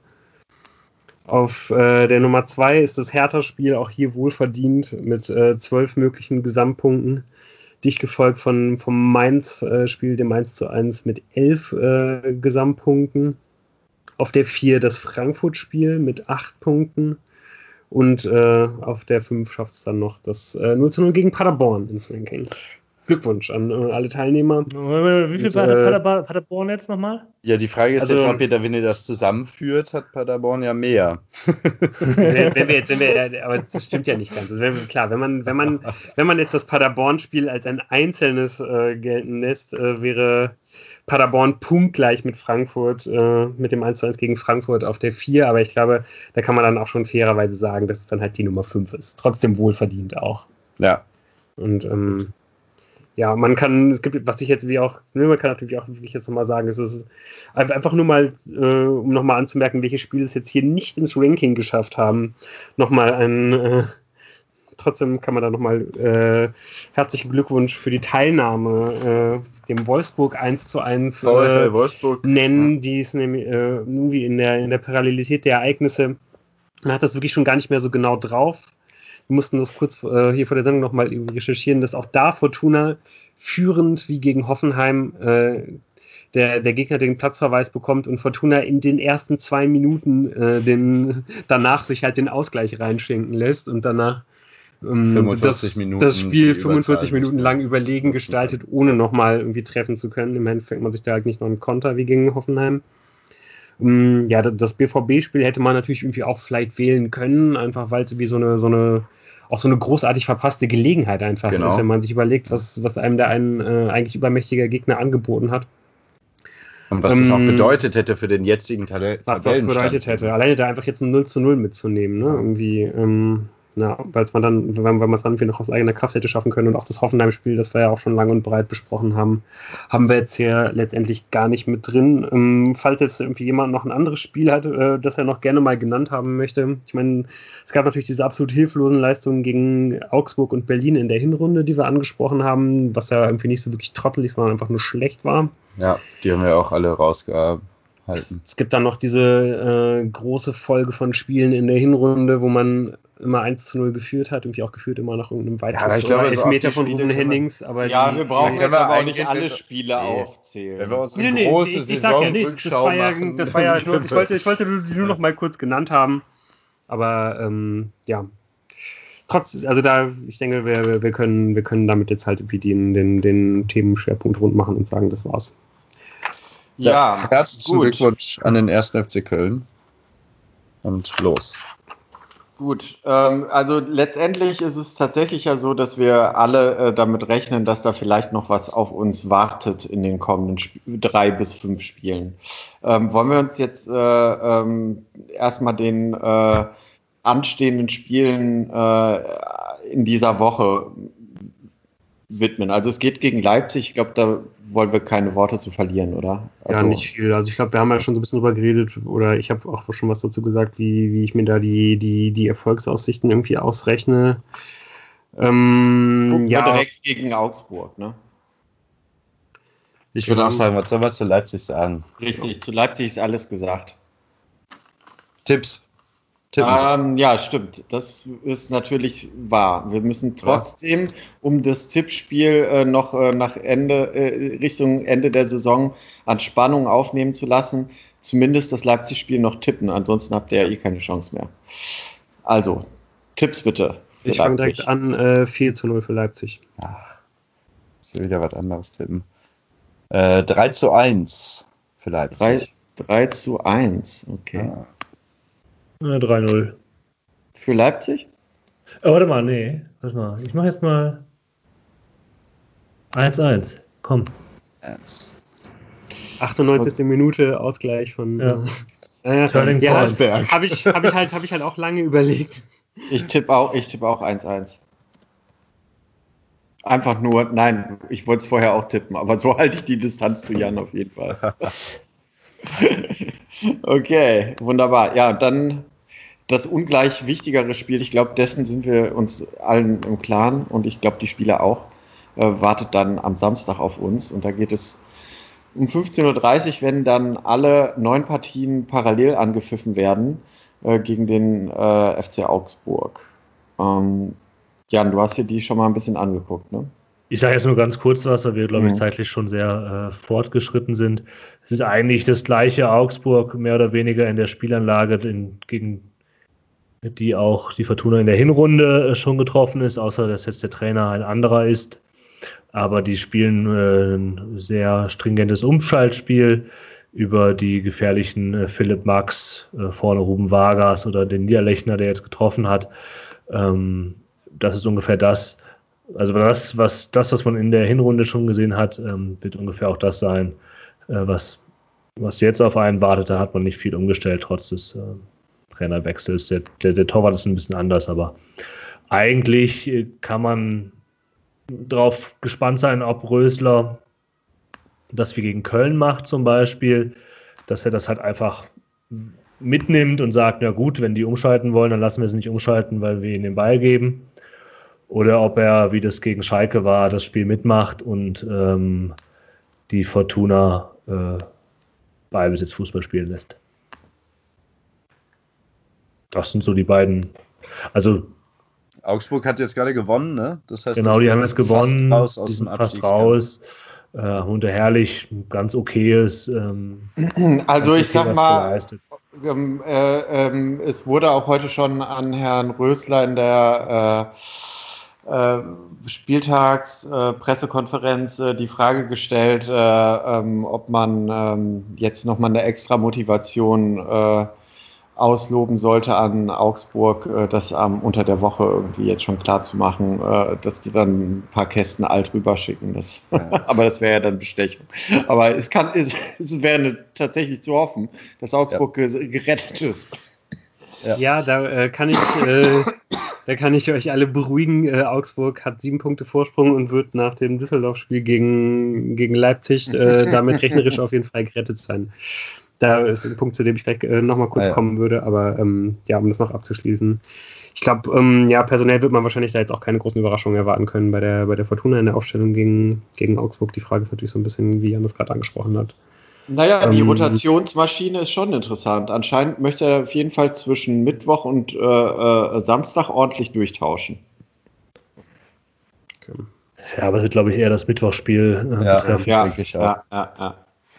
Auf äh, der Nummer zwei ist das Hertha-Spiel auch hier wohlverdient mit äh, zwölf möglichen Gesamtpunkten, dicht gefolgt von, vom Mainz-Spiel, dem eins zu eins mit elf äh, Gesamtpunkten. Auf der vier das Frankfurt-Spiel mit acht Punkten. Und äh, auf der fünf schafft es dann noch das äh, null zu null gegen Paderborn ins Ranking. Glückwunsch an äh, alle Teilnehmer. Wie viel Und, war äh, Paderborn, Paderborn jetzt nochmal? Ja, die Frage ist Also- jetzt, ob ihr da, wenn ihr das zusammenführt, hat Paderborn ja mehr. wenn, wenn wir jetzt, wenn wir, aber das stimmt ja nicht ganz. Also wenn, klar, wenn man, wenn man, wenn man jetzt das Paderborn-Spiel als ein einzelnes äh, gelten lässt, äh, wäre Paderborn punktgleich mit Frankfurt, äh, mit dem eins zu eins gegen Frankfurt auf der vier, aber ich glaube, da kann man dann auch schon fairerweise sagen, dass es dann halt die Nummer fünf ist. Trotzdem wohlverdient auch. Ja. Und ähm, ja, man kann, es gibt, was ich jetzt wie auch, ne, man kann natürlich auch wirklich jetzt nochmal sagen, es ist einfach nur mal, äh, um nochmal anzumerken, welche Spiele es jetzt hier nicht ins Ranking geschafft haben, nochmal ein, äh, trotzdem kann man da nochmal äh, herzlichen Glückwunsch für die Teilnahme äh, dem Wolfsburg eins zu eins VfL äh, Wolfsburg. nennen, die ist nämlich äh, irgendwie in der, in der Parallelität der Ereignisse, man hat das wirklich schon gar nicht mehr so genau drauf. Wir mussten das kurz äh, hier vor der Sendung nochmal recherchieren, dass auch da Fortuna führend wie gegen Hoffenheim äh, der, der Gegner den Platzverweis bekommt und Fortuna in den ersten zwei Minuten äh, den, danach sich halt den Ausgleich reinschenken lässt und danach ähm, fünfundvierzig das, Minuten das Spiel die fünfundvierzig Überzahl Minuten nicht lang mehr. überlegen gestaltet, ohne nochmal irgendwie treffen zu können. Im Endeffekt fängt man sich da halt nicht noch einen Konter wie gegen Hoffenheim. Ja, das B V B-Spiel hätte man natürlich irgendwie auch vielleicht wählen können, einfach weil es wie so eine, so eine, auch so eine großartig verpasste Gelegenheit einfach Genau. ist, wenn man sich überlegt, was, was einem da ein äh, eigentlich übermächtiger Gegner angeboten hat. Und was Ähm, das auch bedeutet hätte für den jetzigen Tabell- Was das bedeutet hätte. Alleine da einfach jetzt ein null zu null mitzunehmen, ne? Irgendwie, ähm, ja, weil man dann, weil man es dann irgendwie noch aus eigener Kraft hätte schaffen können und auch das Hoffenheim-Spiel, das wir ja auch schon lang und breit besprochen haben, haben wir jetzt hier letztendlich gar nicht mit drin. Ähm, falls jetzt irgendwie jemand noch ein anderes Spiel hat, äh, das er noch gerne mal genannt haben möchte. Ich meine, es gab natürlich diese absolut hilflosen Leistungen gegen Augsburg und Berlin in der Hinrunde, die wir angesprochen haben, was ja irgendwie nicht so wirklich trottelig, sondern einfach nur schlecht war. Ja, die haben wir auch alle rausgehalten. Es, es gibt dann noch diese äh, große Folge von Spielen in der Hinrunde, wo man immer eins zu null geführt hat, irgendwie auch geführt immer nach irgendeinem aber Weitschuss ich glaube, oder so auf Elfmeter die von Spiele Ruben können wir- Hennings. Aber Ja, die, wir brauchen Dann jetzt können wir aber auch eigentlich- nicht alle wenn wir- Spiele Nee. aufzählen. Wenn wir unsere Nee, nee, große ich, ich sag ja nichts. Das Saisonrückschau war ja, machen, das war ja nur, dann ich wollte, ich wollte die nur noch mal kurz genannt haben. Aber ähm, ja, trotz, also da, ich denke, wir, wir, können, wir können damit jetzt halt irgendwie den, den, den Themenschwerpunkt rund machen und sagen, das war's. Ja, Herzlichen gut. Glückwunsch an den ersten F C Köln. Und los. Gut, ähm, also letztendlich ist es tatsächlich ja so, dass wir alle äh, damit rechnen, dass da vielleicht noch was auf uns wartet in den kommenden Sp- drei bis fünf Spielen. Ähm, wollen wir uns jetzt äh, ähm, erstmal den äh, anstehenden Spielen äh, in dieser Woche widmen? Also es geht gegen Leipzig, ich glaube, da wollen wir keine Worte zu verlieren, oder? Ja, Also, nicht viel. Also ich glaube, wir haben ja schon so ein bisschen drüber geredet oder ich habe auch schon was dazu gesagt, wie, wie ich mir da die, die, die Erfolgsaussichten irgendwie ausrechne. Ähm, gucken wir ja, direkt gegen Augsburg, ne? Ich würde auch sagen, was soll man zu Leipzig sagen? Richtig, zu Leipzig ist alles gesagt. Tipps. Tippen. Ähm, ja, stimmt. Das ist natürlich wahr. Wir müssen trotzdem, um das Tippspiel äh, noch äh, nach Ende, äh, Richtung Ende der Saison an Spannung aufnehmen zu lassen, zumindest das Leipzig-Spiel noch tippen. Ansonsten habt ihr ja eh keine Chance mehr. Also, Tipps bitte. Für ich fange Leipzig. direkt an, äh, vier zu null für Leipzig. Ich will wieder was anderes tippen. Äh, drei zu eins für Leipzig. drei zu eins, okay. Ja. drei null. Für Leipzig? Oh, warte mal, nee. Warte mal. Ich mache jetzt mal eins eins. Komm. Yes. achtundneunzigste Minute, Ausgleich von Ja. Äh, Turning ja, Point. habe ich, hab ich, halt, hab ich halt auch lange überlegt. Ich tippe auch, ich tippe auch eins eins. Einfach nur, nein, ich wollte es vorher auch tippen, aber so halte ich die Distanz zu Jan auf jeden Fall. Okay, wunderbar. Ja, dann das ungleich wichtigere Spiel, ich glaube, dessen sind wir uns allen im Klaren und ich glaube, die Spieler auch, äh, wartet dann am Samstag auf uns und da geht es um fünfzehn Uhr dreißig, wenn dann alle neun Partien parallel angepfiffen werden äh, gegen den äh, F C Augsburg. Ähm, Jan, du hast dir die schon mal ein bisschen angeguckt, ne? Ich sage jetzt nur ganz kurz was, weil wir, glaube ich, Mhm. zeitlich schon sehr äh, fortgeschritten sind. Es ist eigentlich das gleiche Augsburg, mehr oder weniger in der Spielanlage, in, gegen die auch die Fortuna in der Hinrunde äh, schon getroffen ist, außer dass jetzt der Trainer ein anderer ist. Aber die spielen äh, ein sehr stringentes Umschaltspiel über die gefährlichen äh, Philipp Max, äh, vorne Ruben Vargas oder den Niederlechner, der jetzt getroffen hat. Ähm, das ist ungefähr das. Also das, was, das, was man in der Hinrunde schon gesehen hat, ähm, wird ungefähr auch das sein, äh, was, was jetzt auf einen wartet. Da hat man nicht viel umgestellt, trotz des äh, Trainerwechsels. Der, der, der Torwart ist ein bisschen anders, aber eigentlich äh, kann man drauf gespannt sein, ob Rösler das wie gegen Köln macht zum Beispiel, dass er das halt einfach mitnimmt und sagt, na gut, wenn die umschalten wollen, dann lassen wir sie nicht umschalten, weil wir ihnen den Ball geben. Oder ob er, wie das gegen Schalke war, das Spiel mitmacht und ähm, die Fortuna äh, Ballbesitz Fußball spielen lässt. Das sind so die beiden. Also Augsburg hat jetzt gerade gewonnen, ne? Das heißt, genau, das die haben ist jetzt gewonnen, fast raus aus die dem sind fast Abstiegskampf. raus. Äh, Hunter Herrlich, ganz okayes. Ähm, Also ganz ich sag was mal, geleistet. ähm, äh, ähm, es wurde auch heute schon an Herrn Rösler in der äh, äh, Spieltagspressekonferenz äh, die Frage gestellt, äh, ähm, ob man ähm, jetzt nochmal eine extra Motivation äh, ausloben sollte an Augsburg, äh, das ähm, unter der Woche irgendwie jetzt schon klar zu machen, äh, dass die dann ein paar Kästen alt rüberschicken. Das, Ja. aber das wäre ja dann Bestechung. Aber es kann, es, es wäre eine, tatsächlich zu hoffen, dass Augsburg ja. gerettet ist. Ja, ja da äh, kann ich äh, da kann ich euch alle beruhigen. Äh, Augsburg hat sieben Punkte Vorsprung und wird nach dem Düsseldorf-Spiel gegen, gegen Leipzig äh, damit rechnerisch auf jeden Fall gerettet sein. Da ist ein Punkt, zu dem ich gleich äh, nochmal kurz ah, ja. kommen würde, aber ähm, ja, um das noch abzuschließen. Ich glaube, ähm, ja, personell wird man wahrscheinlich da jetzt auch keine großen Überraschungen erwarten können bei der, bei der Fortuna in der Aufstellung gegen, gegen Augsburg. Die Frage ist natürlich so ein bisschen, wie Jan das gerade angesprochen hat. Naja, die ähm, Rotationsmaschine ist schon interessant. Anscheinend möchte er auf jeden Fall zwischen Mittwoch und äh, äh, Samstag ordentlich durchtauschen. Okay. Ja, aber es wird, glaube ich, eher das Mittwochspiel äh, ja, betreffen. Ja, denke ich auch. ja, ja, ja.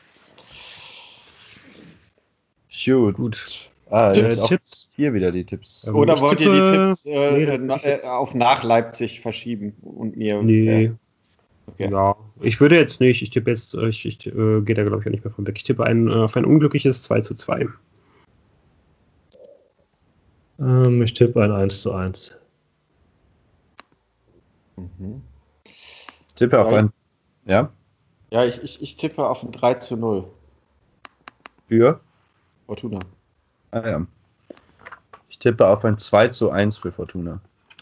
Gut. Gut. Ah, Tipps, jetzt Tipps. Hier wieder die Tipps. Ähm, Oder ich wollt tippe, ihr die Tipps äh, nee, na, ich jetzt, äh, auf nach Leipzig verschieben und mir? Nee. Äh, okay. Ja, ich würde jetzt nicht. Ich tippe jetzt, ich, ich äh, gehe da, glaube ich, auch nicht mehr von weg. Ich tippe ein, auf ein unglückliches zwei zu zwei. Ähm, ich tippe ein eins zu eins. Mhm. Tippe auf ja, ein. Ja? Ja, ich, ich, ich tippe auf ein drei zu null. Für? Fortuna. Ah ja. Ich tippe auf ein zwei zu eins für Fortuna.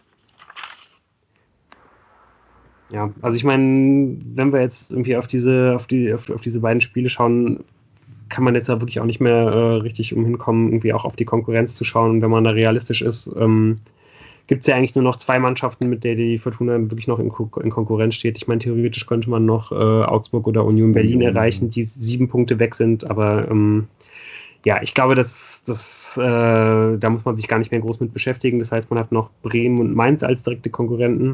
Ja, also ich meine, wenn wir jetzt irgendwie auf diese, auf die, auf, auf diese beiden Spiele schauen, kann man jetzt da wirklich auch nicht mehr äh, richtig umhin kommen, irgendwie auch auf die Konkurrenz zu schauen. Und wenn man da realistisch ist, ähm, gibt es ja eigentlich nur noch zwei Mannschaften, mit der die Fortuna wirklich noch in, Ko- in Konkurrenz steht. Ich meine, theoretisch könnte man noch äh, Augsburg oder Union Berlin Mhm. erreichen, die sieben Punkte weg sind, aber ähm, ja, ich glaube, das, das, äh, da muss man sich gar nicht mehr groß mit beschäftigen. Das heißt, man hat noch Bremen und Mainz als direkte Konkurrenten.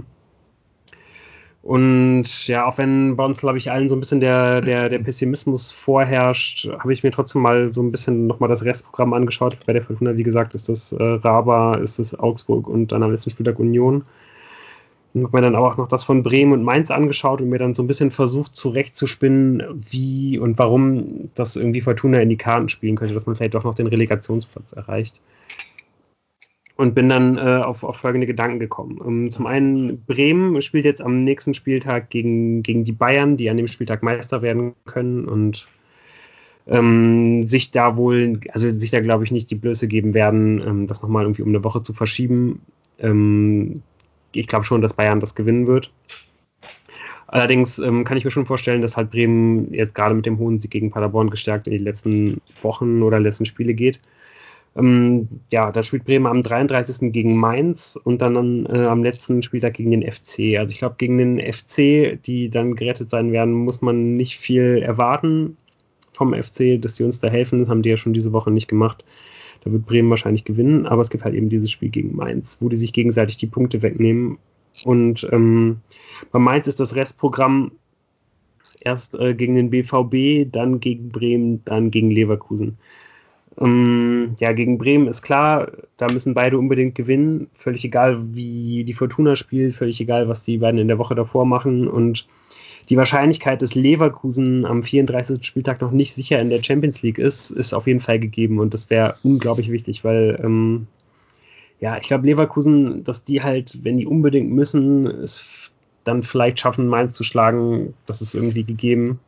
Und ja, auch wenn bei uns, glaube ich, allen so ein bisschen der, der, der Pessimismus vorherrscht, habe ich mir trotzdem mal so ein bisschen nochmal das Restprogramm angeschaut. Bei der Fortuna, wie gesagt, ist das äh, Raba, ist das Augsburg und dann am letzten Spieltag Union. Und habe mir dann aber auch noch das von Bremen und Mainz angeschaut und mir dann so ein bisschen versucht zurechtzuspinnen, wie und warum das irgendwie Fortuna in die Karten spielen könnte, dass man vielleicht doch noch den Relegationsplatz erreicht. Und bin dann äh, auf, auf folgende Gedanken gekommen. Um, zum einen, Bremen spielt jetzt am nächsten Spieltag gegen, gegen die Bayern, die an dem Spieltag Meister werden können und ähm, sich da wohl, also sich da glaube ich nicht die Blöße geben werden, ähm, das nochmal irgendwie um eine Woche zu verschieben. Ähm, ich glaube schon, dass Bayern das gewinnen wird. Allerdings ähm, kann ich mir schon vorstellen, dass halt Bremen jetzt gerade mit dem hohen Sieg gegen Paderborn gestärkt in die letzten Wochen oder letzten Spiele geht. Ähm, ja, da spielt Bremen am dreiunddreißigsten gegen Mainz und dann äh, am letzten Spieltag gegen den F C. Also ich glaube, gegen den F C, die dann gerettet sein werden, muss man nicht viel erwarten vom F C, dass die uns da helfen. Das haben die ja schon diese Woche nicht gemacht. Da wird Bremen wahrscheinlich gewinnen, aber es gibt halt eben dieses Spiel gegen Mainz, wo die sich gegenseitig die Punkte wegnehmen. Und ähm, bei Mainz ist das Restprogramm erst äh, gegen den B V B, dann gegen Bremen, dann gegen Leverkusen. Ähm, ja, gegen Bremen ist klar, da müssen beide unbedingt gewinnen. Völlig egal, wie die Fortuna spielt, völlig egal, was die beiden in der Woche davor machen. Und die Wahrscheinlichkeit, dass Leverkusen am vierunddreißigsten Spieltag noch nicht sicher in der Champions League ist, ist auf jeden Fall gegeben. Und das wäre unglaublich wichtig, weil ähm, ja, ich glaube, Leverkusen, dass die halt, wenn die unbedingt müssen, es dann vielleicht schaffen, Mainz zu schlagen, das ist irgendwie gegeben.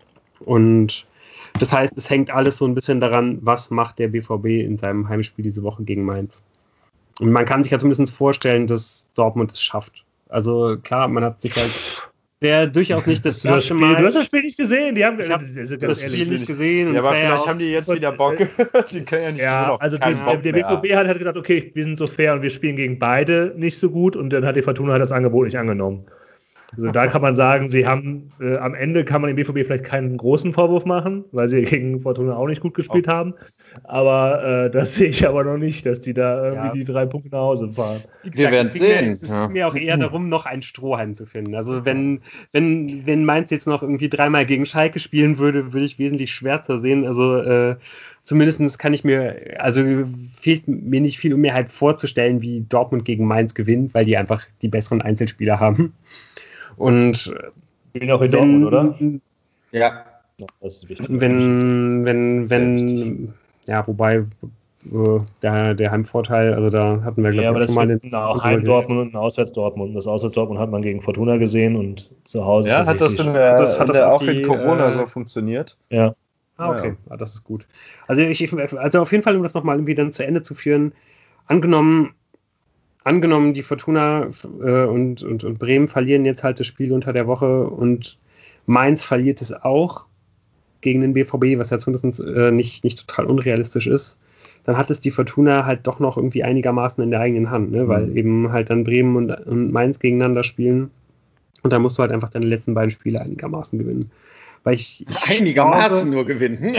Und das heißt, es hängt alles so ein bisschen daran, was macht der B V B in seinem Heimspiel diese Woche gegen Mainz. Und man kann sich ja zumindest vorstellen, dass Dortmund es schafft. Also klar, man hat sich halt, wäre durchaus nicht das Das erste Spiel, Mal. du hast das Spiel nicht gesehen, die haben Ich hab also ganz das ehrlich, Spiel nicht gesehen. Und Ja, aber es wär vielleicht auch, haben die jetzt wieder Bock. Die können ja nicht ja, so noch also keinen die, Bock der mehr B V B hat halt gesagt, okay, wir sind so fair und wir spielen gegen beide nicht so gut und dann hat die Fortuna halt das Angebot nicht angenommen. Also da kann man sagen, sie haben äh, am Ende kann man dem B V B vielleicht keinen großen Vorwurf machen, weil sie gegen Fortuna auch nicht gut gespielt Auch. haben. Aber äh, das sehe ich aber noch nicht, dass die da irgendwie Ja. die drei Punkte nach Hause fahren. Wie Wir werden es ging mir- sehen, Es, es ja. ging mir auch eher darum, noch einen Strohhalm zu finden. Also wenn, wenn, wenn Mainz jetzt noch irgendwie dreimal gegen Schalke spielen würde, würde ich wesentlich schwärzer sehen. Also äh, zumindest kann ich mir, also fehlt mir nicht viel, um mir halt vorzustellen, wie Dortmund gegen Mainz gewinnt, weil die einfach die besseren Einzelspieler haben. Und Spielen auch in wenn, Dortmund, oder? Ja. Ja, das ist wichtig. wenn, wenn, Sehr wenn, ja, wobei äh, der, der Heimvorteil, also da hatten wir, glaube Ja, aber ich, das schon mal wird den. ein Heim-Dortmund und ein Auswärts-Dortmund. Das Auswärts-Dortmund hat man gegen Fortuna gesehen und zu Hause Ja, hat das tatsächlich. in der, Das- hat in das der, auch auch in die, Corona äh, so funktioniert? Ja. Ah, okay. Ja. Ah, das ist gut. Also, ich, ich- also auf jeden Fall, um das nochmal irgendwie dann zu Ende zu führen, angenommen, angenommen die Fortuna äh, und, und, und Bremen verlieren jetzt halt das Spiel unter der Woche und Mainz verliert es auch gegen den B V B, was ja zumindest äh, nicht, nicht total unrealistisch ist, dann hat es die Fortuna halt doch noch irgendwie einigermaßen in der eigenen Hand, ne? Weil Mhm. eben halt dann Bremen und, und Mainz gegeneinander spielen und dann musst du halt einfach deine letzten beiden Spiele einigermaßen gewinnen. Weil ich, ich Einigermaßen nur gewinnen.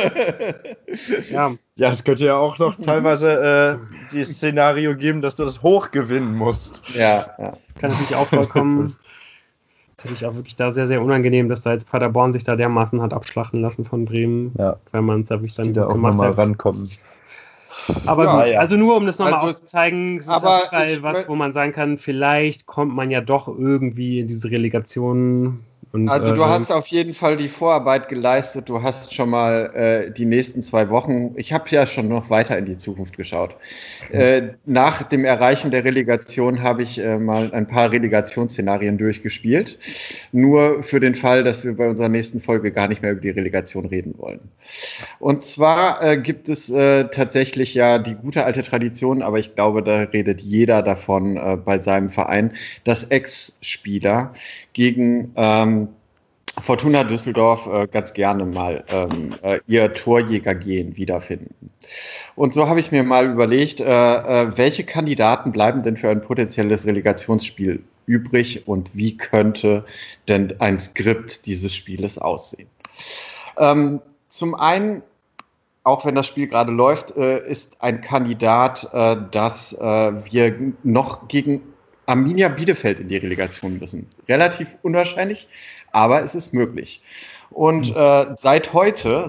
Ja, Ja, es könnte ja auch noch teilweise äh, das Szenario geben, dass du das hoch gewinnen musst. Ja, ja. kann natürlich auch vollkommen. Das finde ich auch wirklich da sehr, sehr unangenehm, dass da jetzt Paderborn sich da dermaßen hat abschlachten lassen von Bremen, Ja, weil man es da wirklich dann die da gut auch gemacht nochmal hat. rankommen. Aber Ja, gut, ja. also nur um das nochmal Also, aufzuzeigen, es ist aber auf jeden Fall ich was, mö- wo man sagen kann, vielleicht kommt man ja doch irgendwie in diese Relegation. Und, Also du äh, hast auf jeden Fall die Vorarbeit geleistet. Du hast schon mal äh, die nächsten zwei Wochen, ich habe ja schon noch weiter in die Zukunft geschaut. Äh, nach dem Erreichen der Relegation habe ich äh, mal ein paar Relegationsszenarien durchgespielt. Nur für den Fall, dass wir bei unserer nächsten Folge gar nicht mehr über die Relegation reden wollen. Und zwar äh, gibt es äh, tatsächlich ja die gute alte Tradition, aber ich glaube, da redet jeder davon äh, bei seinem Verein, dass Ex-Spieler gegen ähm, Fortuna Düsseldorf äh, ganz gerne mal ähm, äh, ihr Torjägergehen wiederfinden. Und so habe ich mir mal überlegt, äh, äh, welche Kandidaten bleiben denn für ein potenzielles Relegationsspiel übrig und wie könnte denn ein Skript dieses Spieles aussehen? Ähm, zum einen, auch wenn das Spiel gerade läuft, äh, ist ein Kandidat, äh, dass äh, wir noch gegen Arminia Bielefeld in die Relegation müssen. Relativ unwahrscheinlich, aber es ist möglich. Und äh, seit heute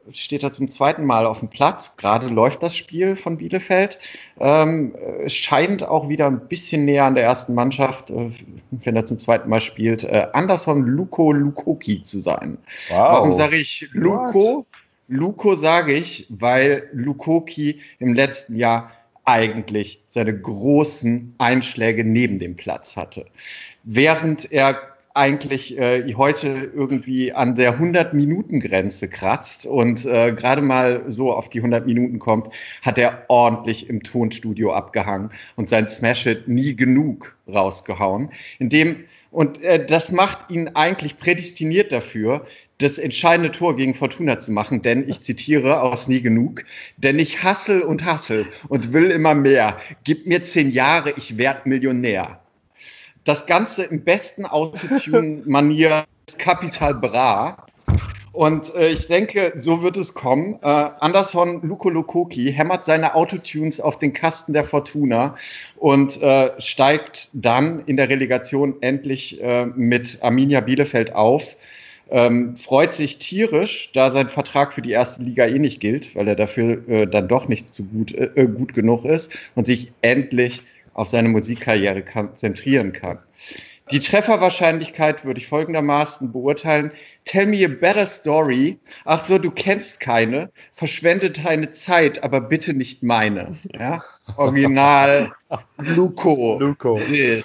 steht er zum zweiten Mal auf dem Platz. Gerade läuft das Spiel von Bielefeld. Ähm, es scheint auch wieder ein bisschen näher an der ersten Mannschaft, äh, wenn er zum zweiten Mal spielt, äh, Anderson Luko Lukoki zu sein. Wow. Warum sage ich Luko? What? Luko sage ich, weil Lukoki im letzten Jahr eigentlich seine großen Einschläge neben dem Platz hatte. Während er eigentlich äh, heute irgendwie an der hundert-Minuten-Grenze kratzt und äh, gerade mal so auf die hundert Minuten kommt, hat er ordentlich im Tonstudio abgehangen und sein Smash-Hit nie genug rausgehauen. Indem, und äh, das macht ihn eigentlich prädestiniert dafür, das entscheidende Tor gegen Fortuna zu machen, denn ich zitiere aus Nie genug, denn ich hassel und hassel und will immer mehr. Gib mir zehn Jahre, ich werd Millionär. Das Ganze im besten Autotune-Manier ist Capital Bra. Und äh, ich denke, so wird es kommen. Äh, Anderson Luko Lukoki hämmert seine Autotunes auf den Kasten der Fortuna und äh, steigt dann in der Relegation endlich äh, mit Arminia Bielefeld auf. Ähm, freut sich tierisch, da sein Vertrag für die erste Liga eh nicht gilt, weil er dafür äh, dann doch nicht so gut, äh, gut genug ist und sich endlich auf seine Musikkarriere konzentrieren kann. Die Trefferwahrscheinlichkeit würde ich folgendermaßen beurteilen. Tell me a better story. Ach so, du kennst keine. Verschwende deine Zeit, aber bitte nicht meine. Ja? Original Luko. Luko.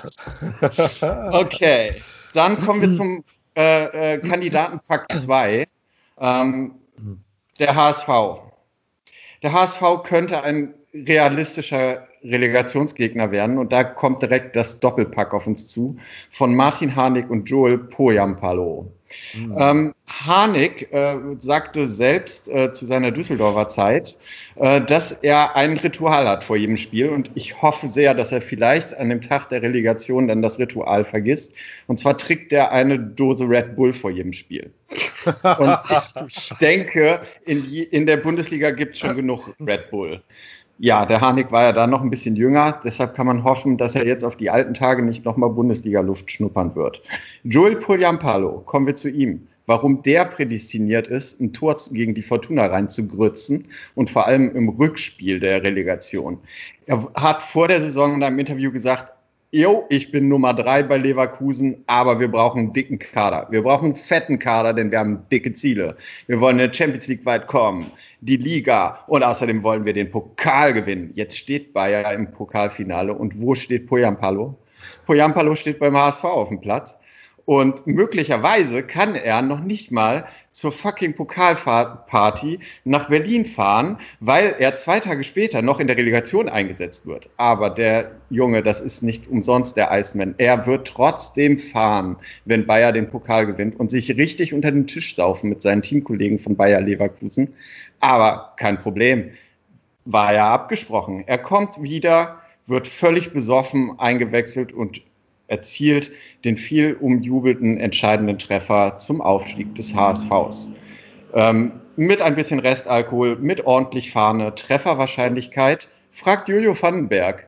Okay, dann kommen wir zum äh, äh, Kandidatenpack zwei. Ähm, der H S V. Der H S V könnte ein realistischer Relegationsgegner werden und da kommt direkt das Doppelpack auf uns zu von Martin Harnik und Joel Poyampalo. Mhm. Ähm, Harnik äh, sagte selbst äh, zu seiner Düsseldorfer Zeit, äh, dass er ein Ritual hat vor jedem Spiel und ich hoffe sehr, dass er vielleicht an dem Tag der Relegation dann das Ritual vergisst und zwar trinkt er eine Dose Red Bull vor jedem Spiel. Und ich denke, in, in der Bundesliga gibt es schon genug Red Bull. Ja, der Harnik war ja da noch ein bisschen jünger, deshalb kann man hoffen, dass er jetzt auf die alten Tage nicht nochmal Bundesliga-Luft schnuppern wird. Joel Poyampalo, kommen wir zu ihm. Warum der prädestiniert ist, ein Tor gegen die Fortuna reinzugrützen und vor allem im Rückspiel der Relegation. Er hat vor der Saison in einem Interview gesagt, jo, ich bin Nummer drei bei Leverkusen, aber wir brauchen einen dicken Kader. Wir brauchen einen fetten Kader, denn wir haben dicke Ziele. Wir wollen in der Champions League weit kommen, die Liga und außerdem wollen wir den Pokal gewinnen. Jetzt steht Bayer im Pokalfinale und wo steht Poyampalo? Poyampalo steht beim H S V auf dem Platz. Und möglicherweise kann er noch nicht mal zur fucking Pokalparty nach Berlin fahren, weil er zwei Tage später noch in der Relegation eingesetzt wird. Aber der Junge, das ist nicht umsonst der Iceman. Er wird trotzdem fahren, wenn Bayer den Pokal gewinnt und sich richtig unter den Tisch saufen mit seinen Teamkollegen von Bayer Leverkusen. Aber kein Problem, war ja abgesprochen. Er kommt wieder, wird völlig besoffen eingewechselt und erzielt den viel umjubelten entscheidenden Treffer zum Aufstieg des H S Vs. Ähm, mit ein bisschen Restalkohol, mit ordentlich Fahne, Trefferwahrscheinlichkeit, fragt Jojo Vandenberg.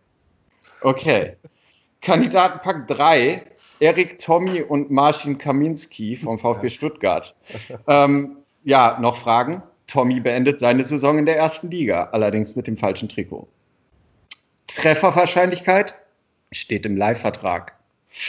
Okay. Kandidatenpack drei, Erik Tommy und Marcin Kaminski vom VfB Stuttgart. Ähm, ja, noch Fragen? Tommy beendet seine Saison in der ersten Liga, allerdings mit dem falschen Trikot. Trefferwahrscheinlichkeit? Steht im Leihvertrag.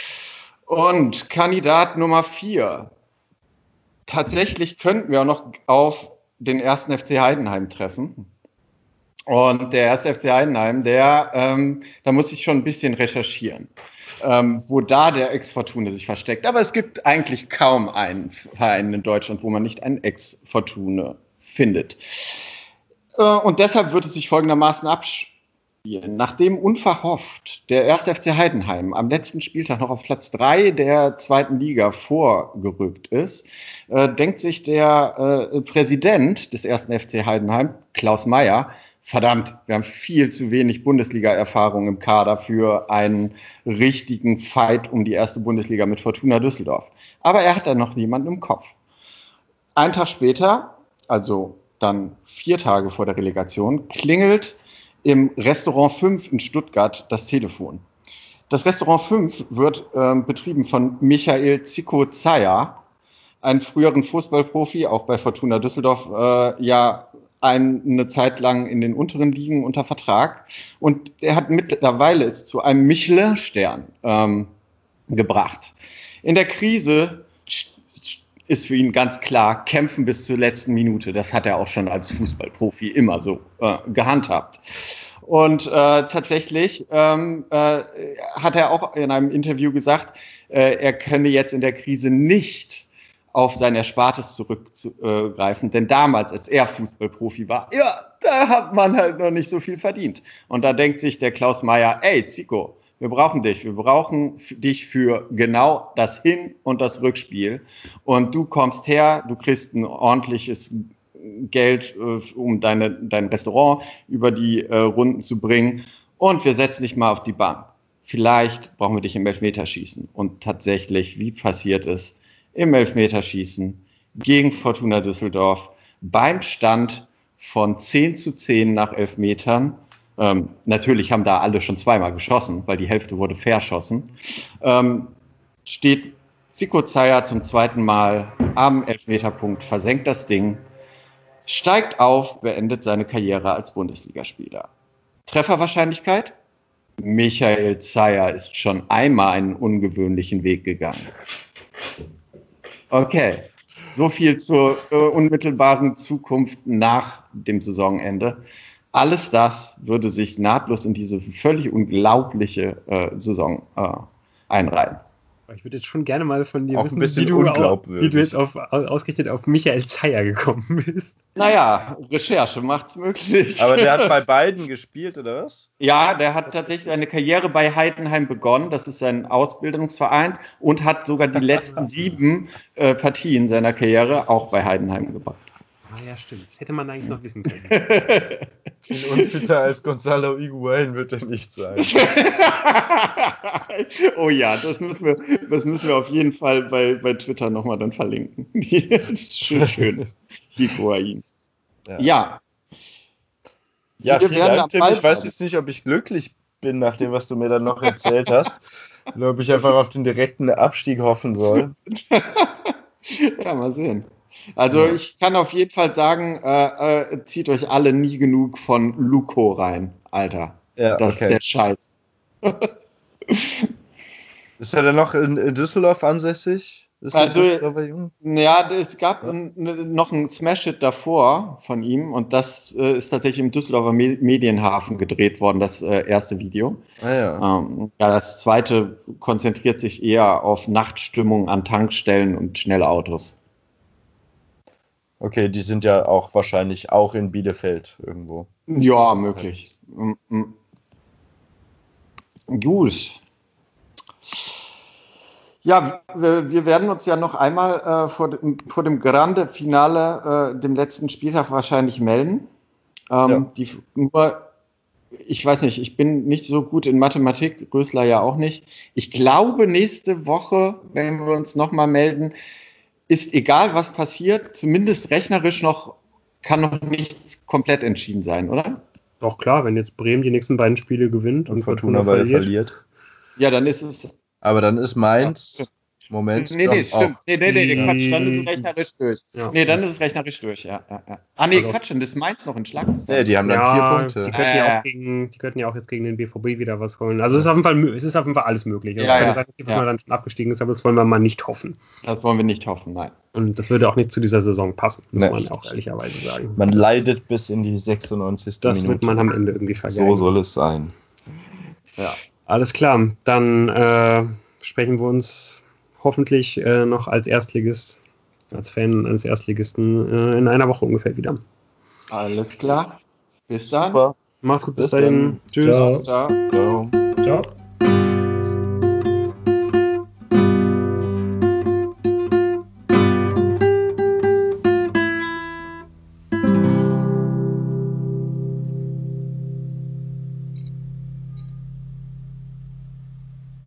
Und Kandidat Nummer vier. Tatsächlich könnten wir auch noch auf den ersten F C Heidenheim treffen. Und der erste F C Heidenheim, der, ähm, da muss ich schon ein bisschen recherchieren, ähm, wo da der Ex-Fortuna sich versteckt. Aber es gibt eigentlich kaum einen Verein in Deutschland, wo man nicht einen Ex-Fortuna findet. Äh, und deshalb wird es sich folgendermaßen abspielen. Nachdem unverhofft der erste F C Heidenheim am letzten Spieltag noch auf Platz drei der zweiten Liga vorgerückt ist, äh, denkt sich der äh, Präsident des ersten F C Heidenheim, Klaus Meyer, verdammt, wir haben viel zu wenig Bundesliga-Erfahrung im Kader für einen richtigen Fight um die erste Bundesliga mit Fortuna Düsseldorf. Aber er hat da noch niemanden im Kopf. Einen Tag später, also dann vier Tage vor der Relegation, klingelt im Restaurant fünf in Stuttgart das Telefon. Das Restaurant fünf wird äh, betrieben von Michael Ziko-Zaya. einen früheren Fußballprofi, auch bei Fortuna Düsseldorf, äh, ja ein, eine Zeit lang in den unteren Ligen unter Vertrag. Und er hat mittlerweile es zu einem Michelin-Stern ähm, gebracht. In der Krise ist für ihn ganz klar, kämpfen bis zur letzten Minute. Das hat er auch schon als Fußballprofi immer so äh, gehandhabt. Und äh, tatsächlich ähm, äh, hat er auch in einem Interview gesagt, äh, er könne jetzt in der Krise nicht auf sein Erspartes zurückgreifen, denn damals, als er Fußballprofi war, ja, da hat man halt noch nicht so viel verdient. Und da denkt sich der Klaus Meyer, ey, Zico, wir brauchen dich, wir brauchen dich für genau das Hin- und das Rückspiel. Und du kommst her, du kriegst ein ordentliches Geld, um deine, dein Restaurant über die äh, Runden zu bringen. Und wir setzen dich mal auf die Bank. Vielleicht brauchen wir dich im Elfmeterschießen. Und tatsächlich, wie passiert es? Im Elfmeterschießen gegen Fortuna Düsseldorf beim Stand von zehn zu zehn nach Elfmetern. Ähm, natürlich haben da alle schon zweimal geschossen, weil die Hälfte wurde verschossen. Ähm, steht Zico Zeyer zum zweiten Mal am Elfmeterpunkt, versenkt das Ding, steigt auf, beendet seine Karriere als Bundesligaspieler. Trefferwahrscheinlichkeit? Michael Zeyer ist schon einmal einen ungewöhnlichen Weg gegangen. Okay, so viel zur äh, unmittelbaren Zukunft nach dem Saisonende. Alles das würde sich nahtlos in diese völlig unglaubliche äh, Saison äh, einreihen. Ich würde jetzt schon gerne mal von dir auch wissen, ein bisschen wie, du unglaubwürdig. wie du jetzt auf, ausgerichtet auf Michael Zeyer gekommen bist. Naja, Recherche macht's möglich. Aber der hat bei beiden gespielt, oder was? Ja, der hat tatsächlich seine Karriere bei Heidenheim begonnen. Das ist sein Ausbildungsverein und hat sogar die letzten sieben äh, Partien seiner Karriere auch bei Heidenheim gebracht. Ah ja, stimmt. Das hätte man eigentlich noch wissen können. Viel unfitter als Gonzalo Higuaín wird er nicht sein. Oh ja, das müssen wir, das müssen wir auf jeden Fall bei, bei Twitter nochmal dann verlinken. schön, schön. Higuaín. Ja. Ja. Ja, Wir vielen werden Dank, am Tim. Ball Ich weiß bleiben. jetzt nicht, ob ich glücklich bin, nach dem, was du mir dann noch erzählt hast. Oder ob ich einfach auf den direkten Abstieg hoffen soll. Ja, mal sehen. Also Ja. ich kann auf jeden Fall sagen, äh, äh, zieht euch alle nie genug von Luko rein, Alter. Ja, Das okay. ist der Scheiß. Ist er denn noch in, in Düsseldorf ansässig? Ist er Also, Düsseldorfer Jung? Ja, es gab ein, noch ein Smash-Hit davor von ihm und das äh, ist tatsächlich im Düsseldorfer Me- Medienhafen gedreht worden, das äh, erste Video. Ah ja. Ähm, ja, das zweite konzentriert sich eher auf Nachtstimmung an Tankstellen und schnelle Autos. Okay, die sind ja auch wahrscheinlich auch in Bielefeld irgendwo. Ja, möglich. Mm, mm. Gut. Ja, wir, wir werden uns ja noch einmal äh, vor, dem, vor dem Grande Finale, äh, dem letzten Spieltag wahrscheinlich melden. Ähm, Ja. die, nur, ich weiß nicht, ich bin nicht so gut in Mathematik, Rösler ja auch nicht. Ich glaube, nächste Woche, wenn wir uns nochmal melden, ist egal, was passiert, zumindest rechnerisch noch, kann noch nichts komplett entschieden sein, oder? Doch klar, wenn jetzt Bremen die nächsten beiden Spiele gewinnt und, Und Fortuna, weil er verliert. Ja, dann ist es. Aber dann ist Mainz. Moment. Nee, nee, doch stimmt. auch. Nee, nee, nee, Die- Quatsch, dann ist es rechnerisch durch. Ja. Nee, dann ist es rechnerisch durch, ja. ja, ja. Ah, nee, Also- Quatsch, dann ist Mainz noch in Schlagensdorf. Nee, die haben dann Ja, vier Die Punkte. könnten, ja Äh. auch gegen, die könnten ja auch jetzt gegen den B V B wieder was holen. Also es ist auf jeden Fall, mö- es ist auf jeden Fall alles möglich. Also Ja, es kann ja, sein, dass ja. man dann schon abgestiegen ist, aber das wollen wir mal nicht hoffen. Das wollen wir nicht hoffen, nein. Und das würde auch nicht zu dieser Saison passen, muss Nee. man auch ehrlicherweise sagen. Man leidet bis in die sechsundneunzigste Das wird Minute. man am Ende irgendwie vergessen. So soll es sein. Ja. Alles klar, dann äh, sprechen wir uns hoffentlich äh, noch als Erstligist, als Fan eines Erstligisten äh, in einer Woche ungefähr wieder. Alles klar. Bis dann. Super. Macht's gut, bis, Bis dahin. dann. Tschüss. Ciao. Ciao. Ciao. Ciao.